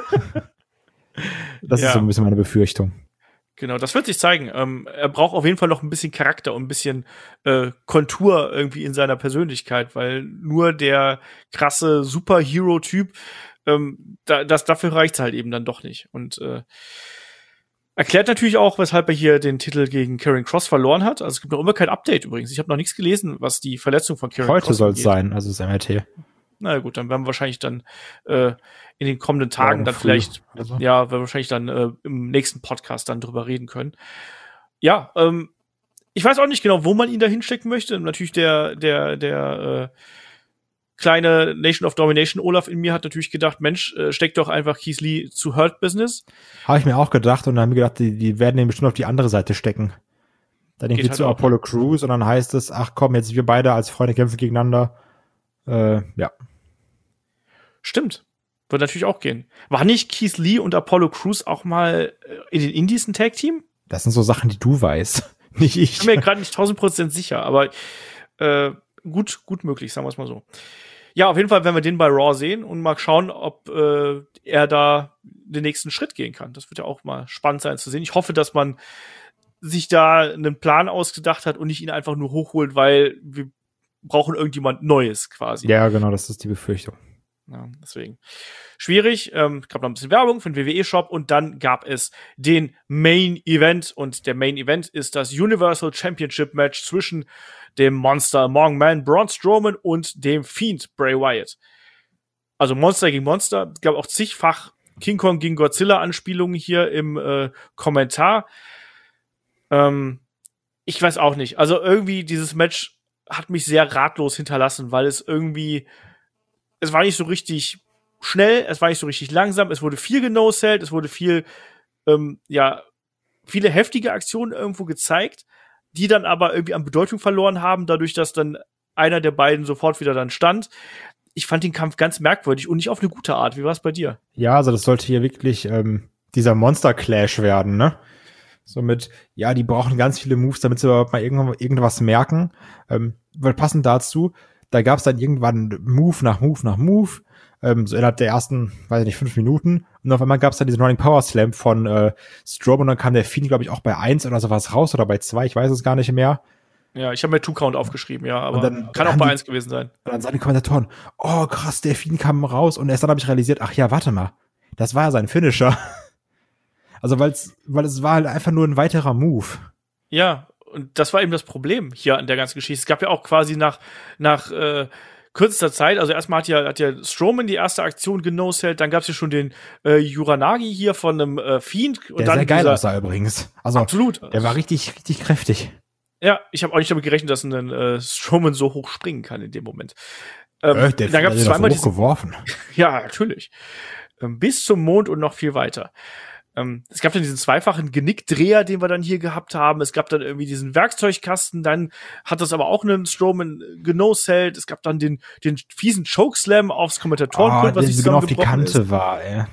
Das ja. ist so ein bisschen meine Befürchtung. Genau, das wird sich zeigen. Ähm, er braucht auf jeden Fall noch ein bisschen Charakter und ein bisschen äh, Kontur irgendwie in seiner Persönlichkeit, weil nur der krasse Superhero-Typ, ähm, da, das, dafür reicht's halt eben dann doch nicht. Und äh, erklärt natürlich auch, weshalb er hier den Titel gegen Karrion Kross verloren hat. Also es gibt noch immer kein Update übrigens. Ich habe noch nichts gelesen, was die Verletzung von Karrion Kross Heute soll es sein, also das M R T. Na gut, dann werden wir wahrscheinlich dann äh, in den kommenden Tagen ja, dann vielleicht, so. ja, werden wir wahrscheinlich dann äh, im nächsten Podcast dann drüber reden können. Ja, ähm, ich weiß auch nicht genau, wo man ihn da hinstecken möchte. Natürlich der, der, der äh, kleine Nation of Domination Olaf in mir hat natürlich gedacht, Mensch, äh, steck doch einfach Keith Lee zu Hurt Business. Habe ich mir auch gedacht und dann haben wir gedacht, die, die werden den bestimmt auf die andere Seite stecken. Dann irgendwie halt zu Apollo Crews und dann heißt es, ach komm, jetzt wir beide als Freunde kämpfen gegeneinander. Äh, ja. Stimmt. Wird natürlich auch gehen. War nicht Keith Lee und Apollo Crews auch mal in den Indies ein Tag-Team? Das sind so Sachen, die du weißt. Nicht ich. Ich bin mir gerade nicht tausend Prozent sicher, aber äh, gut, gut möglich, sagen wir es mal so. Ja, auf jeden Fall werden wir den bei Raw sehen und mal schauen, ob äh, er da den nächsten Schritt gehen kann. Das wird ja auch mal spannend sein zu sehen. Ich hoffe, dass man sich da einen Plan ausgedacht hat und nicht ihn einfach nur hochholt, weil wir brauchen irgendjemand Neues quasi. Ja, genau, das ist die Befürchtung. Ja, deswegen. Schwierig. Ähm, gab noch ein bisschen Werbung für den W W E-Shop und dann gab es den Main Event und der Main Event ist das Universal Championship Match zwischen dem Monster Among Men Braun Strowman und dem Fiend Bray Wyatt. Also Monster gegen Monster. Es gab auch zigfach King Kong gegen Godzilla Anspielungen hier im äh, Kommentar. Ähm, ich weiß auch nicht. Also irgendwie dieses Match hat mich sehr ratlos hinterlassen, weil es irgendwie es war nicht so richtig schnell, es war nicht so richtig langsam, es wurde viel genosellt, es wurde viel, ähm, ja, viele heftige Aktionen irgendwo gezeigt, die dann aber irgendwie an Bedeutung verloren haben, dadurch, dass dann einer der beiden sofort wieder dann stand. Ich fand den Kampf ganz merkwürdig und nicht auf eine gute Art. Wie war es bei dir? Ja, also das sollte hier wirklich ähm, dieser Monster-Clash werden, ne? Somit, ja, die brauchen ganz viele Moves, damit sie überhaupt mal irgendwas, irgendwas merken. Ähm, weil passend dazu, da gab es dann irgendwann Move nach Move nach Move, ähm, so innerhalb der ersten, weiß ich nicht, fünf Minuten. Und auf einmal gab es dann diesen Running Power Slam von äh, Strowman und dann kam der Fiend, glaube ich, auch bei eins oder sowas raus oder bei zwei, ich weiß es gar nicht mehr. Ja, ich habe mir Two-Count aufgeschrieben, ja, aber dann, kann auch bei eins gewesen sein. Und dann sagen die Kommentatoren, oh krass, der Fiend kam raus und erst dann habe ich realisiert, ach ja, warte mal, das war ja sein Finisher. Also weil's, weil es war halt einfach nur ein weiterer Move. Ja, und das war eben das Problem hier an der ganzen Geschichte. Es gab ja auch quasi nach, nach äh, kürzester Zeit, also erstmal hat ja, hat ja Strowman die erste Aktion genosellt, dann gab's ja schon den äh, Uranagi hier von einem äh, Fiend. Und der dann sehr geil dieser, aussah übrigens. Also, absolut. Der war richtig, richtig kräftig. Ja, ich habe auch nicht damit gerechnet, dass ein äh, Strowman so hoch springen kann in dem Moment. Ähm, äh, der da gab es zweimal diese, geworfen. Ja, natürlich. Ähm, bis zum Mond und noch viel weiter. Ähm, es gab dann diesen zweifachen Genickdreher, den wir dann hier gehabt haben. Es gab dann irgendwie diesen Werkzeugkasten. Dann hat das aber auch einen Strowman genocellt. Es gab dann den, den fiesen Chokeslam aufs Kommentatorenpult, oh, was sich genau auf die Kante ist. war, ey.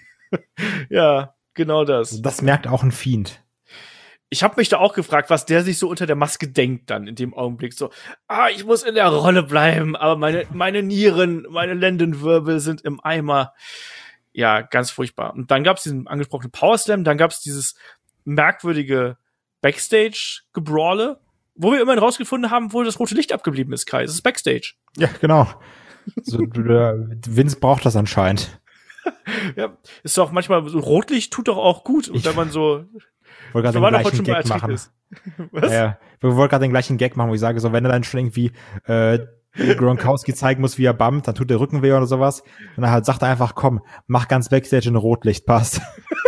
Ja, genau das. Das merkt auch ein Fiend. Ich habe mich da auch gefragt, was der sich so unter der Maske denkt dann in dem Augenblick. So, ah, ich muss in der Rolle bleiben, aber meine, meine Nieren, meine Lendenwirbel sind im Eimer. Ja, ganz furchtbar. Und dann gab's diesen angesprochenen Powerslam, dann gab's dieses merkwürdige Backstage-Gebrawle, wo wir immerhin rausgefunden haben, wo das rote Licht abgeblieben ist, Kai. Das ist Backstage. Ja, genau. So, Vince braucht das anscheinend. Ja, ist doch manchmal so Rotlicht tut doch auch gut. Und ich wenn man so wollte gerade den gleichen Gag machen. Ist. Was? Ja, wir wollten gerade den gleichen Gag machen, wo ich sage, so wenn er dann schon irgendwie äh, Gronkowski zeigen muss, wie er bumpt, dann tut der Rücken weh oder sowas. Und dann halt sagt er einfach, komm, mach ganz Backstage in Rotlicht, passt.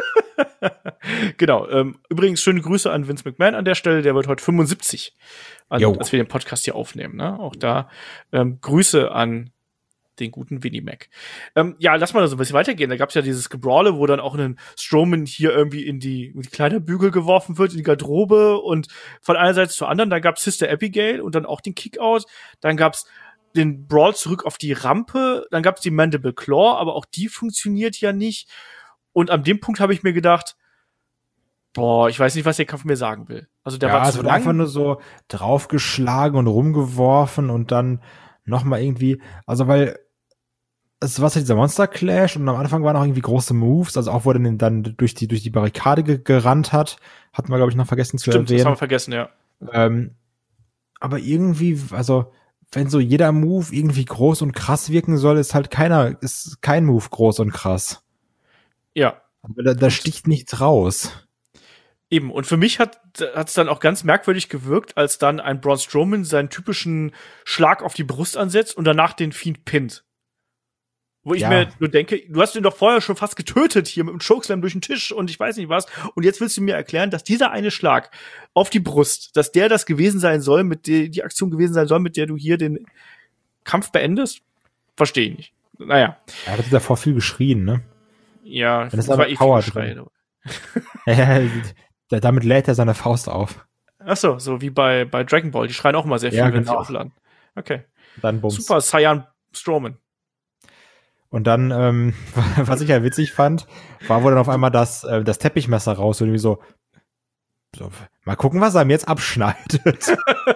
Genau. Ähm, übrigens schöne Grüße an Vince McMahon an der Stelle, der wird heute fünfundsiebzig, an, als wir den Podcast hier aufnehmen. Ne? Auch da ähm, Grüße an den guten Vinnie Mac. Ähm, ja, lass mal da so ein bisschen weitergehen. Da gab's ja dieses Gebrawle, wo dann auch ein Strowman hier irgendwie in die, in die Kleiderbügel geworfen wird, in die Garderobe und von einer Seite zur anderen. Dann gab's Sister Abigail und dann auch den Kickout. Dann gab's den Brawl zurück auf die Rampe. Dann gab's die Mandible Claw, aber auch die funktioniert ja nicht. Und an dem Punkt habe ich mir gedacht, boah, ich weiß nicht, was der Kampf mir sagen will. Also der ja, war zu es wird lang. einfach nur so draufgeschlagen und rumgeworfen und dann nochmal irgendwie, also weil es war dieser Monster Clash und am Anfang waren auch irgendwie große Moves, also auch wo er dann durch die durch die Barrikade ge- gerannt hat, hatten wir glaube ich noch vergessen zu Stimmt, erwähnen. das haben wir vergessen, ja. Ähm, aber irgendwie, also wenn so jeder Move irgendwie groß und krass wirken soll, ist halt keiner, ist kein Move groß und krass. Ja. Aber da, da sticht nichts raus. Eben, und für mich hat es dann auch ganz merkwürdig gewirkt, als dann ein Braun Strowman seinen typischen Schlag auf die Brust ansetzt und danach den Fiend pinnt. Wo ich ja. mir nur denke, du hast ihn doch vorher schon fast getötet hier mit dem Chokeslam durch den Tisch und ich weiß nicht was. Und jetzt willst du mir erklären, dass dieser eine Schlag auf die Brust, dass der das gewesen sein soll, mit der die Aktion gewesen sein soll, mit der du hier den Kampf beendest? Verstehe ich nicht. Naja. Er hat davor viel geschrien, ne? Ja, das, das war eh Power viel ja, damit lädt er seine Faust auf. Ach so, so wie bei, bei Dragon Ball. Die schreien auch immer sehr viel, ja, wenn genau. sie aufladen. Okay. Dann Bums. Super, Cyan Strowman. Und dann, ähm, was ich ja witzig fand, war, wo dann auf einmal das, äh, das Teppichmesser raus und irgendwie so, so, mal gucken, was er mir jetzt abschneidet.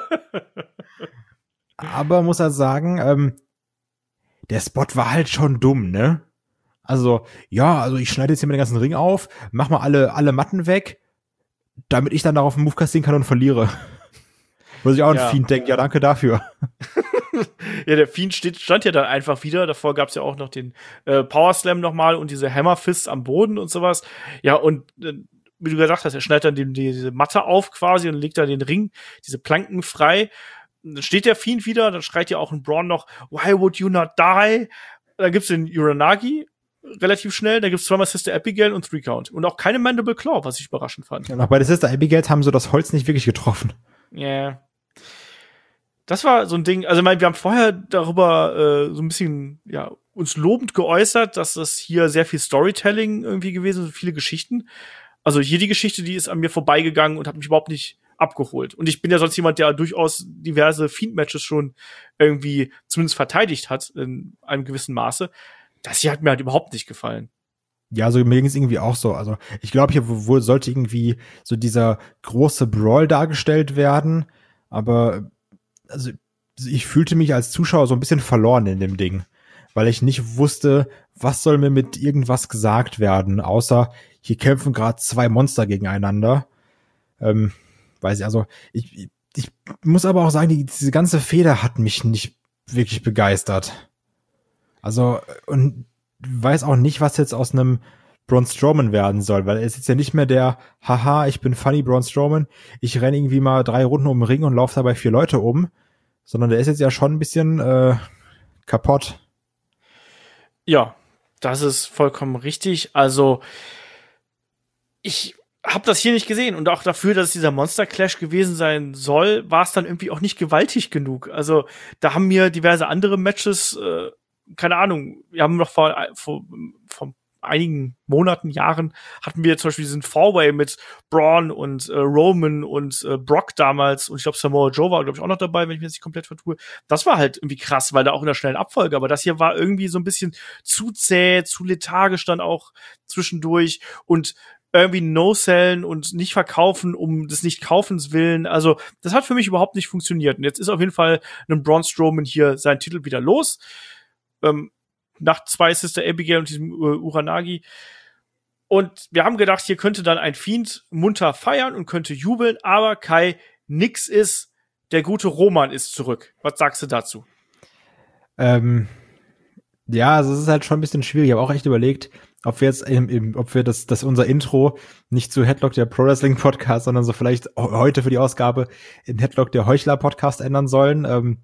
Aber muss er sagen, ähm, der Spot war halt schon dumm, ne? Also, ja, also ich schneide jetzt hier mal den ganzen Ring auf, mach mal alle, alle Matten weg, damit ich dann darauf einen Move kassieren kann und verliere. Wo sich auch ein ja. Fiend denkt, ja, danke dafür. Ja, der Fiend steht, stand ja dann einfach wieder. Davor gab's ja auch noch den äh, Power Slam nochmal und diese Hammer Fists am Boden und sowas. Ja, und äh, wie du gesagt hast, er schneidet dann die, die, diese Matte auf quasi und legt dann den Ring, diese Planken frei. Und dann steht der Fiend wieder, dann schreit ja auch ein Braun noch, why would you not die? Dann gibt's den Uranagi relativ schnell, da gibt's zweimal Sister Abigail und Three Count. Und auch keine Mandible Claw, was ich überraschend fand. Ja, und auch bei der Sister Abigail haben so das Holz nicht wirklich getroffen. Ja. Yeah. Das war so ein Ding, also ich meine, wir haben vorher darüber äh, so ein bisschen, ja, uns lobend geäußert, dass das hier sehr viel Storytelling irgendwie gewesen ist, viele Geschichten. Also hier die Geschichte, die ist an mir vorbeigegangen und hat mich überhaupt nicht abgeholt. Und ich bin ja sonst jemand, der durchaus diverse Fiend-Matches schon irgendwie zumindest verteidigt hat in einem gewissen Maße. Das hier hat mir halt überhaupt nicht gefallen. Ja, also mir ging es irgendwie auch so. Also ich glaube, hier wohl sollte irgendwie so dieser große Brawl dargestellt werden, aber also ich fühlte mich als Zuschauer so ein bisschen verloren in dem Ding, weil ich nicht wusste, was soll mir mit irgendwas gesagt werden, außer hier kämpfen gerade zwei Monster gegeneinander. Ähm, weiß ich, also ich, ich muss aber auch sagen, die, diese ganze Feder hat mich nicht wirklich begeistert. Also, und weiß auch nicht, was jetzt aus einem Braun Strowman werden soll, weil er ist jetzt ja nicht mehr der, haha, ich bin funny Braun Strowman, ich renne irgendwie mal drei Runden um den Ring und laufe dabei vier Leute um, sondern der ist jetzt ja schon ein bisschen äh, kaputt. Ja, das ist vollkommen richtig. Also, ich hab das hier nicht gesehen. Und auch dafür, dass es dieser Monster Clash gewesen sein soll, war es dann irgendwie auch nicht gewaltig genug. Also da haben mir diverse andere Matches, äh, keine Ahnung, wir haben noch vor, vor, vor einigen Monaten, Jahren, hatten wir zum Beispiel diesen Four-Way mit Braun und äh, Roman und äh, Brock damals. Und ich glaube, Samoa Joe war, glaube ich, auch noch dabei, wenn ich mir das nicht komplett vertue. Das war halt irgendwie krass, weil da auch in der schnellen Abfolge. Aber das hier war irgendwie so ein bisschen zu zäh, zu lethargisch dann auch zwischendurch. Und irgendwie No-Sellen und nicht verkaufen um des Nicht-Kaufens willen. Also, das hat für mich überhaupt nicht funktioniert. Und jetzt ist auf jeden Fall ein Braun Strowman hier seinen Titel wieder los. Ähm, nach zwei Sister Abigail und diesem uh, Uranagi. Und wir haben gedacht, hier könnte dann ein Fiend munter feiern und könnte jubeln. Aber Kai, nix ist. Der gute Roman ist zurück. Was sagst du dazu? Ähm, ja, also es ist halt schon ein bisschen schwierig. Ich habe auch echt überlegt, ob wir jetzt im, im, ob wir das, das unser Intro nicht zu Headlock der Pro Wrestling Podcast, sondern so vielleicht heute für die Ausgabe in Headlock der Heuchler Podcast ändern sollen. Ähm,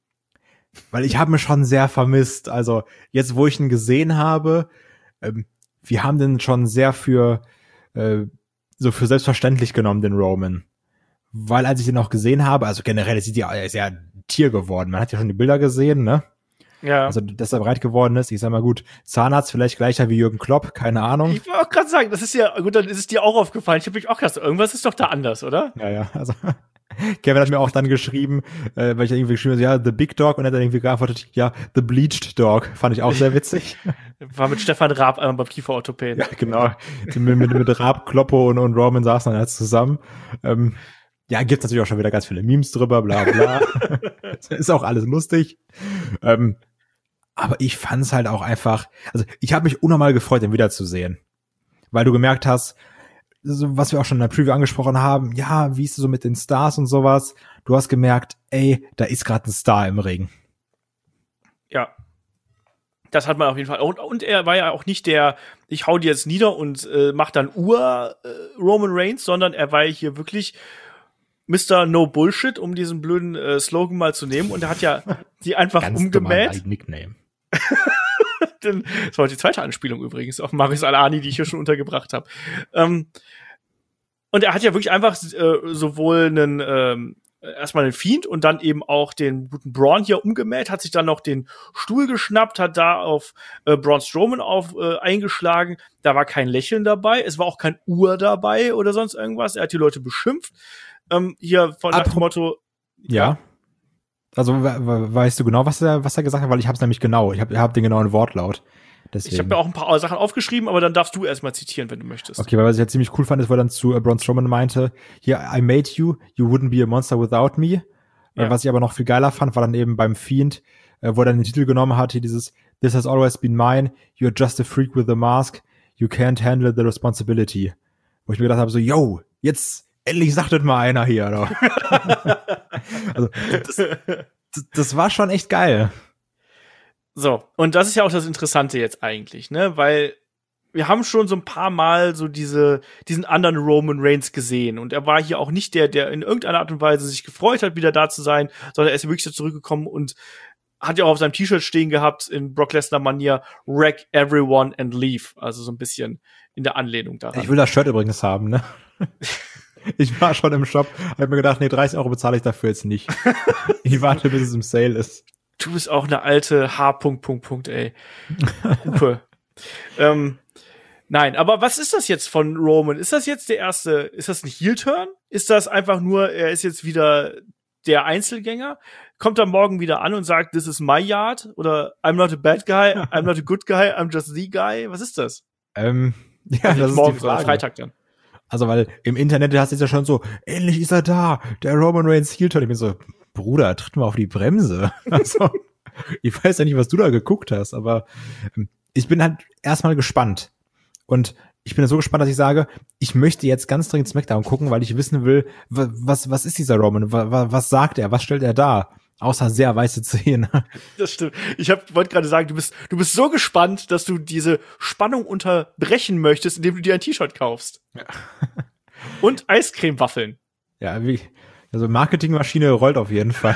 weil ich habe mich schon sehr vermisst. Also jetzt, wo ich ihn gesehen habe, ähm, wir haben den schon sehr für äh, so für selbstverständlich genommen, den Roman. Weil als ich den auch gesehen habe, also generell ist er ist ja ein Tier geworden. Man hat ja schon die Bilder gesehen, ne? Ja. Also, dass er breit geworden ist. Ich sag mal gut, Zahnarzt vielleicht gleicher wie Jürgen Klopp, keine Ahnung. Ich wollte auch gerade sagen, das ist ja, gut, dann ist es dir auch aufgefallen. Ich habe mich auch gedacht, irgendwas ist doch da anders, oder? Ja, ja, also Kevin hat mir auch dann geschrieben, äh, weil ich irgendwie geschrieben habe, ja, The Big Dog, und er hat dann irgendwie geantwortet, ja, The Bleached Dog. Fand ich auch sehr witzig. War mit Stefan Raab einmal beim Kieferorthopäden. Ja, genau. mit, mit, mit Raab, Kloppo und, und Roman saßen dann jetzt zusammen. Ähm, ja, gibt's natürlich auch schon wieder ganz viele Memes drüber, bla bla. Ist auch alles lustig. Ähm, aber ich fand's halt auch einfach, also ich habe mich unnormal gefreut, ihn wiederzusehen. Weil du gemerkt hast, so, was wir auch schon in der Preview angesprochen haben, ja, wie ist es so mit den Stars und sowas? Du hast gemerkt, ey, da ist gerade ein Star im Ring. Ja. Das hat man auf jeden Fall. Und, und er war ja auch nicht der, ich hau dir jetzt nieder und äh, mach dann Ur äh, Roman Reigns, sondern er war hier wirklich Mister No Bullshit, um diesen blöden äh, Slogan mal zu nehmen. Und er hat ja die einfach Ganz umgemäht. Nickname. Das war die zweite Anspielung übrigens auf Marius Al-Ani, die ich hier schon untergebracht habe. Ähm, und er hat ja wirklich einfach äh, sowohl einen ähm, erstmal einen Fiend und dann eben auch den guten Braun hier umgemäht, hat sich dann noch den Stuhl geschnappt, hat da auf äh, Braun Strowman auf äh, eingeschlagen. Da war kein Lächeln dabei, es war auch kein Ur dabei oder sonst irgendwas. Er hat die Leute beschimpft. Ähm, hier von nach dem Motto. Ja. Also we- we- weißt du genau, was er was er gesagt hat, weil ich habe es nämlich genau, ich habe hab den genauen Wortlaut. Deswegen. Ich habe mir auch ein paar Sachen aufgeschrieben, aber dann darfst du erstmal zitieren, wenn du möchtest. Okay, weil was ich jetzt ziemlich cool fand, ist, wo er dann zu äh, Braun Strowman meinte, hier, I made you, you wouldn't be a monster without me. Ja. Äh, was ich aber noch viel geiler fand, war dann eben beim Fiend, äh, wo er dann den Titel genommen hat, hier dieses This has always been mine, you're just a freak with a mask, you can't handle the responsibility. Wo ich mir gedacht habe, so, yo, jetzt endlich sagt das mal einer hier. Also, das, das, das war schon echt geil. So, und das ist ja auch das Interessante jetzt eigentlich, ne, weil wir haben schon so ein paar Mal so diese, diesen anderen Roman Reigns gesehen und er war hier auch nicht der, der in irgendeiner Art und Weise sich gefreut hat, wieder da zu sein, sondern er ist wirklich so zurückgekommen und hat ja auch auf seinem T-Shirt stehen gehabt in Brock Lesnar-Manier, wreck everyone and leave, also so ein bisschen in der Anlehnung daran. Ich will das Shirt übrigens haben, ne? Ich war schon im Shop, hab mir gedacht, nee, dreißig Euro bezahle ich dafür jetzt nicht. Ich warte, bis es im Sale ist. Du bist auch eine alte H. Punkt, Punkt, Punkt, ey. Hupe. ähm, nein, aber was ist das jetzt von Roman? Ist das jetzt der erste, ist das ein Heel-Turn? Ist das einfach nur, er ist jetzt wieder der Einzelgänger? Kommt er morgen wieder an und sagt, this is my yard? Oder I'm not a bad guy, I'm not a good guy, I'm just the guy? Was ist das? Ähm, ja, also das ist morgen die Frage. oder Freitag dann. Also, weil im Internet hast du jetzt ja schon so, endlich ist er da, der Roman Reigns Heel-Turn. Ich bin so, Bruder, tritt mal auf die Bremse. Also, ich weiß ja nicht, was du da geguckt hast, aber ähm, ich bin halt erstmal gespannt. Und ich bin so gespannt, dass ich sage, ich möchte jetzt ganz dringend SmackDown gucken, weil ich wissen will, was, was ist dieser Roman? Was, was sagt er? Was stellt er dar? Außer sehr weiße Zähne. Das stimmt. Ich wollte gerade sagen, du bist, du bist so gespannt, dass du diese Spannung unterbrechen möchtest, indem du dir ein T-Shirt kaufst. Ja. Und Eiscremewaffeln. Ja, wie, also Marketingmaschine rollt auf jeden Fall.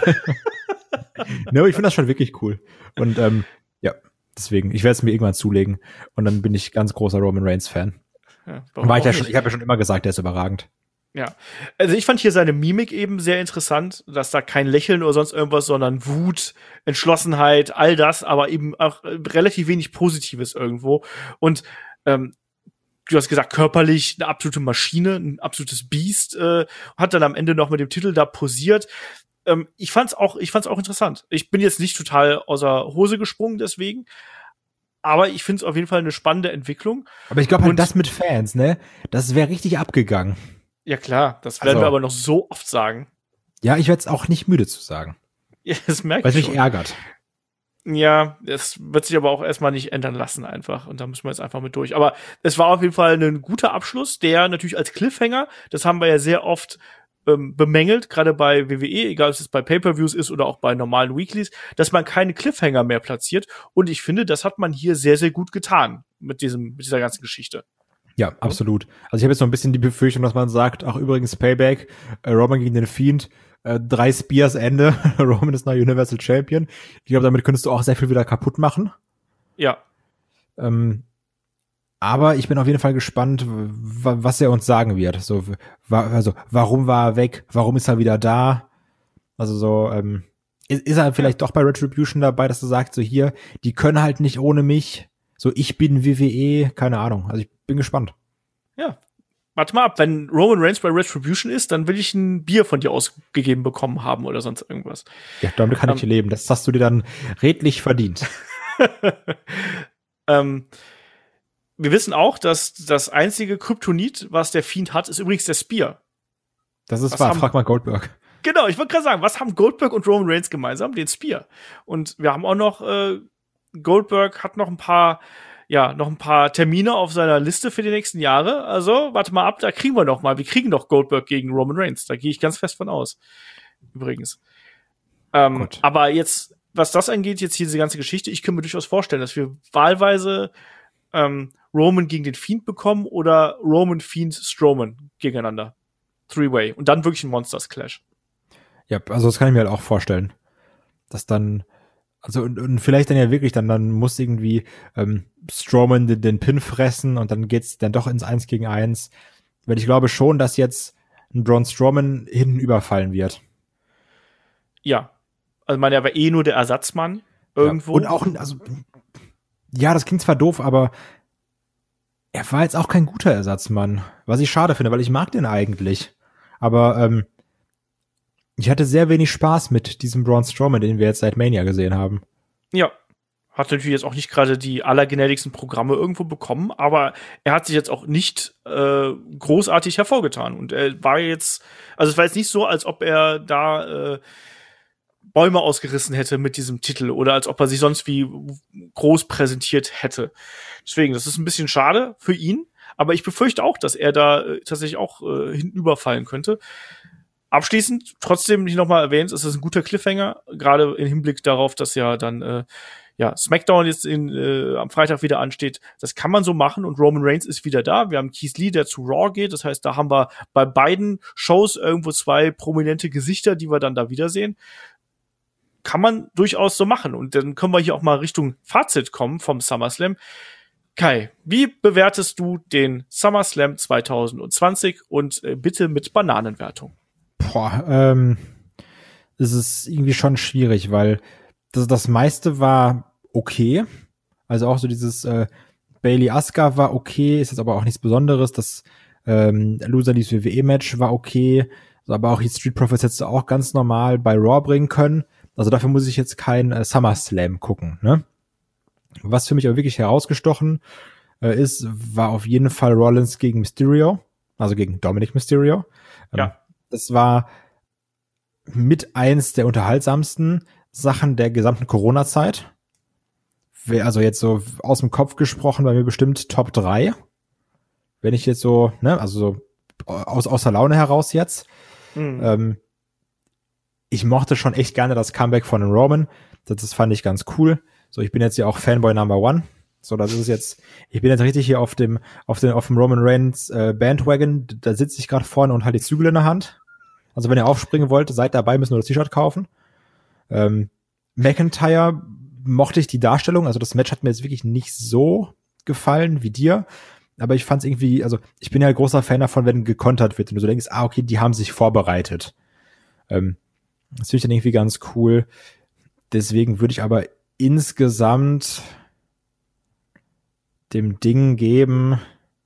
No, ich finde das schon wirklich cool. Und ähm, ja, deswegen, ich werde es mir irgendwann zulegen. Und dann bin ich ganz großer Roman Reigns Fan. Ja, War ich ja schon, ich habe ja schon immer gesagt, der ist überragend. Ja, also ich fand hier seine Mimik eben sehr interessant, dass da kein Lächeln oder sonst irgendwas, sondern Wut, Entschlossenheit, all das, aber eben auch relativ wenig Positives irgendwo. Und ähm, du hast gesagt, körperlich eine absolute Maschine, ein absolutes Biest, äh, hat dann am Ende noch mit dem Titel da posiert. Ähm, ich fand's auch, ich fand's auch interessant. Ich bin jetzt nicht total außer Hose gesprungen deswegen, aber ich find's auf jeden Fall eine spannende Entwicklung. Aber ich glaube halt, das mit Fans, ne, das wäre richtig abgegangen. Ja klar, das werden Also, wir aber noch so oft sagen. Ja, ich werde es auch nicht müde zu sagen. Ja, das merke ich Weil es mich schon. ärgert. Ja, es wird sich aber auch erstmal nicht ändern lassen einfach. Und da müssen wir jetzt einfach mit durch. Aber es war auf jeden Fall ein guter Abschluss, der natürlich als Cliffhanger, das haben wir ja sehr oft ähm, bemängelt, gerade bei W W E, egal ob es bei Pay-Per-Views ist oder auch bei normalen Weeklies, dass man keine Cliffhanger mehr platziert. Und ich finde, das hat man hier sehr, sehr gut getan mit diesem, mit dieser ganzen Geschichte. Ja, absolut. Also ich habe jetzt noch ein bisschen die Befürchtung, dass man sagt, ach übrigens Payback, äh, Roman gegen den Fiend, äh, drei Spears Ende, Roman ist neuer Universal Champion. Ich glaube, damit könntest du auch sehr viel wieder kaputt machen. Ja. Ähm, aber ich bin auf jeden Fall gespannt, w- was er uns sagen wird. So, wa- also warum war er weg? Warum ist er wieder da? Also so, ähm, ist, ist er vielleicht doch bei Retribution dabei, dass er sagt, so hier, die können halt nicht ohne mich. So, ich bin W W E, keine Ahnung. Also ich bin gespannt. Ja. Warte mal ab, wenn Roman Reigns bei Retribution ist, dann will ich ein Bier von dir ausgegeben bekommen haben oder sonst irgendwas. Ja, damit kann Ähm, ich leben. Das hast du dir dann redlich verdient. ähm, wir wissen auch, dass das einzige Kryptonit, was der Fiend hat, ist übrigens der Spear. Das ist Was wahr. haben- Frag mal Goldberg. Genau, ich wollte gerade sagen, was haben Goldberg und Roman Reigns gemeinsam? Den Spear. Und wir haben auch noch, äh, Goldberg hat noch ein paar, ja, noch ein paar Termine auf seiner Liste für die nächsten Jahre. Also, warte mal ab, da kriegen wir noch mal. Wir kriegen doch Goldberg gegen Roman Reigns. Da gehe ich ganz fest von aus. Übrigens. Ähm, Gut. aber jetzt, was das angeht, jetzt hier diese ganze Geschichte, ich kann mir durchaus vorstellen, dass wir wahlweise ähm, Roman gegen den Fiend bekommen oder Roman, Fiend, Strowman gegeneinander. Three-Way. Und dann wirklich ein Monsters Clash. Ja, also das kann ich mir halt auch vorstellen. Dass dann, also und, und vielleicht dann ja wirklich, dann, dann muss irgendwie ähm, Strowman den, den Pin fressen und dann geht's dann doch ins Eins gegen Eins. Weil ich glaube schon, dass jetzt ein Braun Strowman hinten überfallen wird. Ja. Also, man, er war eh nur der Ersatzmann irgendwo. Ja. Und auch, also, ja, das klingt zwar doof, aber er war jetzt auch kein guter Ersatzmann. Was ich schade finde, weil ich mag den eigentlich. Aber ähm, ich hatte sehr wenig Spaß mit diesem Braun Strowman, den wir jetzt seit Mania gesehen haben. Ja. Hat natürlich jetzt auch nicht gerade die allergnädigsten Programme irgendwo bekommen, aber er hat sich jetzt auch nicht äh, großartig hervorgetan. Und er war jetzt, also es war jetzt nicht so, als ob er da äh, Bäume ausgerissen hätte mit diesem Titel oder als ob er sich sonst wie groß präsentiert hätte. Deswegen, das ist ein bisschen schade für ihn, aber ich befürchte auch, dass er da äh, tatsächlich auch äh, hinten überfallen könnte. Abschließend, trotzdem nicht nochmal erwähnt, ist es ein guter Cliffhanger, gerade im Hinblick darauf, dass ja dann äh, ja SmackDown jetzt in, äh, am Freitag wieder ansteht. Das kann man so machen und Roman Reigns ist wieder da. Wir haben Keith Lee, der zu Raw geht. Das heißt, da haben wir bei beiden Shows irgendwo zwei prominente Gesichter, die wir dann da wiedersehen. Kann man durchaus so machen. Und dann können wir hier auch mal Richtung Fazit kommen vom SummerSlam. Kai, wie bewertest du den SummerSlam zwanzig zwanzig und äh, bitte mit Bananenwertung? Boah, ähm, es ist irgendwie schon schwierig, weil das, das meiste war okay. Also auch so dieses äh, Bayley Asuka war okay, ist jetzt aber auch nichts Besonderes. Das ähm, Loser Leaves W W E-Match war okay. Also, aber auch die Street Profits hättest du auch ganz normal bei Raw bringen können. Also dafür muss ich jetzt kein äh, SummerSlam gucken, ne? Was für mich aber wirklich herausgestochen äh, ist, war auf jeden Fall Rollins gegen Mysterio, also gegen Dominic Mysterio. Ähm, Ja. Das war mit eins der unterhaltsamsten Sachen der gesamten Corona-Zeit. Also jetzt so aus dem Kopf gesprochen, bei mir bestimmt Top drei. Wenn ich jetzt so, ne, also so aus, aus der Laune heraus jetzt. Mhm. Ähm, ich mochte schon echt gerne das Comeback von den Roman. Das, das fand ich ganz cool. So, ich bin jetzt ja auch Fanboy Number One. So, das ist jetzt, ich bin jetzt richtig hier auf dem, auf dem, auf dem Roman Reigns äh, Bandwagon. Da sitze ich gerade vorne und halte die Zügel in der Hand. Also wenn ihr aufspringen wollt, seid dabei, müsst nur das T-Shirt kaufen. Ähm, McIntyre mochte ich die Darstellung, also das Match hat mir jetzt wirklich nicht so gefallen wie dir. aber ich fand's irgendwie, also ich bin ja großer Fan davon, wenn gekontert wird und du so denkst, ah, okay, die haben sich vorbereitet. Ähm, das finde ich dann irgendwie ganz cool. Deswegen würde ich aber insgesamt dem Ding geben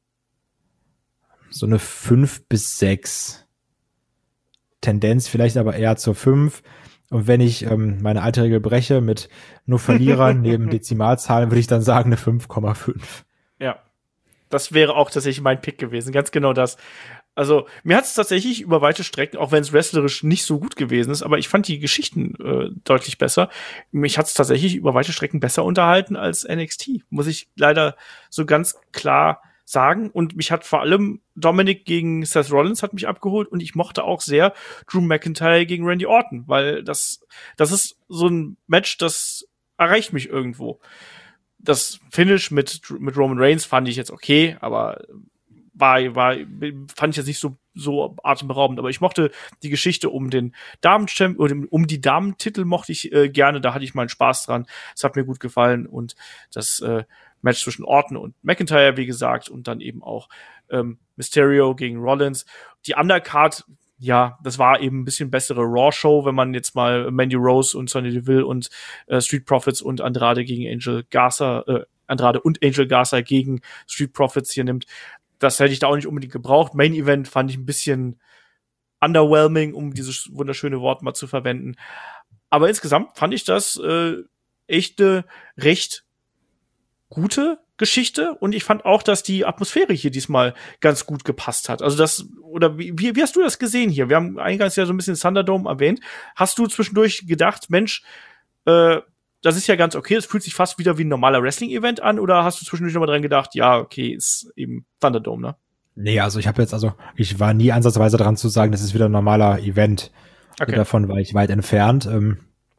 so eine fünf bis sechs. Tendenz vielleicht aber eher zur fünf. Und wenn ich ähm, meine alte Regel breche mit nur Verlierern neben Dezimalzahlen, würde ich dann sagen eine fünf Komma fünf. Ja, das wäre auch tatsächlich mein Pick gewesen. Ganz genau das. Also mir hat es tatsächlich über weite Strecken, auch wenn es wrestlerisch nicht so gut gewesen ist, aber ich fand die Geschichten äh, deutlich besser. Mich hat es tatsächlich über weite Strecken besser unterhalten als N X T, muss ich leider so ganz klar sagen. Und mich hat vor allem Dominic gegen Seth Rollins hat mich abgeholt und ich mochte auch sehr Drew McIntyre gegen Randy Orton, weil das das ist so ein Match, das erreicht mich irgendwo. Das Finish mit mit Roman Reigns fand ich jetzt okay, aber war war fand ich jetzt nicht so so atemberaubend, aber ich mochte die Geschichte um den Damen-Champ oder um die Damentitel mochte ich äh, gerne, da hatte ich meinen Spaß dran. Es hat mir gut gefallen und das äh, Match zwischen Orton und McIntyre, wie gesagt, und dann eben auch ähm, Mysterio gegen Rollins. Die Undercard, ja, das war eben ein bisschen bessere Raw-Show, wenn man jetzt mal Mandy Rose und Sonya Deville und äh, Street Profits und Andrade gegen Angel Garza, äh, Andrade und Angel Garza gegen Street Profits hier nimmt. Das hätte ich da auch nicht unbedingt gebraucht. Main Event fand ich ein bisschen underwhelming, um dieses wunderschöne Wort mal zu verwenden. Aber insgesamt fand ich das äh, echt eine recht gute Geschichte und ich fand auch, dass die Atmosphäre hier diesmal ganz gut gepasst hat. Also das, oder wie, wie hast du das gesehen hier? Wir haben eingangs ja so ein bisschen Thunderdome erwähnt. Hast du zwischendurch gedacht, Mensch, äh, das ist ja ganz okay, es fühlt sich fast wieder wie ein normaler Wrestling-Event an oder hast du zwischendurch nochmal dran gedacht, ja, okay, ist eben Thunderdome, ne? Nee, also ich habe jetzt, also ich war nie ansatzweise dran zu sagen, das ist wieder ein normaler Event. Okay. Davon war ich weit entfernt. Ähm,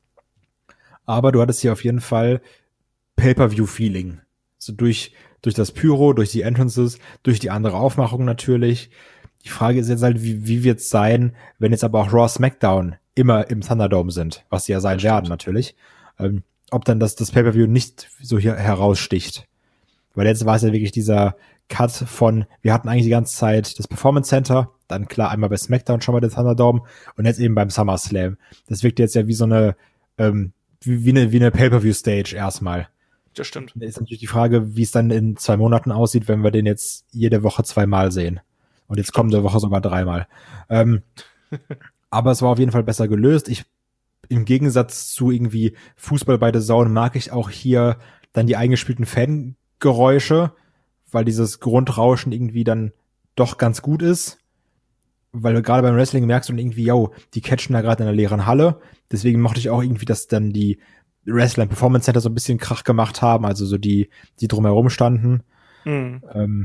aber du hattest hier auf jeden Fall Pay-Per-View-Feeling. So durch, durch das Pyro, durch die Entrances, durch die andere Aufmachung natürlich. Die Frage ist jetzt halt, wie, wie wird's sein, wenn jetzt aber auch Raw SmackDown immer im Thunderdome sind, was sie ja sein werden natürlich. Ähm, ob dann das, das Pay-Per-View nicht so hier heraussticht. Weil jetzt war es ja wirklich dieser Cut von, wir hatten eigentlich die ganze Zeit das Performance Center, dann klar einmal bei SmackDown schon mal den Thunderdome und jetzt eben beim SummerSlam. Das wirkt jetzt ja wie so eine, ähm, wie, wie eine, wie eine Pay-Per-View-Stage erstmal. Das stimmt. Da ist natürlich die Frage, wie es dann in zwei Monaten aussieht, wenn wir den jetzt jede Woche zweimal sehen. Und jetzt kommende Woche sogar dreimal. Ähm, aber es war auf jeden Fall besser gelöst. Ich, im Gegensatz zu irgendwie Fußball bei The Zone mag ich auch hier dann die eingespielten Fangeräusche, weil dieses Grundrauschen irgendwie dann doch ganz gut ist. Weil gerade beim Wrestling merkst du dann irgendwie, yo, die catchen da gerade in einer leeren Halle. Deswegen mochte ich auch irgendwie, dass dann die Wrestler im Performance Center so ein bisschen Krach gemacht haben, also so die, die drumherum standen. Mhm. Ähm,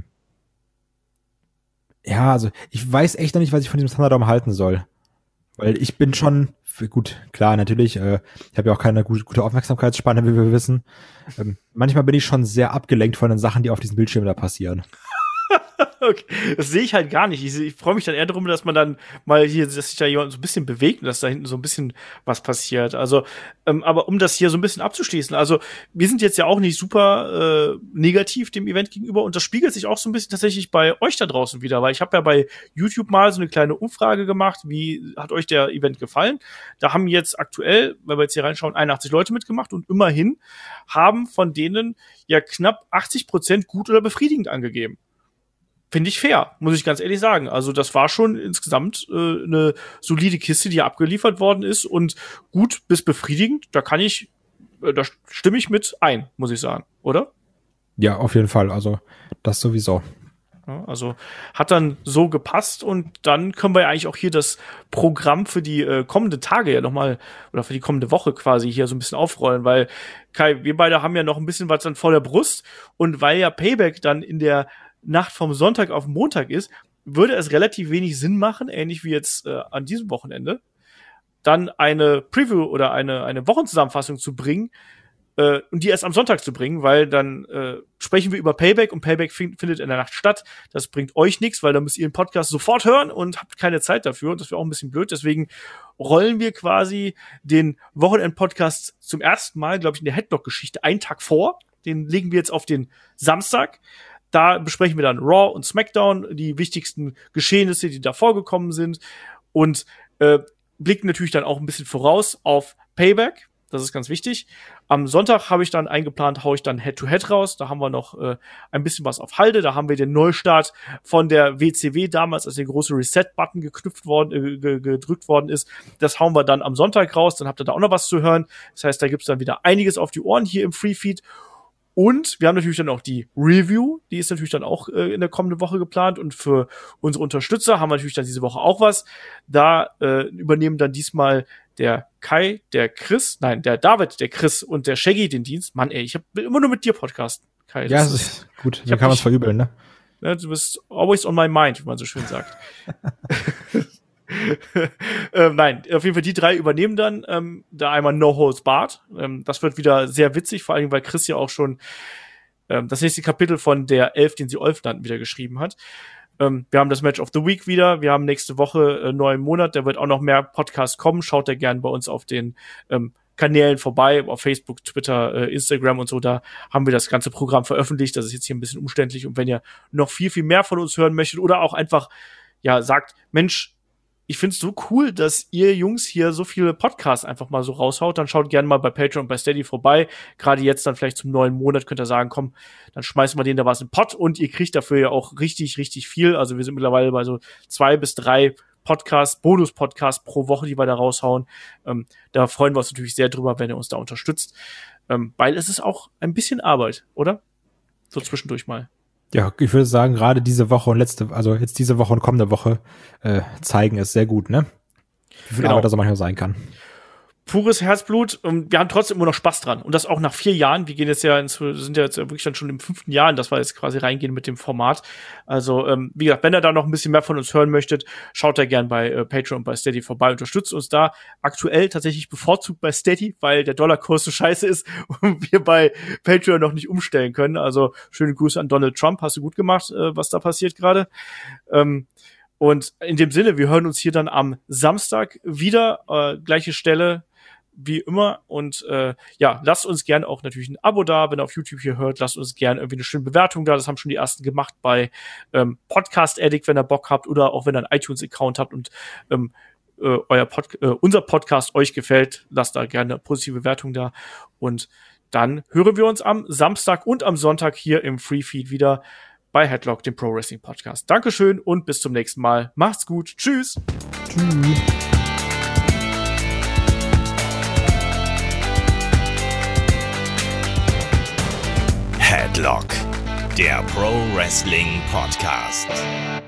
ja, also ich weiß echt noch nicht, was ich von diesem Thunderdome halten soll. Weil ich bin schon, gut, klar, natürlich, äh, ich habe ja auch keine gute, gute Aufmerksamkeitsspanne, wie wir wissen. Ähm, manchmal bin ich schon sehr abgelenkt von den Sachen, die auf diesem Bildschirm da passieren. Okay. Das sehe ich halt gar nicht. Ich, ich freue mich dann eher darum, dass man dann mal hier, dass sich da jemand so ein bisschen bewegt und dass da hinten so ein bisschen was passiert. Also, ähm, aber um das hier so ein bisschen abzuschließen, also wir sind jetzt ja auch nicht super äh, negativ dem Event gegenüber und das spiegelt sich auch so ein bisschen tatsächlich bei euch da draußen wieder, weil ich habe ja bei YouTube mal so eine kleine Umfrage gemacht, wie hat euch der Event gefallen? Da haben jetzt aktuell, wenn wir jetzt hier reinschauen, einundachtzig Leute mitgemacht und immerhin haben von denen ja knapp achtzig Prozent gut oder befriedigend angegeben. Finde ich fair, muss ich ganz ehrlich sagen. Also das war schon insgesamt äh, eine solide Kiste, die abgeliefert worden ist und gut bis befriedigend. Da kann ich, äh, da stimme ich mit ein, muss ich sagen, oder? Ja, auf jeden Fall. Also das sowieso. Ja, also hat dann so gepasst und dann können wir ja eigentlich auch hier das Programm für die äh, kommenden Tage ja nochmal oder für die kommende Woche quasi hier so ein bisschen aufrollen, weil Kai, wir beide haben ja noch ein bisschen was dann vor der Brust und weil ja Payback dann in der Nacht vom Sonntag auf Montag ist, würde es relativ wenig Sinn machen, ähnlich wie jetzt äh, an diesem Wochenende, dann eine Preview oder eine eine Wochenzusammenfassung zu bringen äh, und die erst am Sonntag zu bringen, weil dann äh, sprechen wir über Payback und Payback find, findet in der Nacht statt. Das bringt euch nichts, weil dann müsst ihr den Podcast sofort hören und habt keine Zeit dafür und das wäre auch ein bisschen blöd. Deswegen rollen wir quasi den Wochenend-Podcast zum ersten Mal, glaube ich, in der Headlock-Geschichte einen Tag vor. Den legen wir jetzt auf den Samstag. da besprechen wir dann Raw und SmackDown, die wichtigsten Geschehnisse, die da vorgekommen sind und äh, blicken natürlich dann auch ein bisschen voraus auf Payback. Das ist ganz wichtig. Am Sonntag habe ich dann eingeplant, hau ich dann Head-to-Head raus. Da haben wir noch äh, ein bisschen was auf Halde. Da haben wir den Neustart von der W C W damals, als der große Reset-Button geknüpft worden, äh, ge- gedrückt worden ist. Das hauen wir dann am Sonntag raus. Dann habt ihr da auch noch was zu hören. Das heißt, da gibt's dann wieder einiges auf die Ohren hier im Free-Feed. Und wir haben natürlich dann auch die Review, die ist natürlich dann auch äh, in der kommenden Woche geplant. Und für unsere Unterstützer haben wir natürlich dann diese Woche auch was. Da äh, übernehmen dann diesmal der Kai, der Chris, nein, der David, der Chris und der Shaggy den Dienst. Mann, ey, ich hab, will immer nur mit dir podcasten, Kai. Ja, das ist gut. Da kann man es verübeln, ne? Ne, du bist always on my mind, wie man so schön sagt. ähm, nein, auf jeden Fall die drei übernehmen dann ähm, da einmal No Holds Barred. Ähm, das wird wieder sehr witzig, vor allem weil Chris ja auch schon ähm, das nächste Kapitel von der Elf, den sie Olf nannten, wieder geschrieben hat. Ähm, wir haben das Match of the Week wieder. Wir haben nächste Woche äh, neuen Monat. Da wird auch noch mehr Podcasts kommen. Schaut da gerne bei uns auf den ähm, Kanälen vorbei, auf Facebook, Twitter, äh, Instagram und so. Da haben wir das ganze Programm veröffentlicht. Das ist jetzt hier ein bisschen umständlich. Und wenn ihr noch viel, viel mehr von uns hören möchtet oder auch einfach ja sagt, Mensch, ich find's so cool, dass ihr Jungs hier so viele Podcasts einfach mal so raushaut. Dann schaut gerne mal bei Patreon und bei Steady vorbei. Gerade jetzt dann vielleicht zum neuen Monat könnt ihr sagen, komm, dann schmeißen wir denen da was in den Pott. Und ihr kriegt dafür ja auch richtig, richtig viel. Also wir sind mittlerweile bei so zwei bis drei Podcasts, Bonus-Podcasts pro Woche, die wir da raushauen. Ähm, da freuen wir uns natürlich sehr drüber, wenn ihr uns da unterstützt. Ähm, weil es ist auch ein bisschen Arbeit, oder? So zwischendurch mal. Ja, ich würde sagen, gerade diese Woche und letzte, also jetzt diese Woche und kommende Woche äh, zeigen es sehr gut, ne? Wie viel Genau. Arbeit das auch manchmal sein kann. Pures Herzblut und wir haben trotzdem immer noch Spaß dran. Und das auch nach vier Jahren. Wir gehen jetzt ja, ins, sind ja jetzt wirklich dann schon im fünften Jahr, dass wir jetzt quasi reingehen mit dem Format. Also, ähm, wie gesagt, wenn ihr da noch ein bisschen mehr von uns hören möchtet, schaut da gern bei äh, Patreon und bei Steady vorbei. Unterstützt uns da aktuell tatsächlich bevorzugt bei Steady, weil der Dollarkurs so scheiße ist und wir bei Patreon noch nicht umstellen können. Also, schöne Grüße an Donald Trump. Hast du gut gemacht, äh, was da passiert gerade. Ähm, und in dem Sinne, wir hören uns hier dann am Samstag wieder, äh, gleiche Stelle, wie immer. Und äh, ja, lasst uns gerne auch natürlich ein Abo da, wenn ihr auf YouTube hier hört. Lasst uns gerne irgendwie eine schöne Bewertung da. Das haben schon die ersten gemacht bei ähm, Podcast Addict, wenn ihr Bock habt. Oder auch wenn ihr einen iTunes-Account habt und ähm, äh, euer Pod- äh, unser Podcast euch gefällt. Lasst da gerne eine positive Bewertung da. Und dann hören wir uns am Samstag und am Sonntag hier im Free Feed wieder bei Headlock, dem Pro Wrestling Podcast. Dankeschön und bis zum nächsten Mal. Macht's gut. Tschüss. Tschüss. Headlock, der Pro Wrestling Podcast.